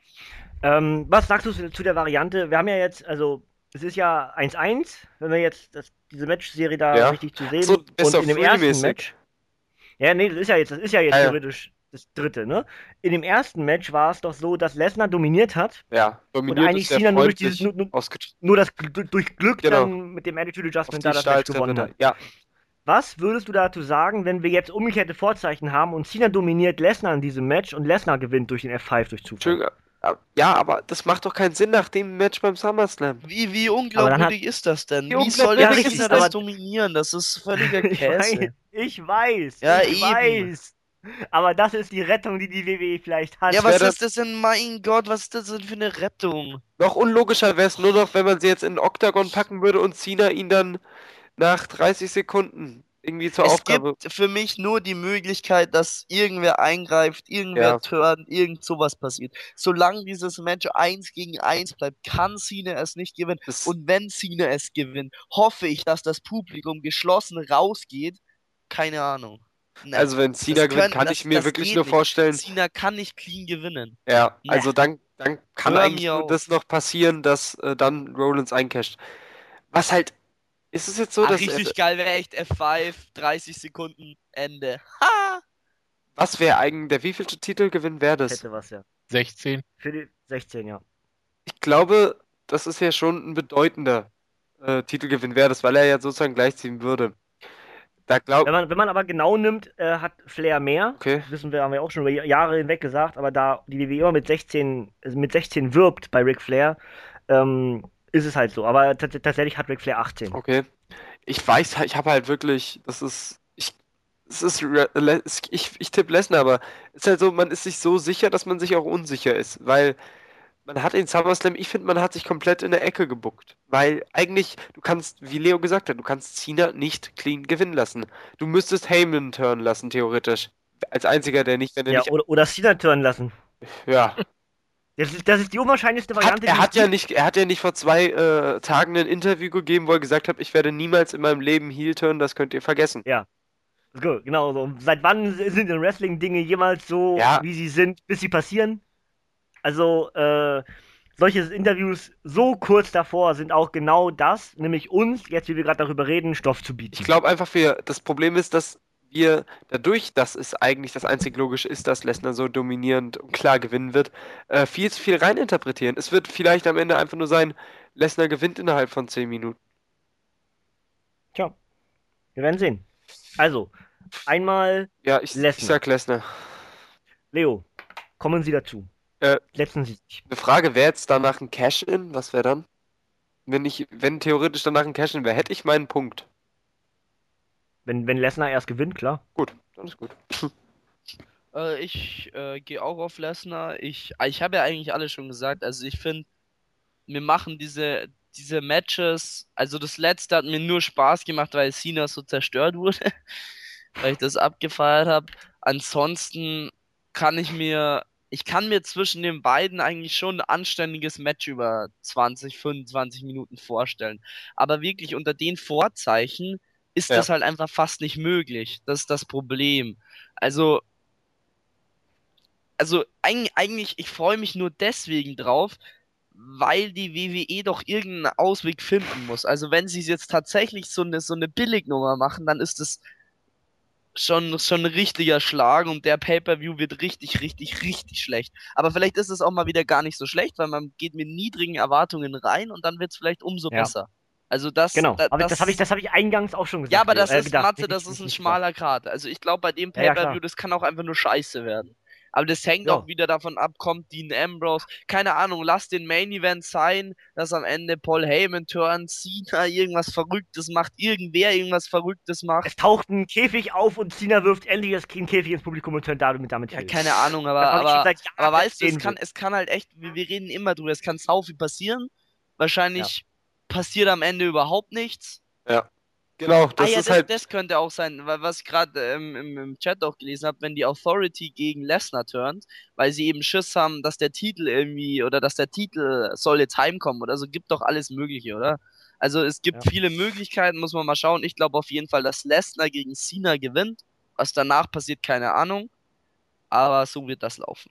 Ähm, was sagst du zu zu der Variante? Wir haben ja jetzt, also, es ist ja eins eins, wenn wir jetzt das, diese Matchserie da Ja. richtig zu So, sehen. Best Und of in dem Three ersten mäßig. Match, ja, nee, das ist ja jetzt, das ist ja jetzt Ja, ja. theoretisch das dritte, ne? In dem ersten Match war es doch so, dass Lesnar dominiert hat Ja, und dominiert eigentlich ist sehr Cena nur durch dieses, nur, freundlich nur, ausgedrückt. nur das Gl- durch Glück Genau. dann mit dem Attitude Auf Adjustment die da das Match Stahltreppe gewonnen da. hat. Ja, Was würdest du dazu sagen, wenn wir jetzt umgekehrte Vorzeichen haben und Cena dominiert Lesnar in diesem Match und Lesnar gewinnt durch den F fünf durch Zufall? Entschuldigung. Ja, aber das macht doch keinen Sinn nach dem Match beim SummerSlam. Wie, wie Aber dann unglaubwürdig ist das denn? Wie Wie soll unglaubwürdig denn ist Cena es, das aber- dominieren? Das ist völliger Ich weiß, Käse. ich weiß, Ja, ich eben. weiß. Aber das ist die Rettung, die die W W E vielleicht hat. Ja, wär was das- ist das denn? Mein Gott, was ist das denn für eine Rettung? Noch unlogischer wäre es nur noch, wenn man sie jetzt in den Oktagon packen würde und Cena ihn dann nach dreißig Sekunden irgendwie zur Es Aufgabe. gibt für mich nur die Möglichkeit, dass irgendwer eingreift, irgendwer Ja. turnt, irgend sowas passiert. Solange dieses Match eins gegen eins bleibt, kann Cena es nicht gewinnen. Das, Und wenn Cena es gewinnt, hoffe ich, dass das Publikum geschlossen rausgeht. Keine Ahnung. Ne, also wenn Cena das gewinnt, können- kann das- ich mir das wirklich geht nur nicht. vorstellen. Cena kann nicht clean gewinnen. Ja, Ne. also dann, dann kann Hör eigentlich mir nur auf. das noch passieren, dass äh, dann Rollins eincasht. Was halt, ist es jetzt so, Ah, dass richtig er, geil wäre echt F fünf, dreißig Sekunden, Ende. Ha! was wäre eigentlich, der wievielte Titelgewinn wäre das? Hätte was, ja. sechzehn. Für die sechzehn, ja. Ich glaube, das ist ja schon ein bedeutender äh, Titelgewinn wäre das, weil er ja sozusagen gleichziehen würde. Da glaub, Wenn man, wenn man aber genau nimmt, äh, hat Flair mehr. okay, Das wissen wir, haben wir auch schon über Jahre hinweg gesagt, aber da die W W E immer mit sechzehn, also mit sechzehn wirbt bei Ric Flair, ähm, ist es halt so. Aber tats- tatsächlich hat Ric Flair achtzehn. okay. Ich weiß, halt- ich habe halt wirklich, das ist, ich, es ist, Re- Le- ich, ich tippe Lesnar, aber es ist halt so, man ist sich so sicher, dass man sich auch unsicher ist, weil man hat in SummerSlam, ich finde, man hat sich komplett in der Ecke gebuckt, weil eigentlich, du kannst, wie Leo gesagt hat, du kannst Cena nicht clean gewinnen lassen. Du müsstest Heyman turnen lassen, theoretisch. Als einziger, der nicht, wenn er Ja, nicht, oder, oder Cena turnen lassen. ja. Das ist, das ist die unwahrscheinlichste Hat, Variante, er die hat es ja gibt. nicht, er hat ja nicht vor zwei äh, Tagen ein Interview gegeben, wo er gesagt hat, ich werde niemals in meinem Leben Heel turnen, das könnt ihr vergessen. Gut, genau so. Seit wann sind in Wrestling Dinge jemals so, Ja. wie sie sind, bis sie passieren? Also, äh, solche Interviews so kurz davor sind auch genau das, nämlich uns, jetzt wie wir gerade darüber reden, Stoff zu bieten. Ich glaube einfach, wir, das Problem ist, dass wir dadurch, dass es eigentlich das einzig Logische ist, dass Lesnar so dominierend und klar gewinnen wird, äh, viel zu viel reininterpretieren. Es wird vielleicht am Ende einfach nur sein, Lesnar gewinnt innerhalb von zehn Minuten. Tja, wir werden sehen. Also, einmal, Ja, ich, ich Lesnar. sag Lesnar. Leo, kommen Sie dazu. Äh, Setzen Sie sich. Eine Frage, wäre jetzt danach ein Cash-In? Was wäre dann? Wenn ich, wenn theoretisch danach ein Cash-In wäre, hätte ich meinen Punkt. Wenn, wenn Lesnar erst gewinnt, klar. Gut, dann ist gut. Äh, ich äh, gehe auch auf Lesnar. Ich, ich habe ja eigentlich alles schon gesagt. Also ich finde, mir machen diese, diese Matches, also das letzte hat mir nur Spaß gemacht, weil Cena so zerstört wurde, weil ich das abgefeiert habe. Ansonsten kann ich mir, ich kann mir zwischen den beiden eigentlich schon ein anständiges Match über zwanzig, fünfundzwanzig Minuten vorstellen. Aber wirklich unter den Vorzeichen ist Ja. das halt einfach fast nicht möglich. Das ist das Problem. Also, also eig- eigentlich, ich freue mich nur deswegen drauf, weil die W W E doch irgendeinen Ausweg finden muss. Also wenn sie es jetzt tatsächlich so eine, so eine Billignummer machen, dann ist es schon, schon ein richtiger Schlag und der Pay-Per-View wird richtig, richtig, richtig schlecht. Aber vielleicht ist es auch mal wieder gar nicht so schlecht, weil man geht mit niedrigen Erwartungen rein und dann wird es vielleicht umso Ja. besser. Also das, Genau, da, aber das, das habe ich, das hab ich eingangs auch schon gesagt. ja, aber Leo, das äh, ist, gedacht. Matze, Nicht- das nicht- ist ein nicht schmaler Grat. Also ich glaube, bei dem Ja, ja, Pay-Per-View, klar. das kann auch einfach nur scheiße werden. Aber das hängt Ja. auch wieder davon ab, kommt Dean Ambrose. Keine Ahnung, lass den Main Event sein, dass am Ende Paul Heyman turnt, Cena irgendwas Verrücktes macht, irgendwer irgendwas Verrücktes macht. Es taucht ein Käfig auf und Cena wirft endlich das Käfig ins Publikum und turnt damit, damit Ja, heel. keine Ahnung, aber, Das, was ich schon aber, seit Jahren aber weißt du, es sehen kann, will. es kann halt echt, wir, wir reden immer drüber, es kann sau viel passieren. Wahrscheinlich passiert am Ende überhaupt nichts. Ja. Genau, Ah das ja, ist das, halt. das könnte auch sein, weil was ich gerade ähm, im, im Chat auch gelesen habe, wenn die Authority gegen Lesnar turnt, weil sie eben Schiss haben, dass der Titel irgendwie oder dass der Titel soll jetzt heimkommen oder so, gibt doch alles Mögliche, oder? Also es gibt Ja. viele Möglichkeiten, muss man mal schauen. Ich glaube auf jeden Fall, dass Lesnar gegen Cena gewinnt. Was danach passiert, keine Ahnung. Aber so wird das laufen.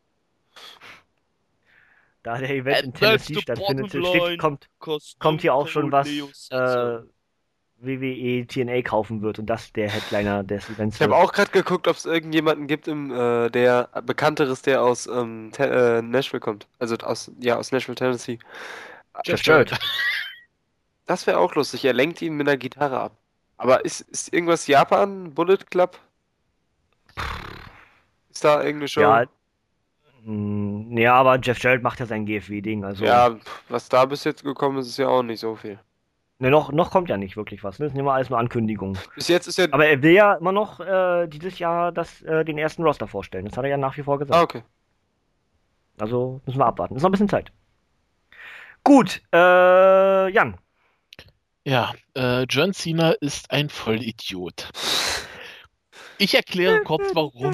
Da der Event in And that's Tennessee the stattfindet, bottom steht, line, kommt, 'cause kommt hier auch schon Stone was Cold Leo äh, said so. W W E T N A kaufen wird und das der Headliner des Events Ich habe wird. auch gerade geguckt, ob es irgendjemanden gibt, im, äh, der bekannteres, der aus ähm, Te äh, Nashville kommt. Also aus, ja, aus Nashville, Tennessee. Jeff Jarrett. Das wäre auch lustig. Er lenkt ihn mit einer Gitarre ab. Aber ist, ist irgendwas Japan? Bullet Club? Ist da irgendeine Show? Ja, mh, ja, aber Jeff Jarrett macht ja sein G F W-Ding. Also, Ja, pf, was da bis jetzt gekommen ist, ist ja auch nicht so viel. ne, noch, noch kommt ja nicht wirklich was. Ne? Das sind immer alles nur Ankündigungen. Bis jetzt ist ja. Aber er will ja immer noch äh, dieses Jahr das, äh, den ersten Roster vorstellen. Das hat er ja nach wie vor gesagt. Ah, okay. Also müssen wir abwarten. Ist noch ein bisschen Zeit. Gut, äh, Jan. Ja, äh, John Cena ist ein Vollidiot. Ich erkläre kurz warum.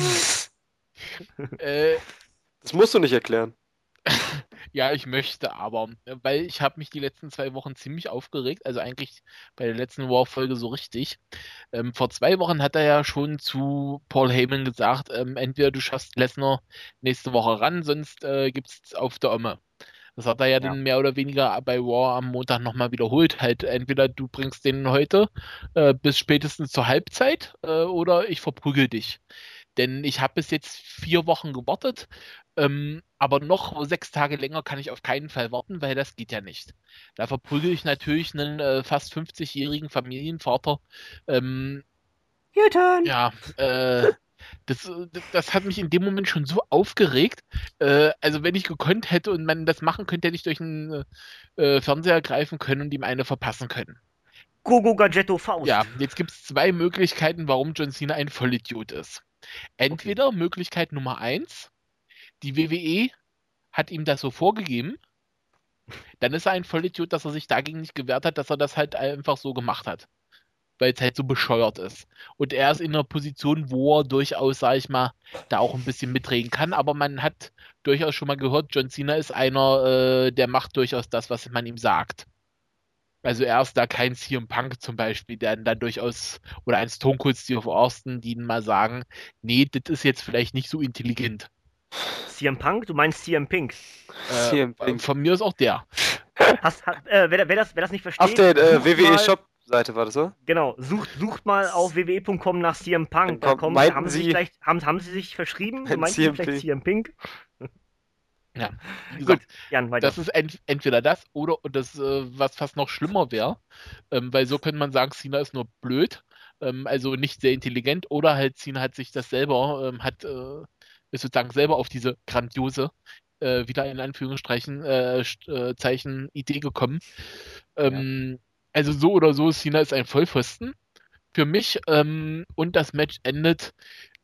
äh, Das musst du nicht erklären. ja, ich möchte aber, weil ich habe mich die letzten zwei Wochen ziemlich aufgeregt, also eigentlich bei der letzten Raw-Folge so richtig. Ähm, vor zwei Wochen hat er ja schon zu Paul Heyman gesagt, ähm, entweder du schaffst Lesnar nächste Woche ran, sonst äh, gibt's auf der Omme. Das hat er ja, Ja. dann mehr oder weniger bei Raw am Montag nochmal wiederholt. Halt, entweder du bringst den heute äh, bis spätestens zur Halbzeit äh, oder ich verprügel dich. Denn ich habe bis jetzt vier Wochen gewartet, ähm, aber noch sechs Tage länger kann ich auf keinen Fall warten, weil das geht ja nicht. Da verprügel ich natürlich einen äh, fast fünfzigjährigen Familienvater. Ähm, Hilton! ja, äh, das, äh, das hat mich in dem Moment schon so aufgeregt. Äh, also wenn ich gekonnt hätte und man das machen könnte, hätte ich durch einen äh, Fernseher greifen können und ihm eine verpassen können. Gogo Gadgetto Faust. Ja, jetzt gibt es zwei Möglichkeiten, warum John Cena ein Vollidiot ist. Entweder Möglichkeit Nummer eins, die W W E hat ihm das so vorgegeben, dann ist er ein Vollidiot, dass er sich dagegen nicht gewehrt hat, dass er das halt einfach so gemacht hat. Weil es halt so bescheuert ist. Und er ist in einer Position, wo er durchaus, sag ich mal, da auch ein bisschen mitreden kann, aber man hat durchaus schon mal gehört, John Cena ist einer, äh, der macht durchaus das, was man ihm sagt. Also er ist da kein C M Punk zum Beispiel, der dann durchaus, oder ein Stone Cold Steve Austin, die ihnen mal sagen, nee, das ist jetzt vielleicht nicht so intelligent. C M Punk? Du meinst C M Pink. Äh, C M Punk. Von mir ist auch der. Hast, hat, äh, wer, wer, das, wer das nicht versteht, Auf der äh, sucht W W mal- E-Shop-Seite war das so? Genau, sucht, sucht mal auf w w e punkt com nach C M Punk. Da Dann kommt, meinten haben, sie sich Sie- vielleicht, haben, haben sie sich verschrieben? Du Ein meinst C M P. vielleicht C M Pink? Ja, wie gesagt, Jan, weiter. das ist ent entweder das oder und das, äh, was fast noch schlimmer wäre, ähm, weil so könnte man sagen, Cena ist nur blöd, ähm, also nicht sehr intelligent, oder halt Cena hat sich das selber, ähm, hat, äh, ist sozusagen selber auf diese grandiose, äh, wieder in Anführungsstrichen, äh, St- äh, Zeichen, Idee gekommen. Ähm, Also so oder so, Cena ist ein Vollpfosten für mich, ähm, und das Match endet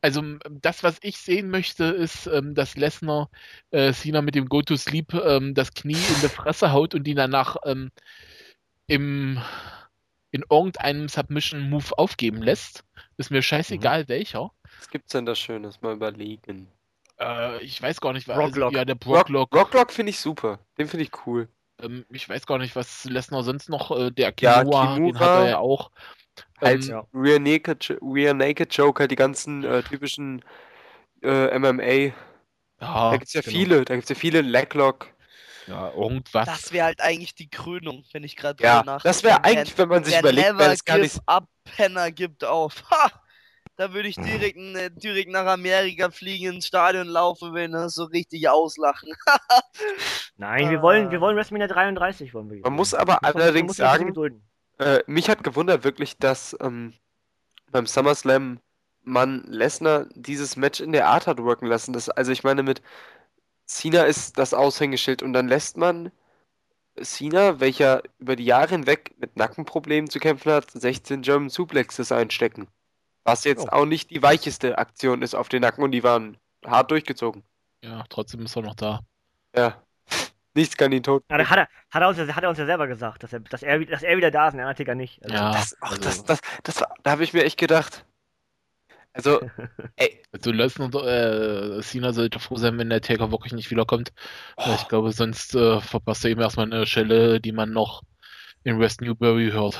Also m, das, was ich sehen möchte, ist, ähm, dass Lesnar äh, Cena mit dem Go-to-Sleep ähm, das Knie in die Fresse haut und ihn danach ähm, im, in irgendeinem Submission-Move aufgeben lässt. Ist mir scheißegal welcher. Was gibt's denn da Schönes? Mal überlegen. Äh, ich weiß gar nicht, was. Also, Brocklock. ja, der Rock, Brocklock. Rocklock finde ich super. Den finde ich cool. Ähm, ich weiß gar nicht, was Lesnar sonst noch. Äh, der Ja, Kimura, den hat Kimura. er ja auch. Halt Ähm, ja. Rear Naked, Rear Naked Joke, halt die ganzen äh, typischen äh, M M A. Da ja, gibt's ja genau. viele. Da gibt's ja viele. Leglock. ja, irgendwas. Das wäre halt eigentlich die Krönung, wenn ich gerade Ja, drüber nachdenke. das wäre Der- eigentlich, wenn man sich der überlegt, wäre Never das gar Give nicht. Up Penner gibt auf. Ha! Da würde ich direkt, äh, direkt nach Amerika fliegen, ins Stadion laufen, wenn das so richtig auslachen. Nein, wir Ah. wollen, wir wollen WrestleMania dreiunddreißig wollen wir. Man sehen. muss aber Muss man- allerdings muss sich ein bisschen sagen, gedulden. Äh, mich hat gewundert wirklich, dass ähm, beim SummerSlam man Lesnar dieses Match in der Art hat worken lassen. Das, also ich meine, mit Cena ist das Aushängeschild und dann lässt man Cena, welcher über die Jahre hinweg mit Nackenproblemen zu kämpfen hat, sechzehn German Suplexes einstecken. Was jetzt Ja. auch nicht die weicheste Aktion ist auf den Nacken und die waren hart durchgezogen. Ja, trotzdem ist er noch da. Ja. Nichts kann ihn tot. Ja, da hat er, hat, er uns, ja- hat er uns ja selber gesagt, dass er, dass er, dass er wieder da ist und der Undertaker nicht. Also, Ja, Das, ach, also, das, das, das war, da habe ich mir echt gedacht. Also, ey, also Lesnar, äh, Cena sollte froh sein, wenn der Taker wirklich nicht wiederkommt. Weil ich glaube, sonst äh, verpasst er ihm erstmal eine Stelle, die man noch in West Newbury hört.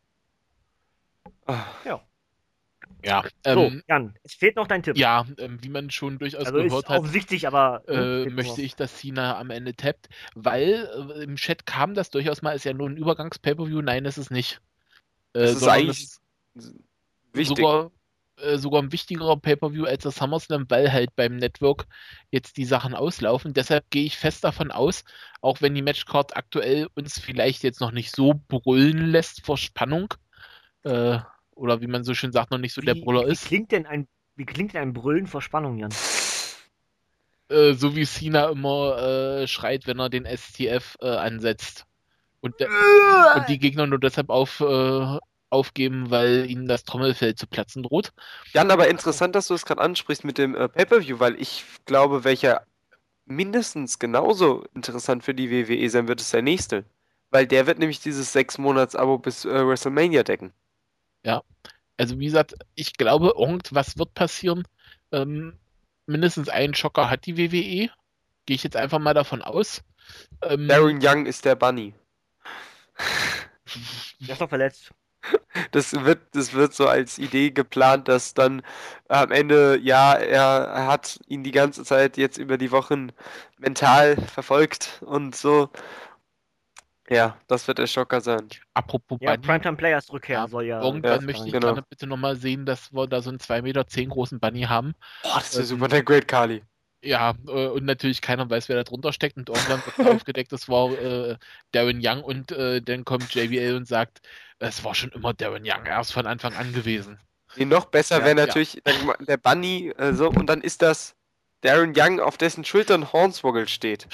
ah, Ja, so, ähm, Jan, es fehlt noch dein Tipp. ja, ähm, wie man schon durchaus also ist gehört hat, offensichtlich, aber ne, äh, fehlt möchte noch. ich, dass Cena am Ende tappt, weil äh, im Chat kam das durchaus mal, ist ja nur ein Übergangs-Pay-Per-View, nein, ist es nicht. Äh, Das ist sondern eigentlich es wichtig. sogar, äh, sogar ein wichtigerer Pay-Per-View als das SummerSlam, weil halt beim Network jetzt die Sachen auslaufen. Deshalb gehe ich fest davon aus, auch wenn die Matchcard aktuell uns vielleicht jetzt noch nicht so brüllen lässt vor Spannung, äh, oder wie man so schön sagt, noch nicht so der Wie, Brüller wie ist, klingt denn ein, wie klingt denn ein Brüllen vor Spannung, Jan? äh, so wie Cena immer äh, schreit, wenn er den S T F äh, ansetzt. Und, der, und die Gegner nur deshalb auf, äh, aufgeben, weil ihnen das Trommelfell zu platzen droht. Jan, aber interessant, dass du es gerade ansprichst mit dem äh, Pay-Per-View, weil ich glaube, welcher mindestens genauso interessant für die W W E sein wird, ist der nächste. Weil der wird nämlich dieses sechs Monats-Abo bis äh, WrestleMania decken. Also wie gesagt, ich glaube, irgendwas wird passieren. Ähm, mindestens einen Schocker hat die W W E. Gehe ich jetzt einfach mal davon aus. Ähm, Darren Young ist der Bunny. Der ist doch verletzt. Das wird, das wird so als Idee geplant, dass dann am Ende, ja, er hat ihn die ganze Zeit jetzt über die Wochen mental verfolgt und so. Ja, das wird der Schocker sein. apropos Ja, Bunny, Primetime Players Rückkehr Ja, soll ja. irgendwann ja, möchte ich genau. gerne bitte nochmal sehen, dass wir da so einen zwei Meter zehn großen Bunny haben. Boah, das wäre Ähm, super, der Great Kali. Ja, äh, und natürlich keiner weiß, wer da drunter steckt. Und irgendwann wird aufgedeckt, das war äh, Darren Young. Und äh, dann kommt J B L und sagt, es war schon immer Darren Young, er ist von Anfang an gewesen. Nee, noch besser Ja, wäre ja. natürlich der, der Bunny äh, so und dann ist das Darren Young, auf dessen Schultern Hornswoggle steht.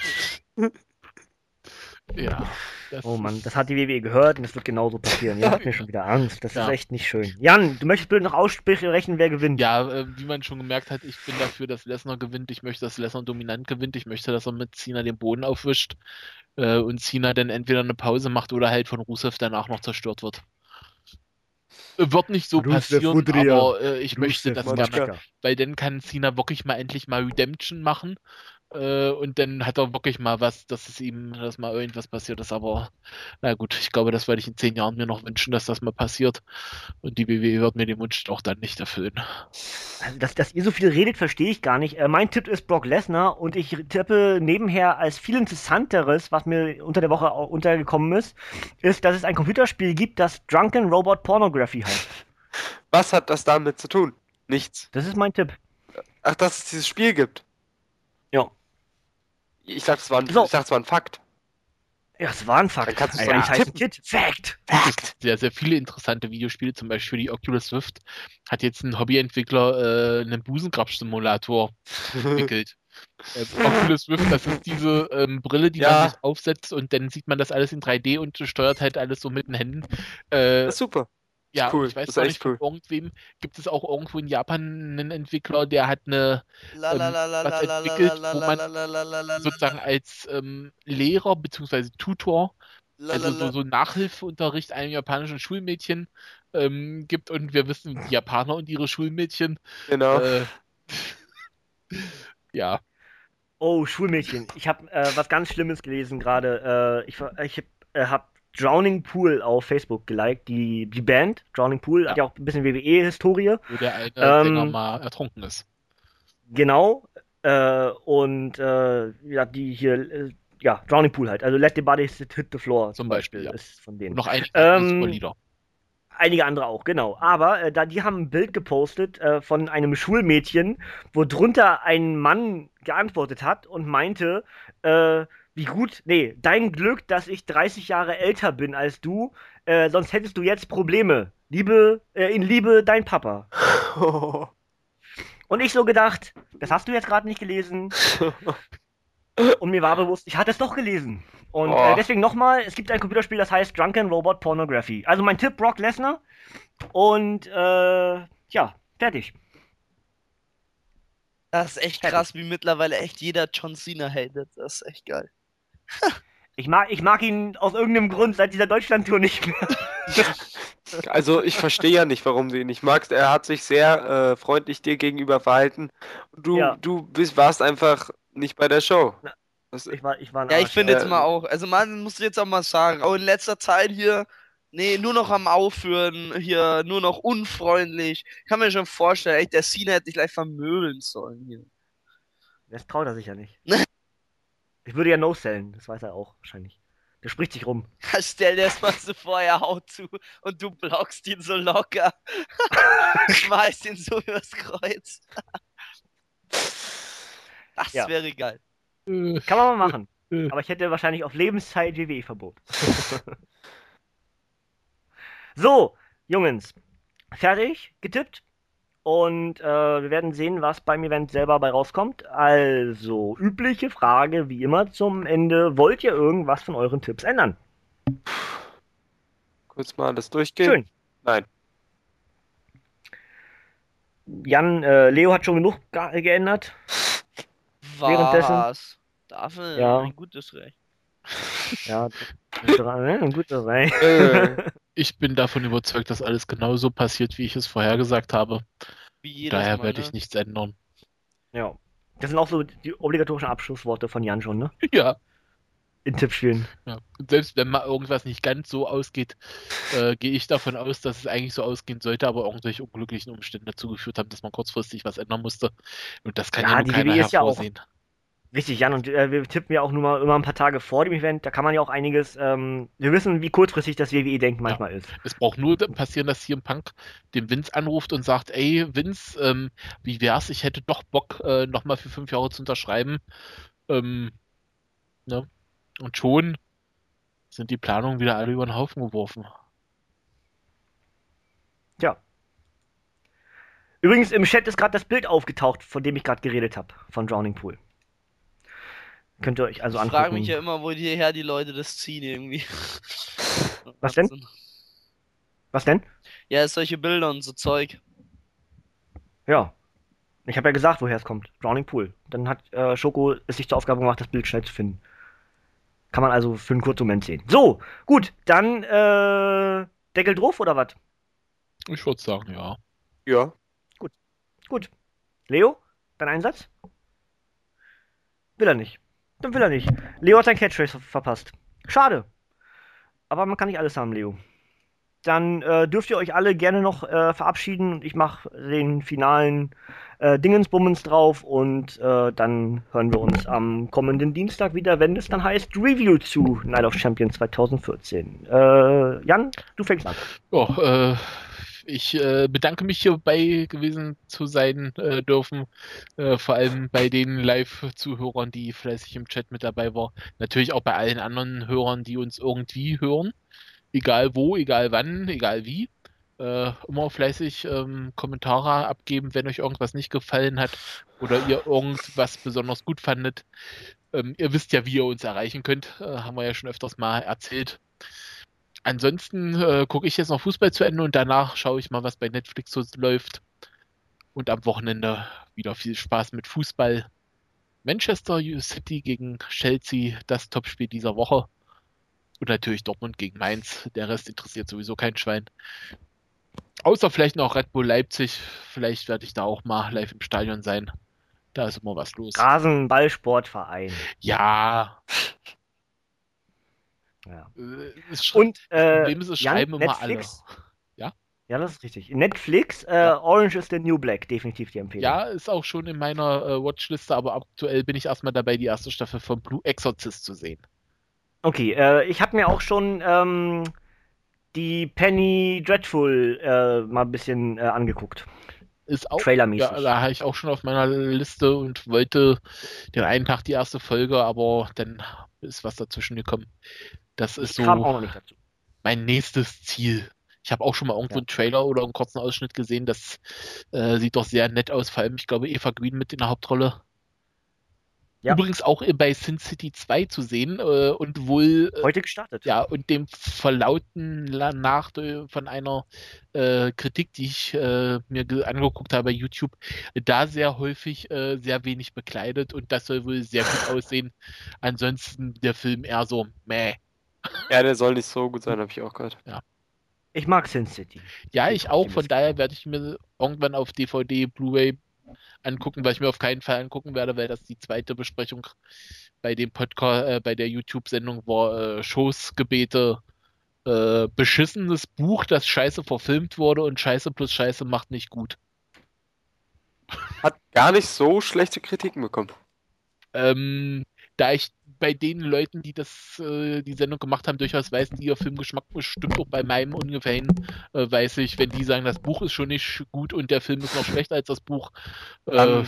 Ja. Das Oh Mann, ist- das hat die W W E gehört und das wird genauso passieren. Jan hat mir schon wieder Angst. Das Ja. ist echt nicht schön. Jan, du möchtest bitte noch aussprechen, wer gewinnt. Ja, äh, wie man schon gemerkt hat, ich bin dafür, dass Lesnar gewinnt. Ich möchte, dass Lesnar dominant gewinnt. Ich möchte, dass er mit Cena den Boden aufwischt äh, und Cena dann entweder eine Pause macht oder halt von Rusev danach noch zerstört wird. Äh, Wird nicht so Rusev passieren, Wudria. aber äh, ich möchte das Manchka. gerne, weil dann kann Cena wirklich mal endlich mal Redemption machen äh, und dann hat er wirklich mal was, dass es ihm, dass mal irgendwas passiert ist. Aber na gut, ich glaube, das werde ich in zehn Jahren mir noch wünschen, dass das mal passiert. Und die W W E wird mir den Wunsch auch dann nicht erfüllen. Also, dass, dass ihr so viel redet, verstehe ich gar nicht. Äh, mein Tipp ist Brock Lesnar und ich tippe nebenher als viel interessanteres, was mir unter der Woche auch untergekommen ist, ist, dass es ein Computerspiel gibt, das Drunken Robot Pornography heißt. Was hat das damit zu tun? Nichts. Das ist mein Tipp. Ach, dass es dieses Spiel gibt. Ja. Ich dachte, es war ein, So. ich dachte, es war ein Fakt. Ja, es war ein Fakt. Dann kannst du's Ah, doch ja, nicht ich heiße tippen. Kid. Fact. Fakt. Sehr, sehr viele interessante Videospiele, zum Beispiel die Oculus Rift hat jetzt ein Hobbyentwickler äh, einen Busengrab-Simulator entwickelt. Äh, Oculus Rift, das ist diese ähm, Brille, die Ja. man sich aufsetzt und dann sieht man das alles in drei D und steuert halt alles so mit den Händen. Äh, Das ist super. Ja, cool. und ich weiß Das ist gar echt nicht, von cool. irgendwem gibt es auch irgendwo in Japan einen Entwickler, der hat eine La la ähm, la la was la la la entwickelt, la wo la man la la la la la sozusagen als ähm, Lehrer bzw. Tutor, la la also so, la. so Nachhilfeunterricht einem japanischen Schulmädchen ähm, gibt und wir wissen, die Japaner und ihre Schulmädchen, Genau. äh, ja, Oh, Schulmädchen. Ich habe äh, was ganz Schlimmes gelesen gerade. Äh, ich ver- ich äh, habe Drowning Pool auf Facebook geliked. Die, die Band Drowning Pool ja, hat ja auch ein bisschen W W E-Historie. wo der eine Sänger Ähm, mal ertrunken ist. genau. Äh, und äh, ja, die hier, äh, ja, Drowning Pool halt. Also Let the Bodies Hit the Floor Zum zum Beispiel, Beispiel ja. ist von Und denen. noch einige andere super Ähm, Lieder. Einige andere auch, genau. Aber äh, da, die haben ein Bild gepostet äh, von einem Schulmädchen, wo drunter ein Mann geantwortet hat und meinte, äh, wie gut, nee, dein Glück, dass ich dreißig Jahre älter bin als du, äh, sonst hättest du jetzt Probleme. Liebe, äh, in Liebe, dein Papa. Und ich so gedacht, das hast du jetzt gerade nicht gelesen. Und mir war bewusst, ich hatte es doch gelesen. Und äh, Oh, deswegen nochmal, es gibt ein Computerspiel, das heißt Drunken Robot Pornography. Also mein Tipp, Brock Lesnar. Und äh, ja, fertig. Das ist echt Fertig. krass, wie mittlerweile echt jeder John Cena hatet. Das ist echt geil. Ich mag, ich mag ihn aus irgendeinem Grund seit dieser Deutschland-Tour nicht mehr. also ich verstehe ja nicht, warum du ihn nicht magst. Er hat sich sehr äh, freundlich dir gegenüber verhalten. Du, Ja, du bist, warst einfach nicht bei der Show. na, Das, ich war, ich war ein Ja, ich Arsch, ja. finde jetzt äh, mal auch, also man muss jetzt auch mal sagen, auch in letzter Zeit hier, nee, nur noch am Aufhören, hier nur noch unfreundlich. Kann mir schon vorstellen, echt, der Cena hätte dich gleich vermöbeln sollen hier. Das traut er sich ja nicht. Ich würde ja No-Sellen, das weiß er auch wahrscheinlich. Der spricht sich rum. Stell dir das mal so vor, er haut zu und du blockst ihn so locker. Schmeißt ihn so übers Kreuz. Das Ja. wäre geil. Äh, Kann man mal machen. äh, Aber ich hätte wahrscheinlich auf Lebenszeit W W E-Verbot. So, Jungens. Fertig, getippt. Und äh, wir werden sehen, was beim Event selber bei rauskommt. Also, übliche Frage, wie immer zum Ende. Wollt ihr irgendwas von euren Tipps ändern? kurz mal alles durchgehen. Schön. Nein. Jan, äh, Leo hat schon genug ge geändert. Währenddessen? Was? Dafür Ja. ein gutes Recht. Ja, ein guter Rein. Äh, Ich bin davon überzeugt, dass alles genauso passiert, wie ich es vorher gesagt habe. Wie jedes Daher Mal, werde ne? ich nichts ändern. Ja. Das sind auch so die obligatorischen Abschlussworte von Jan schon, ne? Ja, In Tippspielen. ja. Und selbst wenn mal irgendwas nicht ganz so ausgeht, äh, gehe ich davon aus, dass es eigentlich so ausgehen sollte, aber irgendwelche unglücklichen Umstände dazu geführt haben, dass man kurzfristig was ändern musste. Und das kann ja, Ja, nun die keiner W W E ist ja auch- hervorsehen. Richtig, Jan, und äh, wir tippen ja auch nur mal immer ein paar Tage vor dem Event. Da kann man ja auch einiges. Ähm, wir wissen, wie kurzfristig das W W E-Denken manchmal ist. Es braucht nur passieren, dass C M Punk den Vince anruft und sagt, ey, Vince, ähm, wie wär's, ich hätte doch Bock, äh, nochmal für fünf Jahre zu unterschreiben. Ähm, ne? Und schon sind die Planungen wieder alle über den Haufen geworfen. Tja. Übrigens, im Chat ist gerade das Bild aufgetaucht, von dem ich gerade geredet habe, von Drowning Pool. Könnt ihr euch also Ich angucken. frage mich ja immer, wo hierher die Leute das ziehen irgendwie. Was denn? Was denn? Ja, solche Bilder und so Zeug. Ja. Ich habe ja gesagt, woher es kommt. Drowning Pool. Dann hat äh, Schoko es sich zur Aufgabe gemacht, das Bild schnell zu finden. Kann man also für einen kurzen Moment sehen. So, gut, dann äh, Deckel drauf oder was? Ich würde sagen, ja. ja. Gut. Leo, dein Einsatz? Will er nicht. Dann will er nicht. Leo hat sein Catchphrase ver verpasst. Schade. Aber man kann nicht alles haben, Leo. Dann äh, dürft ihr euch alle gerne noch äh, verabschieden und ich mache den finalen äh, Dingensbummens drauf und äh, dann hören wir uns am kommenden Dienstag wieder, wenn es dann heißt Review zu Night of Champions zwanzig vierzehn. Äh, Jan, du fängst an. Ja, äh, ich äh, bedanke mich hierbei gewesen zu sein äh, dürfen, äh, vor allem bei den Live-Zuhörern, die fleißig im Chat mit dabei waren. Natürlich auch bei allen anderen Hörern, die uns irgendwie hören. Egal wo, egal wann, egal wie. Äh, immer fleißig ähm, Kommentare abgeben, wenn euch irgendwas nicht gefallen hat oder ihr irgendwas besonders gut fandet. Ähm, ihr wisst ja, wie ihr uns erreichen könnt. Äh, haben wir ja schon öfters mal erzählt. ansonsten äh, gucke ich jetzt noch Fußball zu Ende und danach schaue ich mal, was bei Netflix so läuft. Und am Wochenende wieder viel Spaß mit Fußball. Manchester City gegen Chelsea, das Topspiel dieser Woche. Und natürlich Dortmund gegen Mainz. Der Rest interessiert sowieso kein Schwein. Außer vielleicht noch Red Bull Leipzig. Vielleicht werde ich da auch mal live im Stadion sein. Da ist immer was los. Rasenballsportverein. Ja. Ja. Äh, es Und sch- das äh, Problem ist, es Jan, schreiben immer Netflix. alle. Ja? Ja, das ist richtig. Netflix, äh, Ja. Orange is the New Black, definitiv die Empfehlung. Ja, ist auch schon in meiner äh, Watchliste, aber aktuell bin ich erstmal dabei, die erste Staffel von Blue Exorcist zu sehen. Okay, äh, ich habe mir auch schon ähm, die Penny Dreadful äh, mal ein bisschen äh, angeguckt. Ist auch, Trailermäßig. ja, da habe ich auch schon auf meiner Liste und wollte den einen Tag die erste Folge, aber dann ist was dazwischen gekommen. Das ist Ich kam auch so noch nicht dazu. mein nächstes Ziel. Ich habe auch schon mal irgendwo Ja. einen Trailer oder einen kurzen Ausschnitt gesehen. Das äh, sieht doch sehr nett aus. Vor allem, ich glaube, Eva Green mit in der Hauptrolle. Ja. Übrigens auch bei Sin City zwei zu sehen äh, und wohl äh, Heute gestartet. ja, und dem Verlauten la- nach äh, von einer äh, Kritik, die ich äh, mir ge- angeguckt habe bei YouTube, da sehr häufig äh, sehr wenig bekleidet und das soll wohl sehr gut aussehen. Ansonsten der Film eher so, meh. Ja, der soll nicht so gut sein, habe ich auch gehört. Ich mag Sin City. Ja, Bin ich auch, von optimistisch. daher werde ich mir irgendwann auf D V D, Blu-ray angucken, weil ich mir auf keinen Fall angucken werde, weil das die zweite Besprechung bei dem Podcast, äh, bei der YouTube-Sendung war, äh, Schoßgebete, äh, beschissenes Buch, das scheiße verfilmt wurde und Scheiße plus Scheiße macht nicht gut. Hat gar nicht so schlechte Kritiken bekommen. Ähm, da ich bei den Leuten, die das, äh, die Sendung gemacht haben, durchaus weiß, die ihr Filmgeschmack bestimmt auch bei meinem ungefähr hin, äh, weiß ich, wenn die sagen, das Buch ist schon nicht gut und der Film ist noch schlechter als das Buch, äh, Dann-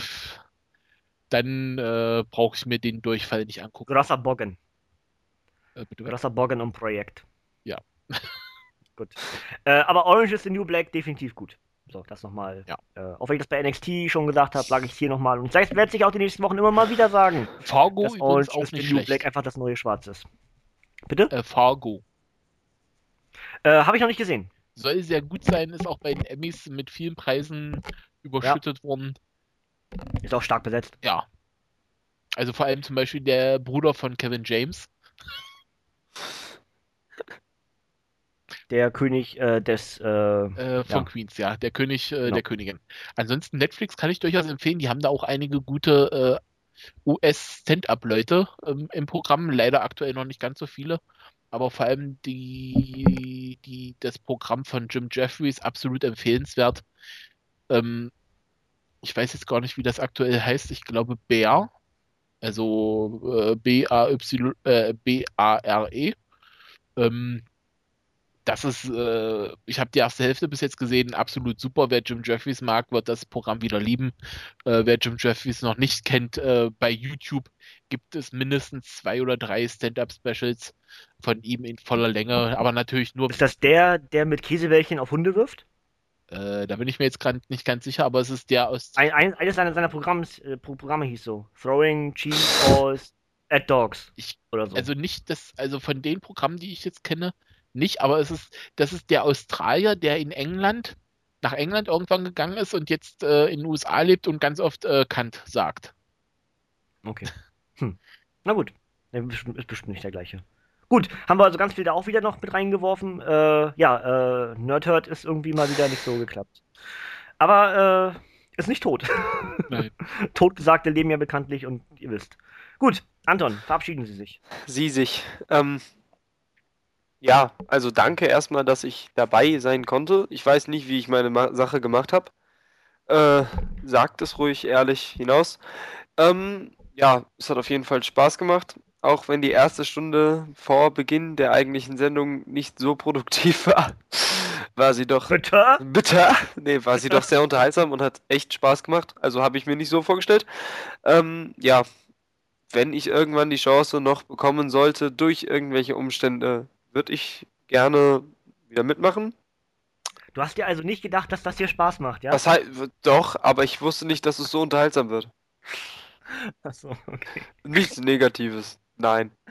dann äh, brauche ich mir den Durchfall nicht angucken. Grosser Boggen. Äh, bitte. Grosser Boggen um Projekt. Ja. Gut. Äh, aber Orange is the New Black definitiv gut. So, das nochmal. Ja. Äh, auch wenn ich das bei N X T schon gesagt habe, sage ich es hier nochmal. Und das werde ich auch die nächsten Wochen immer mal wieder sagen, Fargo dass übrigens Orange auch is the nicht New schlecht. Black einfach das neue Schwarz ist. Bitte? Äh, Fargo. Äh, habe ich noch nicht gesehen. Soll sehr gut sein, ist auch bei den Emmys mit vielen Preisen überschüttet worden. Ist auch stark besetzt. Ja. Also vor allem zum Beispiel der Bruder von Kevin James. Der König äh, des. Äh, Äh, von Ja. Queens, ja, der König äh, Genau. der Königin. Ansonsten Netflix kann ich durchaus empfehlen, die haben da auch einige gute äh, U S-Stand-Up-Leute ähm, im Programm, leider aktuell noch nicht ganz so viele, aber vor allem die, die, das Programm von Jim Jeffries absolut empfehlenswert. Ähm, ich weiß jetzt gar nicht, wie das aktuell heißt, ich glaube Bear, also äh, B A Y, äh, B A R E. Ähm, Das ist, äh, ich habe die erste Hälfte bis jetzt gesehen, absolut super. Wer Jim Jeffries mag, wird das Programm wieder lieben. Äh, wer Jim Jeffries noch nicht kennt, äh, bei YouTube gibt es mindestens zwei oder drei Stand-Up-Specials von ihm in voller Länge, aber natürlich nur, ist das der, der mit Käsebällchen auf Hunde wirft? äh, da bin ich mir jetzt gerade nicht ganz sicher, aber es ist der aus, Ein, ein, eines seiner, seiner Programms, äh, Pro- Programme hieß so. Throwing Cheese Balls at Dogs. Ich- Oder so. also nicht das, also von den Programmen, die ich jetzt kenne, nicht, aber es ist, das ist der Australier, der in England, nach England irgendwann gegangen ist und jetzt äh, in den U S A lebt und ganz oft äh, Kant sagt. Okay. Hm. Na gut. Nee, bestimmt- Ist bestimmt nicht der gleiche. Gut, haben wir also ganz viel da auch wieder noch mit reingeworfen. Äh, ja, äh, Nerdhurt ist irgendwie mal wieder nicht so geklappt. Aber äh, ist nicht tot. Nein. Totgesagte leben ja bekanntlich und ihr wisst. Gut, Anton, verabschieden Sie sich. Sie sich. Ähm, ja, also danke erstmal, dass ich dabei sein konnte. Ich weiß nicht, wie ich meine Ma Sache gemacht habe. Äh, sagt es ruhig ehrlich hinaus. Ähm, ja, es hat auf jeden Fall Spaß gemacht. Auch wenn die erste Stunde vor Beginn der eigentlichen Sendung nicht so produktiv war, war sie doch Bitte? bitter. Nee, war sie doch sehr unterhaltsam und hat echt Spaß gemacht. Also habe ich mir nicht so vorgestellt. Ähm, ja, wenn ich irgendwann die Chance noch bekommen sollte, durch irgendwelche Umstände, würde ich gerne wieder mitmachen. Du hast dir also nicht gedacht, dass das hier Spaß macht, ja? Was heißt, doch, aber ich wusste nicht, dass es so unterhaltsam wird. Achso, okay. Nichts Negatives. Nein.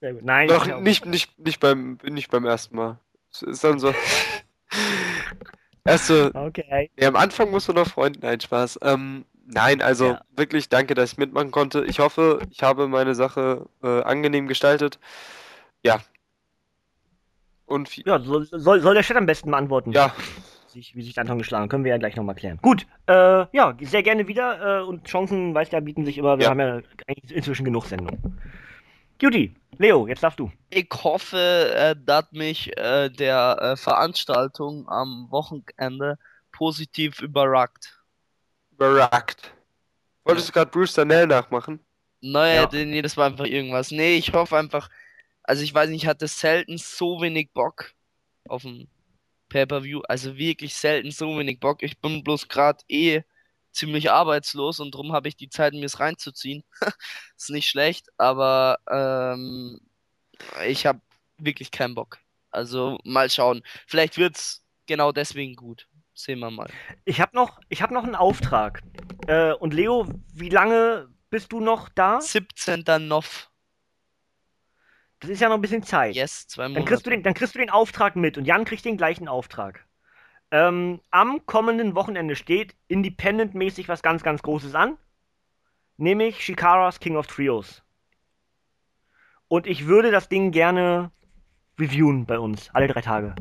Sehr gut. Nein, Noch ich auch nicht, nicht, nicht beim, nicht beim ersten Mal. Es ist dann so. Erst so, Okay. ja, am Anfang musst du noch Freund, nein, Spaß. Ähm, nein, also Ja. wirklich danke, dass ich mitmachen konnte. Ich hoffe, ich habe meine Sache äh, angenehm gestaltet. Ja. Und vi- Ja, soll, soll, soll der Chat am besten beantworten, ja, sich, wie sich der Anton geschlagen hat. Können wir ja gleich nochmal klären. Gut, äh, ja, sehr gerne wieder. Äh, und Chancen, weißt du, bieten sich immer. Wir Ja. haben ja eigentlich inzwischen genug Sendungen. Juti, Leo, jetzt darfst du. Ich hoffe, äh, dass mich äh, der äh, Veranstaltung am Wochenende positiv überrascht. überragt. Wolltest du gerade Bruce Danell nachmachen? Naja, Ja. nee, das war einfach irgendwas. Nee, ich hoffe einfach, also ich weiß nicht, ich hatte selten so wenig Bock auf ein Pay-Per-View. Also wirklich selten so wenig Bock. Ich bin bloß gerade eh ziemlich arbeitslos und drum habe ich die Zeit, mir es reinzuziehen. Ist nicht schlecht, aber ähm, ich habe wirklich keinen Bock. Also mal schauen. Vielleicht wird's genau deswegen gut. Sehen wir mal. Ich habe noch, ich hab noch einen Auftrag. Äh, und Leo, wie lange bist du noch da? siebzehnter Nov. Das ist ja noch ein bisschen Zeit. Yes, zwei Dann kriegst, du Monate. den, dann kriegst du den Auftrag mit und Jan kriegt den gleichen Auftrag. Ähm, am kommenden Wochenende steht independent-mäßig was ganz, ganz Großes an. Nämlich Shikaras King of Trios. Und ich würde das Ding gerne reviewen bei uns, alle drei Tage.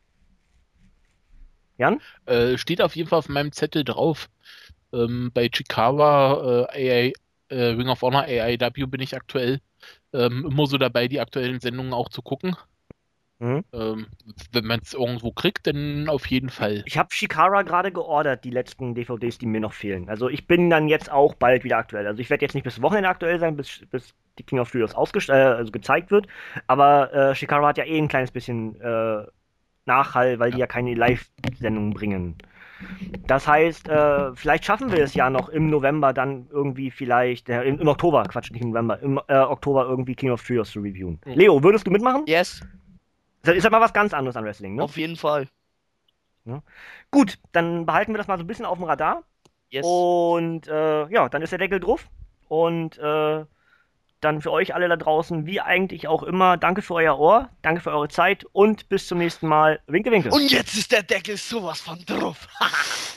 Jan? Äh, steht auf jeden Fall auf meinem Zettel drauf. Ähm, bei Chikawa, äh, A I, äh, Ring of Honor, A I W bin ich aktuell ähm, immer so dabei, die aktuellen Sendungen auch zu gucken. Mhm. Ähm, wenn man es irgendwo kriegt, dann auf jeden Fall. Ich habe Shikara gerade geordert, die letzten D V Ds, die mir noch fehlen. Also ich bin dann jetzt auch bald wieder aktuell. Also ich werde jetzt nicht bis Wochenende aktuell sein, bis, bis die King of Trios ausgest- äh, also gezeigt wird. Aber äh, Shikara hat ja eh ein kleines bisschen äh, Nachhall, weil die ja keine Live-Sendungen bringen. Das heißt, äh, vielleicht schaffen wir es ja noch im November dann irgendwie vielleicht, äh, im, im Oktober, Quatsch, nicht im November, im äh, Oktober irgendwie King of Trios zu reviewen. Mhm. Leo, würdest du mitmachen? Yes, Das ist ja mal was ganz anderes an Wrestling, ne? auf jeden Fall. Gut, dann behalten wir das mal so ein bisschen auf dem Radar. Yes. Und äh, ja, dann ist der Deckel drauf. Und äh, dann für euch alle da draußen, wie eigentlich auch immer, danke für euer Ohr, danke für eure Zeit und bis zum nächsten Mal. Winke, winke. Und jetzt ist der Deckel sowas von drauf.